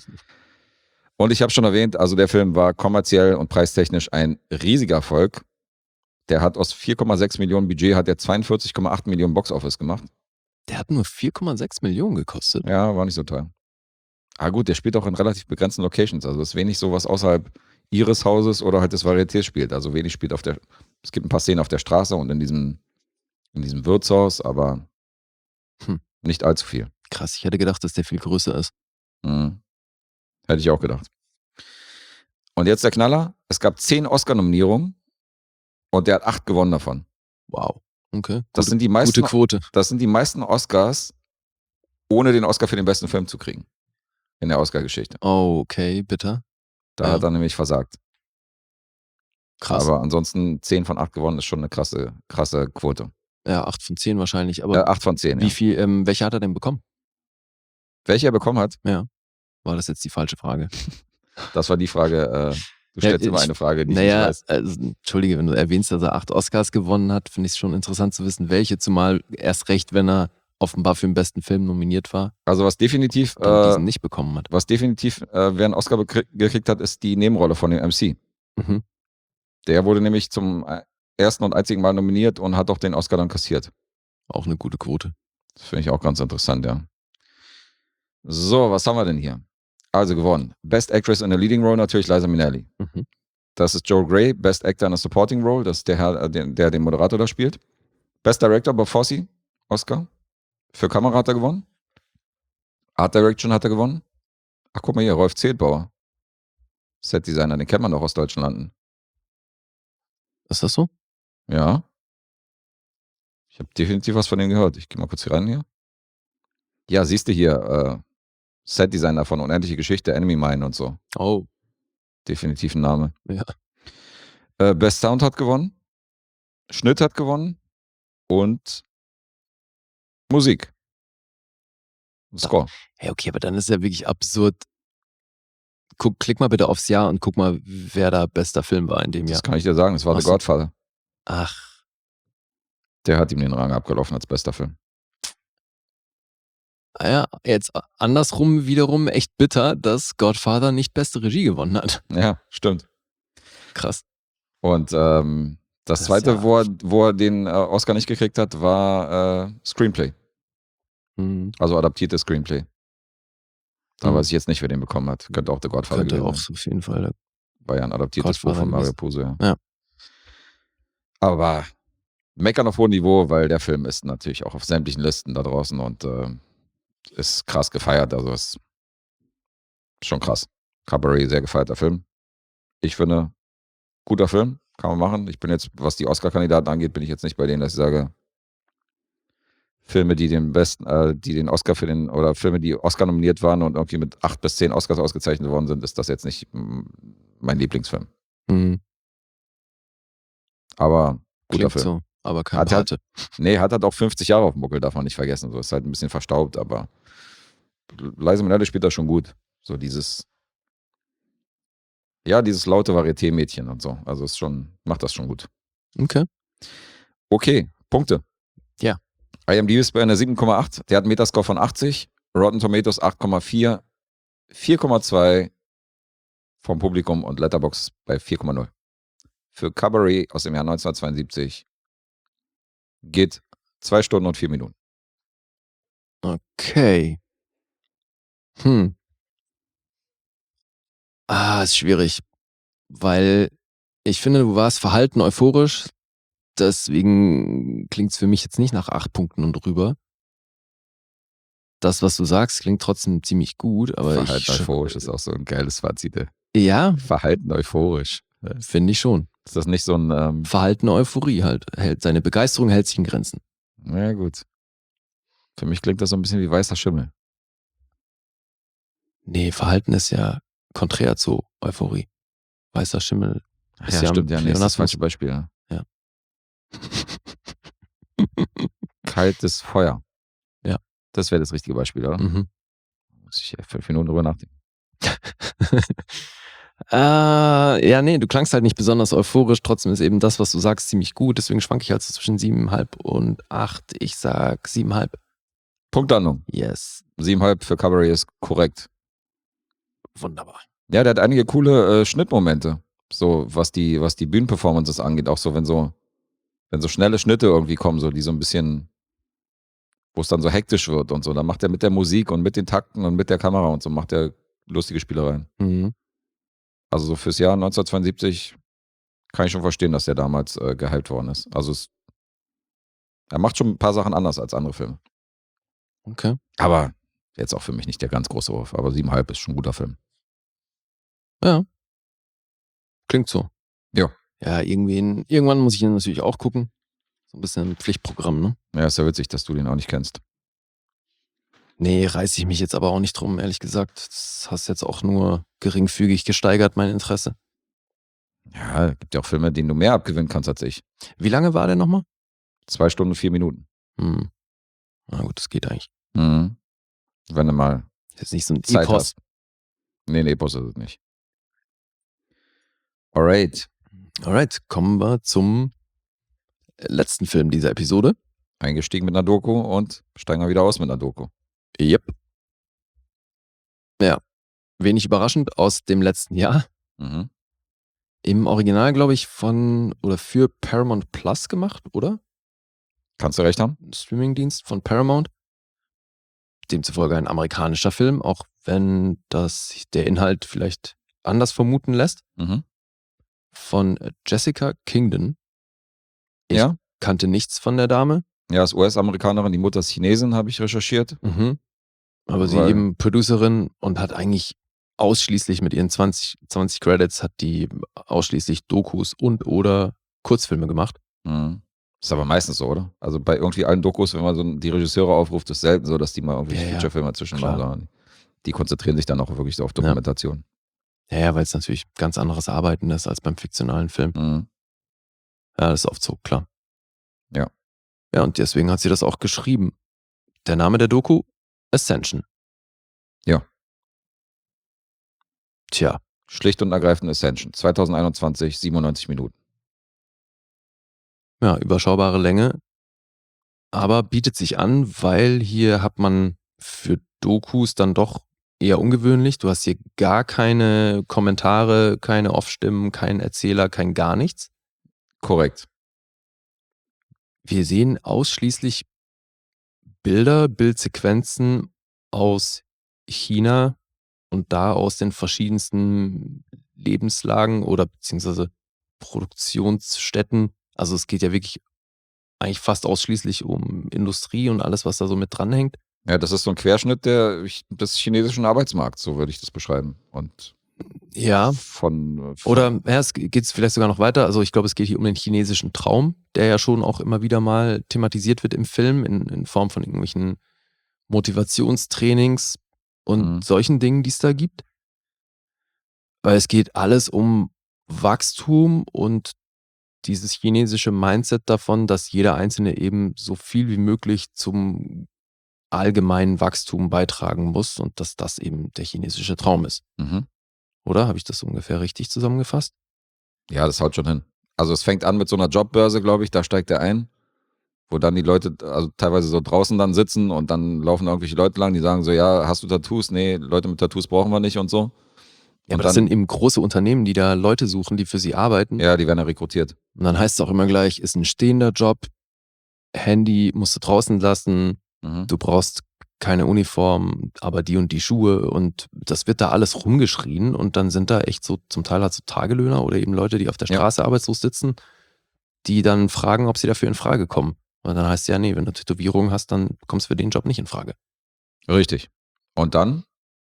Und ich habe schon erwähnt, also der Film war kommerziell und preistechnisch ein riesiger Erfolg. Der hat aus vier Komma sechs Millionen Budget hat er zweiundvierzig Komma acht Millionen Boxoffice gemacht. Der hat nur vier Komma sechs Millionen gekostet. Ja, war nicht so teuer. Ah gut, der spielt auch in relativ begrenzten Locations. Also es ist wenig so, was außerhalb ihres Hauses oder halt des Varietés spielt. Also wenig spielt auf der, es gibt ein paar Szenen auf der Straße und in diesem, in diesem Wirtshaus, aber hm. nicht allzu viel. Krass, ich hätte gedacht, dass der viel größer ist. Mhm. Hätte ich auch gedacht. Und jetzt der Knaller. Es gab zehn Oscar-Nominierungen und der hat acht gewonnen davon. Wow. Okay. Das gute, sind die meisten, gute Quote. Das sind die meisten Oscars, ohne den Oscar für den besten Film zu kriegen. in der Oscar-Geschichte. Oh, okay, bitter. Da Ja. hat er nämlich versagt. Krass. Aber ansonsten zehn von acht gewonnen ist schon eine krasse, krasse Quote. Ja, acht von zehn wahrscheinlich. Aber Äh, acht von zehn, wie ja. viel, ähm, welche hat er denn bekommen? Welche er bekommen hat, War das jetzt die falsche Frage? das war die Frage, äh, du stellst Ja, immer ich- eine Frage, die ich Naja, nicht weiß. also, entschuldige, wenn du erwähnst, dass er acht Oscars gewonnen hat, finde ich es schon interessant zu wissen, welche, zumal erst recht, wenn er offenbar für den besten Film nominiert war, Also was definitiv, dann äh, diesen nicht bekommen hat. was definitiv, äh, wer einen Oscar bekrieg- gekriegt hat, ist die Nebenrolle von dem M C. Mhm. Der wurde nämlich zum äh, ersten und einzigen Mal nominiert und hat auch den Oscar dann kassiert. Auch eine gute Quote. Das finde ich auch ganz interessant, ja. So, was haben wir denn hier? Also gewonnen. Best Actress in a Leading Role natürlich Liza Minnelli. Mhm. Das ist Joel Grey. Best Actor in a Supporting Role. Das ist der Herr, äh, der, der den Moderator da spielt. Best Director Bob Fosse, Oscar. Für Kamera hat er gewonnen. Art Direction hat er gewonnen. Ach, guck mal hier, Rolf Zedbauer. Set Designer, den kennt man doch aus deutschen Landen. Ist das so? Ja. Ich habe definitiv was von dem gehört. Ich gehe mal kurz hier rein hier. Ja, siehst du hier, äh, Set Designer von Unendliche Geschichte, Enemy Mine und so. Oh, Definitiv ein Name. ja. Äh, Best Sound hat gewonnen. Schnitt hat gewonnen. Und Musik. Score. Hey, okay, aber dann ist ja wirklich absurd. Guck, klick mal bitte aufs Jahr und guck mal, wer da bester Film war in dem Das Jahr. kann ich dir sagen. Es war Ach The so. Godfather. Ach, Der hat ihm den Rang abgelaufen als bester Film. ah ja, jetzt andersrum wiederum echt bitter, dass Godfather nicht beste Regie gewonnen hat. Ja, stimmt. Krass. Und ähm, das, Das ist zweite, ja- wo, er, wo er den äh, Oscar nicht gekriegt hat, war äh, Screenplay. Hm, Also adaptiertes Screenplay. Da Mhm. weiß ich jetzt nicht, wer den bekommen hat. Könnte auch The Godfather könnte gewesen auch sein. so auf jeden Fall. War ja ein adaptiertes Buch Godfather von Mario gewesen. Puzo, ja. Ja. Aber meckern auf hohem Niveau, weil der Film ist natürlich auch auf sämtlichen Listen da draußen und äh, ist krass gefeiert. Also ist schon krass. Cabaret, sehr gefeierter Film. Ich finde, guter Film, kann man machen. Ich bin jetzt, was die Oscar-Kandidaten angeht, bin ich jetzt nicht bei denen, dass ich sage, Filme, die den besten, äh, die den Oscar für den, oder Filme, die Oscar nominiert waren und irgendwie mit acht bis zehn Oscars ausgezeichnet worden sind, ist das jetzt nicht mm, mein Lieblingsfilm. Hm, Aber guter klingt Film. so, aber kein Hat halt- Pate. Nee, hat halt auch fünfzig Jahre auf dem Buckel, darf man nicht vergessen. So ist halt ein bisschen verstaubt, aber Liza Minnelli spielt das schon gut. So dieses, ja, dieses laute Varieté-Mädchen und so. Also ist schon, macht das schon gut. Okay. Okay, Punkte. Ja. IMDb ist bei einer sieben Komma acht. Der hat einen Metascore von achtzig. Rotten Tomatoes acht Komma vier. vier Komma zwei vom Publikum und Letterboxd bei vier Komma null. Für Cabaret aus dem Jahr neunzehnhundertzweiundsiebzig geht zwei Stunden und vier Minuten. Okay. Hm. Ah, ist schwierig. Weil ich finde, du warst verhalten euphorisch. Deswegen klingt es für mich jetzt nicht nach acht Punkten und drüber. Das, was du sagst, klingt trotzdem ziemlich gut, aber Verhalten ich. euphorisch ist auch so ein geiles Fazit. ey. Ja, Verhalten euphorisch. finde ich schon. Ist das nicht so ein, ähm, Verhalten Euphorie halt. Hält, seine Begeisterung hält sich in Grenzen. na gut. Für mich klingt das so ein bisschen wie weißer Schimmel. Nee, Verhalten ist ja konträr zu Euphorie. Weißer Schimmel Ach ist ja, ja, stimmt, ja, nee, ist das Pleonasmus. falsche Beispiel. Ja. Ja. Kaltes Feuer. Ja. Das wäre das richtige Beispiel, oder? Mhm. Muss ich fünf Minuten drüber nachdenken. Äh, ja, nee, du klangst halt nicht besonders euphorisch. Trotzdem ist eben das, was du sagst, ziemlich gut. Deswegen schwanke ich halt so zwischen siebeneinhalb und acht. Ich sag siebeneinhalb. Punktlandung. Yes. Siebeneinhalb für Cabaret ist korrekt. Wunderbar. Ja, der hat einige coole äh, Schnittmomente. So, was die, was die Bühnenperformances angeht. Auch so, wenn so, wenn so schnelle Schnitte irgendwie kommen, so, die so ein bisschen, wo es dann so hektisch wird und so. Dann macht er mit der Musik und mit den Takten und mit der Kamera und so, macht er lustige Spielereien. Mhm. Also so fürs Jahr neunzehnhundertzweiundsiebzig kann ich schon verstehen, dass der damals äh, gehypt worden ist. Also es, er macht schon ein paar Sachen anders als andere Filme. Okay. Aber jetzt auch für mich nicht der ganz große Wurf. Aber siebeneinhalb ist schon ein guter Film. Ja. Klingt so. Ja. Ja, irgendwie, irgendwann muss ich ihn natürlich auch gucken. So ein bisschen ein Pflichtprogramm, ne? Ja, ist ja witzig, dass du den auch nicht kennst. Nee, reiße ich mich jetzt aber auch nicht drum, ehrlich gesagt. Das hast jetzt auch nur geringfügig gesteigert, mein Interesse. Ja, gibt ja auch Filme, denen du mehr abgewinnen kannst als ich. Wie lange war der nochmal? Zwei Stunden, vier Minuten. Hm. Na gut, das geht eigentlich. Mhm. Wenn du mal Jetzt nicht so ein Zeit Epos. hast. Nee, nee, Epos ist es nicht. Alright. Alright, kommen wir zum letzten Film dieser Episode. Eingestiegen mit einer Doku und steigen wir wieder aus mit einer Doku. Yep. Ja, wenig überraschend aus dem letzten Jahr. Mhm. Im Original, glaube ich, von oder für Paramount Plus gemacht, oder? Kannst du recht haben? Ein Streamingdienst von Paramount. Demzufolge ein amerikanischer Film, auch wenn das der Inhalt vielleicht anders vermuten lässt. Mhm. Von Jessica Kingdon. Ich Ja. kannte nichts von der Dame. Ja, ist U S-Amerikanerin, die Mutter ist Chinesin, habe ich recherchiert. Mhm. Aber sie Weil- eben Producerin und hat eigentlich ausschließlich mit ihren zwanzig, zwanzig Credits hat die ausschließlich Dokus und oder Kurzfilme gemacht. Mhm. Ist aber meistens so, oder? Also bei irgendwie allen Dokus, wenn man so die Regisseure aufruft, ist selten so, dass die mal irgendwie Ja, ja. Featurefilme dazwischen Klar. machen, sondern die konzentrieren sich dann auch wirklich so auf Dokumentation. Ja, ja, weil es natürlich ganz anderes Arbeiten ist als beim fiktionalen Film. Mhm. Ja, das ist oft so, klar. Ja. Ja, und deswegen hat sie das auch geschrieben. Der Name der Doku? Ascension. Ja. Tja, Schlicht und ergreifend Ascension. zwanzig einundzwanzig, siebenundneunzig Minuten. ja, überschaubare Länge. Aber bietet sich an, weil hier hat man für Dokus dann doch eher ungewöhnlich. Du hast hier gar keine Kommentare, keine Off-Stimmen, keinen Erzähler, kein gar nichts. Korrekt. Wir sehen ausschließlich Bilder, Bildsequenzen aus China und da aus den verschiedensten Lebenslagen oder beziehungsweise Produktionsstätten. Also es geht ja wirklich eigentlich fast ausschließlich um Industrie und alles, was da so mit dranhängt. Ja, das ist so ein Querschnitt der, des chinesischen Arbeitsmarkts, so würde ich das beschreiben. Und Ja, von, von oder ja, es geht vielleicht sogar noch weiter. Also ich glaube, es geht hier um den chinesischen Traum, der ja schon auch immer wieder mal thematisiert wird im Film in, in Form von irgendwelchen Motivationstrainings und Mhm. solchen Dingen, die es da gibt. Weil es geht alles um Wachstum und dieses chinesische Mindset davon, dass jeder Einzelne eben so viel wie möglich zum allgemeinen Wachstum beitragen muss und dass das eben der chinesische Traum ist. Mhm. Oder? Habe ich das ungefähr richtig zusammengefasst? Ja, das haut schon hin. Also es fängt an mit so einer Jobbörse, glaube ich, da steigt er ein, wo dann die Leute, also teilweise so draußen dann sitzen und dann laufen da irgendwelche Leute lang, die sagen so, ja, hast du Tattoos? Nee, Leute mit Tattoos brauchen wir nicht und so. Ja, Und aber das dann- sind eben große Unternehmen, die da Leute suchen, die für sie arbeiten. Ja, die werden ja rekrutiert. Und dann heißt es auch immer gleich, ist ein stehender Job, Handy musst du draußen lassen, Mhm. du brauchst keine Uniform, aber die und die Schuhe und das wird da alles rumgeschrien und dann sind da echt so, zum Teil halt so Tagelöhner oder eben Leute, die auf der Ja. Straße arbeitslos sitzen, die dann fragen, ob sie dafür in Frage kommen. Und dann heißt es ja, nee, wenn du Tätowierungen hast, dann kommst du für den Job nicht in Frage. Richtig. Und dann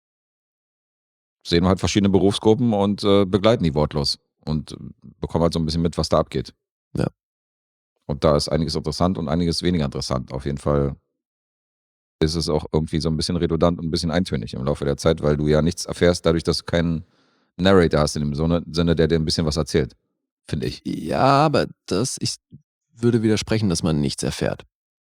sehen wir halt verschiedene Berufsgruppen und äh, begleiten die wortlos und äh, bekommen halt so ein bisschen mit, was da abgeht. Ja. Und da ist einiges interessant und einiges weniger interessant. Auf jeden Fall ist es auch irgendwie so ein bisschen redundant und ein bisschen eintönig im Laufe der Zeit, weil du ja nichts erfährst, dadurch, dass du keinen Narrator hast in dem Sinne, Sinne, der dir ein bisschen was erzählt. Finde ich. Ja, aber das, ich würde widersprechen, dass man nichts erfährt.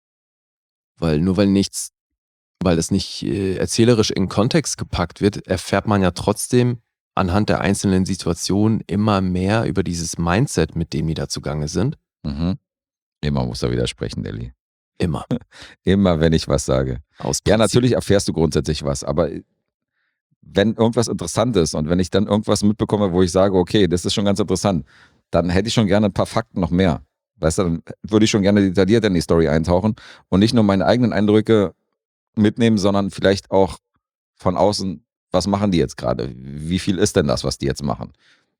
Weil nur weil nichts, weil es nicht äh, erzählerisch in Kontext gepackt wird, erfährt man ja trotzdem anhand der einzelnen Situationen immer mehr über dieses Mindset, mit dem die da zugange sind. Mhm. Immer muss er widersprechen, Elli. Immer. Immer, wenn ich was sage. Aus Ja, Prinzip. natürlich erfährst du grundsätzlich was, aber wenn irgendwas interessant ist und wenn ich dann irgendwas mitbekomme, wo ich sage, okay, das ist schon ganz interessant, dann hätte ich schon gerne ein paar Fakten noch mehr. Weißt du, dann würde ich schon gerne detailliert in die Story eintauchen und nicht nur meine eigenen Eindrücke mitnehmen, sondern vielleicht auch von außen, was machen die jetzt gerade? Wie viel ist denn das, was die jetzt machen?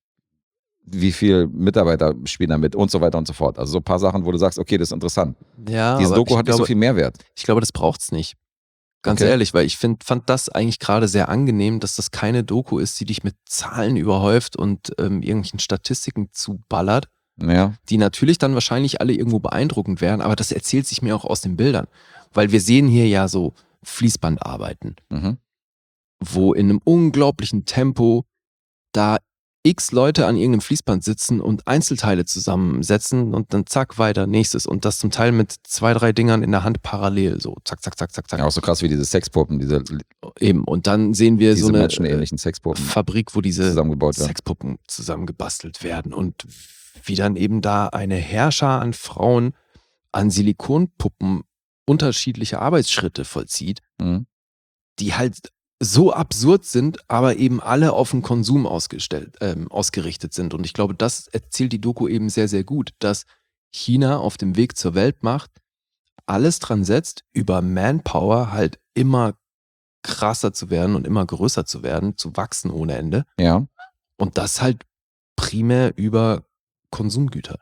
Wie viele Mitarbeiter spielen da mit und so weiter und so fort. Also so ein paar Sachen, wo du sagst, okay, das ist interessant. Ja, Diese aber Doku ich hat nicht so glaube, viel Mehrwert. Ich glaube, das braucht's nicht. Ganz Okay. ehrlich, weil ich find, fand das eigentlich gerade sehr angenehm, dass das keine Doku ist, die dich mit Zahlen überhäuft und ähm, irgendwelchen Statistiken zuballert, Ja, die natürlich dann wahrscheinlich alle irgendwo beeindruckend wären, aber das erzählt sich mir auch aus den Bildern. Weil wir sehen hier ja so Fließband arbeiten, Mhm. wo in einem unglaublichen Tempo da x Leute an irgendeinem Fließband sitzen und Einzelteile zusammensetzen und dann zack, weiter, nächstes. Und das zum Teil mit zwei, drei Dingern in der Hand parallel, so zack, zack, zack, zack, zack. Ja, auch so krass wie diese Sexpuppen, diese, Eben, und dann sehen wir diese so eine menschenähnlichen Sexpuppen Fabrik, wo diese zusammengebaut werden. Sexpuppen zusammengebastelt werden und wie dann eben da eine Herrscher an Frauen an Silikonpuppen unterschiedliche Arbeitsschritte vollzieht, Mhm. die halt so absurd sind, aber eben alle auf den Konsum ausgestellt, ähm, ausgerichtet sind. Und ich glaube, das erzählt die Doku eben sehr, sehr gut, dass China auf dem Weg zur Weltmacht alles dran setzt, über Manpower halt immer krasser zu werden und immer größer zu werden, zu wachsen ohne Ende. Ja. Und das halt primär über Konsumgüter.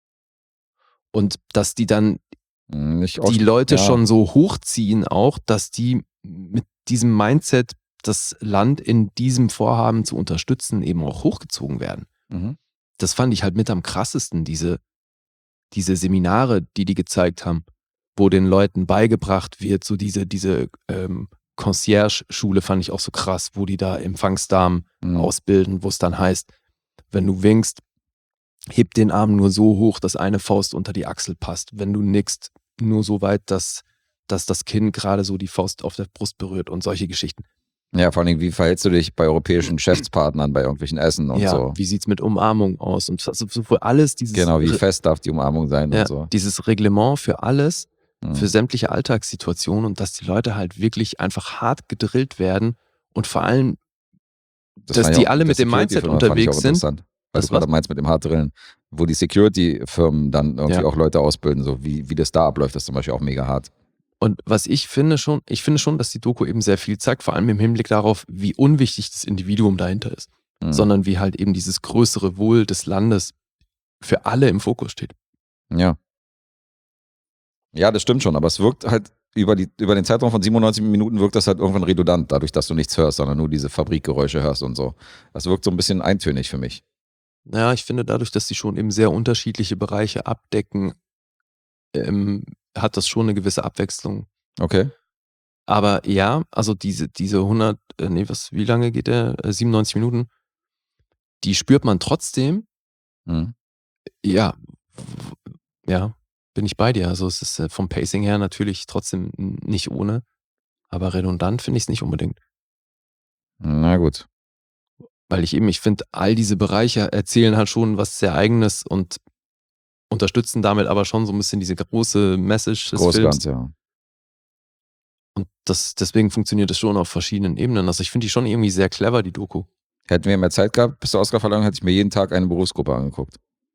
Und dass die dann Nicht die aus- Leute ja. schon so hochziehen auch, dass die mit diesem Mindset, das Land in diesem Vorhaben zu unterstützen, eben auch hochgezogen werden. Mhm. Das fand ich halt mit am krassesten, diese, diese Seminare, die die gezeigt haben, wo den Leuten beigebracht wird, so diese, diese ähm, Concierge-Schule fand ich auch so krass, wo die da Empfangsdamen Mhm. ausbilden, wo es dann heißt, wenn du winkst, heb den Arm nur so hoch, dass eine Faust unter die Achsel passt. Wenn du nickst, nur so weit, dass, dass das Kinn gerade so die Faust auf der Brust berührt und solche Geschichten. Ja, vor allem, wie verhältst du dich bei europäischen Geschäftspartnern bei irgendwelchen Essen und ja, so? wie sieht's mit Umarmung aus? Und also für alles dieses, Genau, wie Re- fest darf die Umarmung sein ja, und so. dieses Reglement für alles, Mhm. für sämtliche Alltagssituationen und dass die Leute halt wirklich einfach hart gedrillt werden und vor allem, Das dass fand ich die auch- alle der mit dem Mindset Security-Firma fand ich unterwegs auch sind. interessant, Weil Das du gerade was? meinst mit dem Hartdrillen, wo die Security-Firmen dann irgendwie Ja. auch Leute ausbilden, so wie, wie das da abläuft, das ist zum Beispiel auch mega hart. Und was ich finde schon, ich finde schon, dass die Doku eben sehr viel zeigt, vor allem im Hinblick darauf, wie unwichtig das Individuum dahinter ist, Mhm. sondern wie halt eben dieses größere Wohl des Landes für alle im Fokus steht. Ja. Ja, das stimmt schon, aber es wirkt halt über, die, über den Zeitraum von siebenundneunzig Minuten wirkt das halt irgendwann redundant, dadurch, dass du nichts hörst, sondern nur diese Fabrikgeräusche hörst und so. Das wirkt so ein bisschen eintönig für mich. Naja, ich finde dadurch, dass sie schon eben sehr unterschiedliche Bereiche abdecken, ähm, hat das schon eine gewisse Abwechslung. Okay. Aber ja, also diese, diese hundert, äh, nee, was, wie lange geht der? Äh, siebenundneunzig Minuten, die spürt man trotzdem. Mhm. Ja, w- ja, bin ich bei dir. Also es ist äh, vom Pacing her natürlich trotzdem n- nicht ohne, aber redundant finde ich es nicht unbedingt. Na gut. Weil ich eben, ich finde, all diese Bereiche erzählen halt schon was sehr Eigenes und unterstützen damit aber schon so ein bisschen diese große Message des Films. Großganz, ja. Und das, deswegen funktioniert das schon auf verschiedenen Ebenen. Also ich finde die schon irgendwie sehr clever, die Doku. Hätten wir mehr Zeit gehabt bis zur Oscarverleihung, hätte ich mir jeden Tag eine Berufsgruppe angeguckt.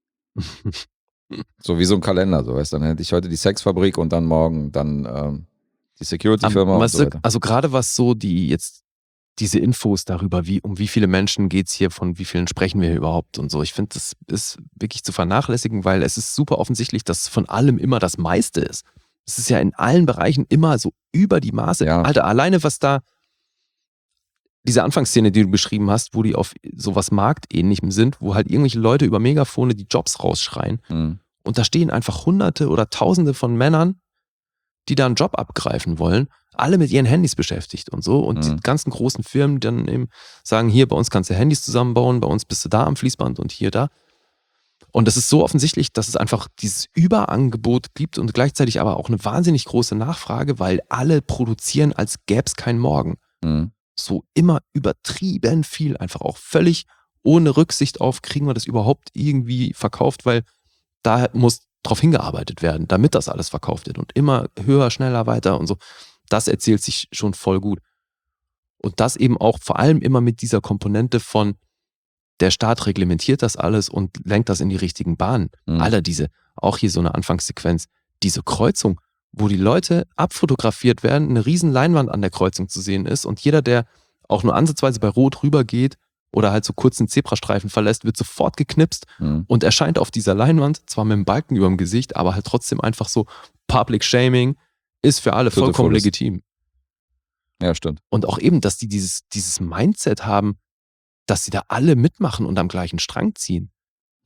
So wie so ein Kalender, so weißt du. Dann hätte ich heute die Sexfabrik und dann morgen dann ähm, die Security-Firma Am- und weißt so du, weiter. also gerade was so die jetzt diese Infos darüber, wie um wie viele Menschen geht's hier, von wie vielen sprechen wir hier überhaupt und so. Ich finde, das ist wirklich zu vernachlässigen, weil es ist super offensichtlich, dass von allem immer das meiste ist. Es ist ja in allen Bereichen immer so über die Maße. Ja. Alter, alleine was da, diese Anfangsszene, die du beschrieben hast, wo die auf sowas Marktähnlichem sind, wo halt irgendwelche Leute über Megafone die Jobs rausschreien Mhm. und da stehen einfach Hunderte oder Tausende von Männern, die da einen Job abgreifen wollen, alle mit ihren Handys beschäftigt und so. Und Mhm. die ganzen großen Firmen dann eben sagen, hier, bei uns kannst du Handys zusammenbauen, bei uns bist du da am Fließband und hier, da. Und das ist so offensichtlich, dass es einfach dieses Überangebot gibt und gleichzeitig aber auch eine wahnsinnig große Nachfrage, weil alle produzieren, als gäbe es keinen Morgen. Mhm. So immer übertrieben viel, einfach auch völlig ohne Rücksicht auf, kriegen wir das überhaupt irgendwie verkauft, weil da muss drauf hingearbeitet werden, damit das alles verkauft wird und immer höher, schneller, weiter und so. Das erzählt sich schon voll gut. Und das eben auch vor allem immer mit dieser Komponente von der Staat reglementiert das alles und lenkt das in die richtigen Bahnen. Mhm. Alter, diese, auch hier so eine Anfangssequenz, diese Kreuzung, wo die Leute abfotografiert werden, eine riesen Leinwand an der Kreuzung zu sehen ist und jeder, der auch nur ansatzweise bei Rot rübergeht oder halt so kurz einen Zebrastreifen verlässt, wird sofort geknipst Mhm. und erscheint auf dieser Leinwand, zwar mit einem Balken über dem Gesicht, aber halt trotzdem einfach so Public Shaming ist für alle Für the vollkommen fullest. legitim. Ja, stimmt. Und auch eben, dass die dieses, dieses Mindset haben, dass sie da alle mitmachen und am gleichen Strang ziehen. Mhm.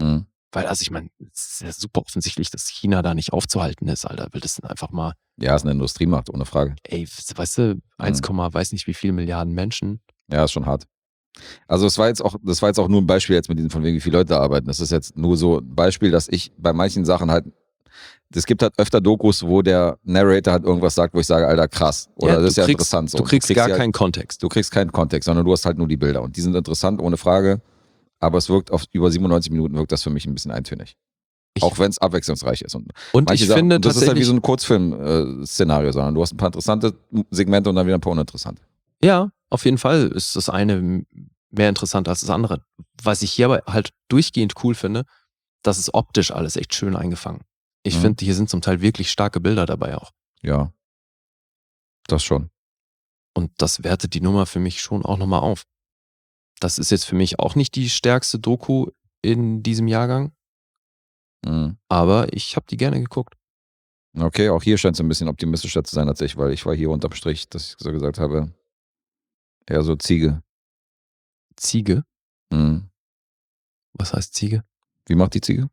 Weil, also ich meine, es ist ja super offensichtlich, dass China da nicht aufzuhalten ist, Alter. Will das denn einfach mal, Ja, ist eine Industriemacht, ohne Frage. ey, weißt du, eins, weiß nicht wie viele Milliarden Menschen. Ja, ist schon hart. Also es war jetzt auch, das war jetzt auch nur ein Beispiel jetzt mit diesen, von wegen, wie viele Leute da arbeiten. Das ist jetzt nur so ein Beispiel, dass ich bei manchen Sachen halt, es gibt halt öfter Dokus, wo der Narrator halt irgendwas sagt, wo ich sage, Alter, krass. Oder Ja, das ist du ja kriegst- interessant. So. Du kriegst, gar ja, keinen Kontext. Du kriegst keinen Kontext, sondern du hast halt nur die Bilder. Und die sind interessant, ohne Frage. Aber es wirkt auf über siebenundneunzig Minuten, wirkt das für mich ein bisschen eintönig. Ich- Auch wenn es abwechslungsreich ist. Und, Und manche ich Sachen- finde und das ist halt wie tatsächlich, so ein Kurzfilm-Szenario, sondern du hast ein paar interessante Segmente und dann wieder ein paar uninteressante. ja, auf jeden Fall ist das eine m- mehr interessant als das andere. Was ich hier aber halt durchgehend cool finde, das ist optisch alles echt schön eingefangen. Ich Mhm. finde, hier sind zum Teil wirklich starke Bilder dabei auch. Ja. Das schon. Und das wertet die Nummer für mich schon auch nochmal auf. Das ist jetzt für mich auch nicht die stärkste Doku in diesem Jahrgang, Mhm. aber ich habe die gerne geguckt. Okay, auch hier scheint es ein bisschen optimistischer zu sein als ich, weil ich war hier unterm Strich, dass ich so gesagt habe, eher so Ziege. Ziege? Mhm. Was heißt Ziege? Wie macht die Ziege?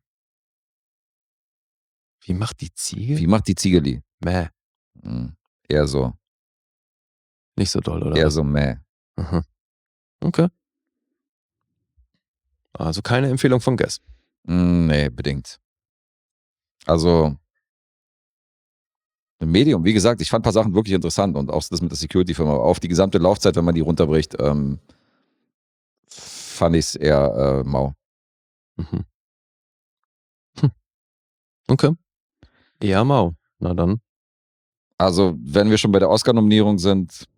Wie macht die Ziege? Wie macht die Ziegeli? Mäh. Mhm. Eher so, Nicht so doll, oder? eher was? so mäh. Aha. Okay. Also keine Empfehlung von Guess. Mm, Nee, bedingt. Also, ein Medium, wie gesagt, ich fand ein paar Sachen wirklich interessant und auch das mit der Security-Firma. Aber auf die gesamte Laufzeit, wenn man die runterbricht, ähm, fand ich es eher äh, mau. Mhm. Hm. Okay. Eher mau. Na dann. Also, wenn wir schon bei der Oscar-Nominierung sind,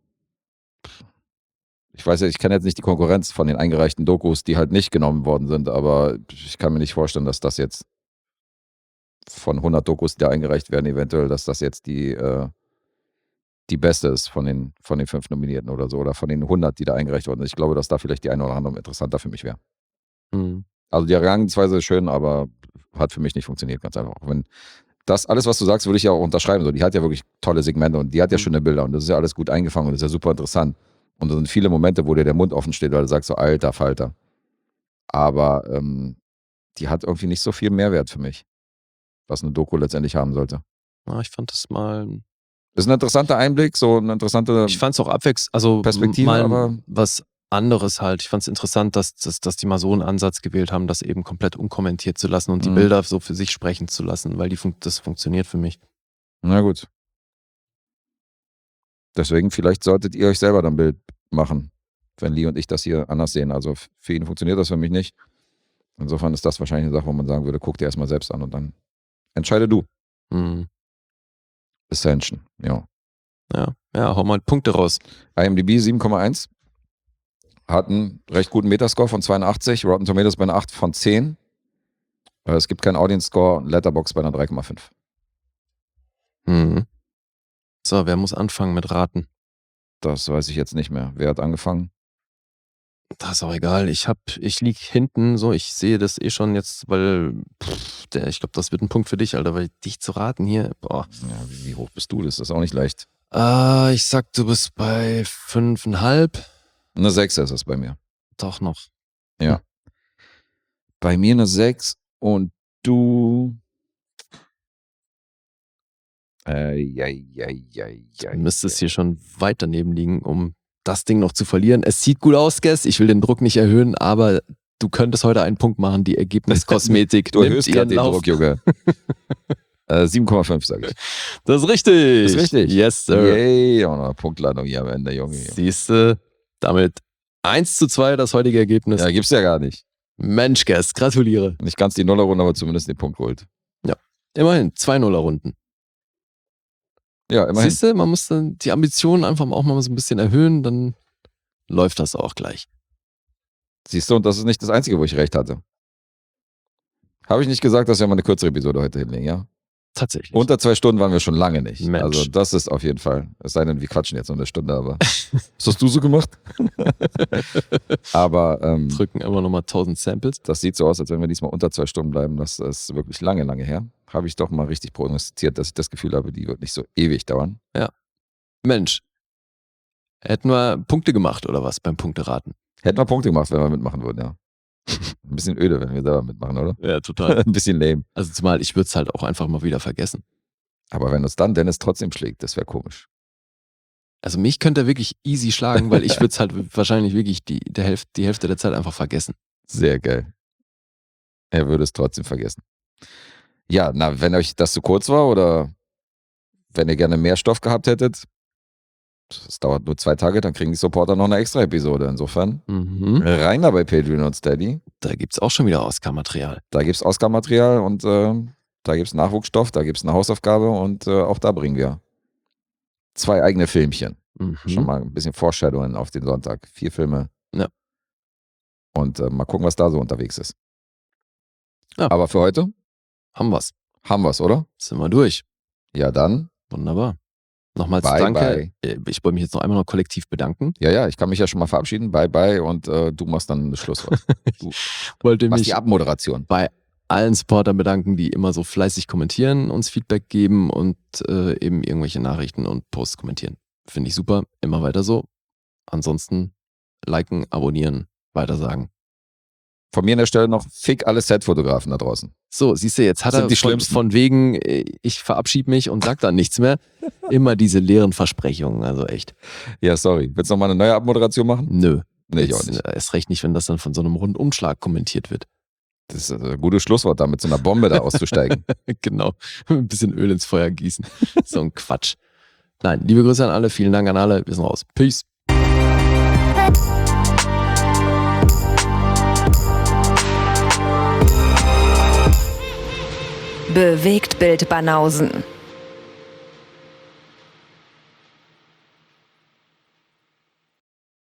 ich weiß ja, ich kenne jetzt nicht die Konkurrenz von den eingereichten Dokus, die halt nicht genommen worden sind, aber ich kann mir nicht vorstellen, dass das jetzt von hundert Dokus, die da eingereicht werden, eventuell, dass das jetzt die, äh, die beste ist von den, von den fünf Nominierten oder so, oder von den hundert, die da eingereicht wurden. Ich glaube, dass da vielleicht die eine oder andere interessanter für mich wäre. Hm. Also die Herangehensweise ist schön, aber hat für mich nicht funktioniert, ganz einfach. Auch wenn das, alles, was du sagst, würde ich ja auch unterschreiben. So, die hat ja wirklich tolle Segmente und die hat ja Mhm. schöne Bilder und das ist ja alles gut eingefangen und das ist ja super interessant. Und da sind viele Momente, wo dir der Mund offen steht, weil du sagst so, alter Falter. Aber ähm, die hat irgendwie nicht so viel Mehrwert für mich, was eine Doku letztendlich haben sollte. Na, ich fand das mal. Ist ein interessanter Einblick, so eine interessante. Ich fand es auch abwechselnd, also Perspektive, mal aber- was anderes halt. Ich fand es interessant, dass, dass, dass die mal so einen Ansatz gewählt haben, das eben komplett unkommentiert zu lassen und die Mhm. Bilder so für sich sprechen zu lassen, weil die fun das funktioniert für mich. Na gut. Deswegen, vielleicht solltet ihr euch selber dann ein Bild machen, wenn Lee und ich das hier anders sehen. Also f- für ihn funktioniert das, für mich nicht. Insofern ist das wahrscheinlich eine Sache, wo man sagen würde, guck dir erstmal selbst an und dann entscheide du. Hm. Ascension, ja. Ja, ja, hau mal Punkte raus. IMDb sieben Komma eins. Hat einen recht guten Metascore von zweiundachtzig. Rotten Tomatoes bei einer acht von zehn. Äh, Es gibt keinen Audience Score. Letterboxd bei einer drei Komma fünf. Hm. So, wer muss anfangen mit Raten? Das weiß ich jetzt nicht mehr. Wer hat angefangen? Das ist auch egal. Ich hab, ich lieg hinten, so, ich sehe das eh schon jetzt, weil, pff, der, ich glaube, das wird ein Punkt für dich, Alter, weil dich zu raten hier, boah. Ja, wie, wie hoch bist du? Das ist auch nicht leicht. Ah, ich sag, du bist bei fünfeinhalb. Eine sechs ist es bei mir. Doch noch. Bei mir eine sechs und du. Äh, ja, ja, ja, ja. Du müsstest hier schon weit daneben liegen, um das Ding noch zu verlieren. Es sieht gut aus, Guess. Ich will den Druck nicht erhöhen, aber du könntest heute einen Punkt machen. Die Ergebniskosmetik Du nimmt erhöhst ihren gerade den Lauf. Druck, Junge. äh, sieben Komma fünf, sage ich. Das ist richtig. Das ist richtig. Yes, sir. Yay, und eine Punktlandung hier am Ende, Junge. Siehste, damit eins zu zwei das heutige Ergebnis. Ja, gibt's ja gar nicht. Mensch, Guess, gratuliere. Nicht ganz die Nullerrunde, aber zumindest den Punkt geholt. Immerhin, zwei Nuller-Runden. Ja, immerhin. Siehst du, man muss dann die Ambitionen einfach auch mal so ein bisschen erhöhen, dann läuft das auch gleich. Siehst du, und das ist nicht das Einzige, wo ich recht hatte. Habe ich nicht gesagt, dass wir mal eine kürzere Episode heute hinlegen, ja? Tatsächlich. Unter zwei Stunden waren wir schon lange nicht. Mensch. Also das ist auf jeden Fall. Es sei denn, wir quatschen jetzt noch eine Stunde, aber. Was hast du so gemacht? aber ähm, Drücken immer nochmal tausend Samples. das sieht so aus, als wenn wir diesmal unter zwei Stunden bleiben. Das ist wirklich lange, lange her. Habe ich doch mal richtig prognostiziert, dass ich das Gefühl habe, die wird nicht so ewig dauern. Mensch, hätten wir Punkte gemacht oder was beim Punkteraten? Hätten wir Punkte gemacht, wenn wir mitmachen würden, ja. Ein bisschen öde, wenn wir selber mitmachen, oder? Ja, total. Ein bisschen lame. Also zumal ich würde es halt auch einfach mal wieder vergessen. Aber wenn uns dann Dennis trotzdem schlägt, das wäre komisch. Also mich könnte er wirklich easy schlagen, weil ich würde es halt wahrscheinlich wirklich die, der Hälfte, die Hälfte der Zeit einfach vergessen. Sehr geil. Er würde es trotzdem vergessen. Ja, na, wenn euch das zu kurz war oder wenn ihr gerne mehr Stoff gehabt hättet, es dauert nur zwei Tage, dann kriegen die Supporter noch eine extra Episode. Insofern Mhm. rein da bei Patreon und Steady. Da gibt es auch schon wieder Oscar-Material. Da gibt es Oscar-Material und äh, da gibt es Nachwuchsstoff, da gibt es eine Hausaufgabe und äh, auch da bringen wir zwei eigene Filmchen. Mhm. Schon mal ein bisschen Foreshadowing auf den Sonntag. Vier Filme. Ja. Und äh, mal gucken, was da so unterwegs ist. Ja. Aber für heute Haben wir's. haben wir es, oder? Sind wir durch. Ja, dann. Wunderbar. Nochmals Bye, danke. Äh, Ich wollte mich jetzt noch einmal noch kollektiv bedanken. Ja, ja, ich kann mich ja schon mal verabschieden. Bye, bye. Und äh, du machst dann das Schlusswort. Du Wollte machst mich die Abmoderation. bei allen Supportern bedanken, die immer so fleißig kommentieren, uns Feedback geben und äh, eben irgendwelche Nachrichten und Posts kommentieren. Finde ich super. Immer weiter so. Ansonsten liken, abonnieren, weitersagen. Von mir an der Stelle noch Fick alle Set-Fotografen da draußen. So, siehst du, jetzt hat Sind er die von, Schlimmsten. von wegen, äh, ich verabschiede mich und sag dann nichts mehr. Immer diese leeren Versprechungen, also echt. Ja, sorry. Willst du noch mal eine neue Abmoderation machen? Nö. Nee, ich auch Jetzt, nicht. äh, Erst recht nicht, wenn das dann von so einem Rundumschlag kommentiert wird. Das ist ein gutes Schlusswort, da mit so einer Bombe da auszusteigen. Genau. Ein bisschen Öl ins Feuer gießen. So ein Quatsch. Nein, liebe Grüße an alle, vielen Dank an alle. Wir sind raus. Peace. Bewegt Bild Banausen.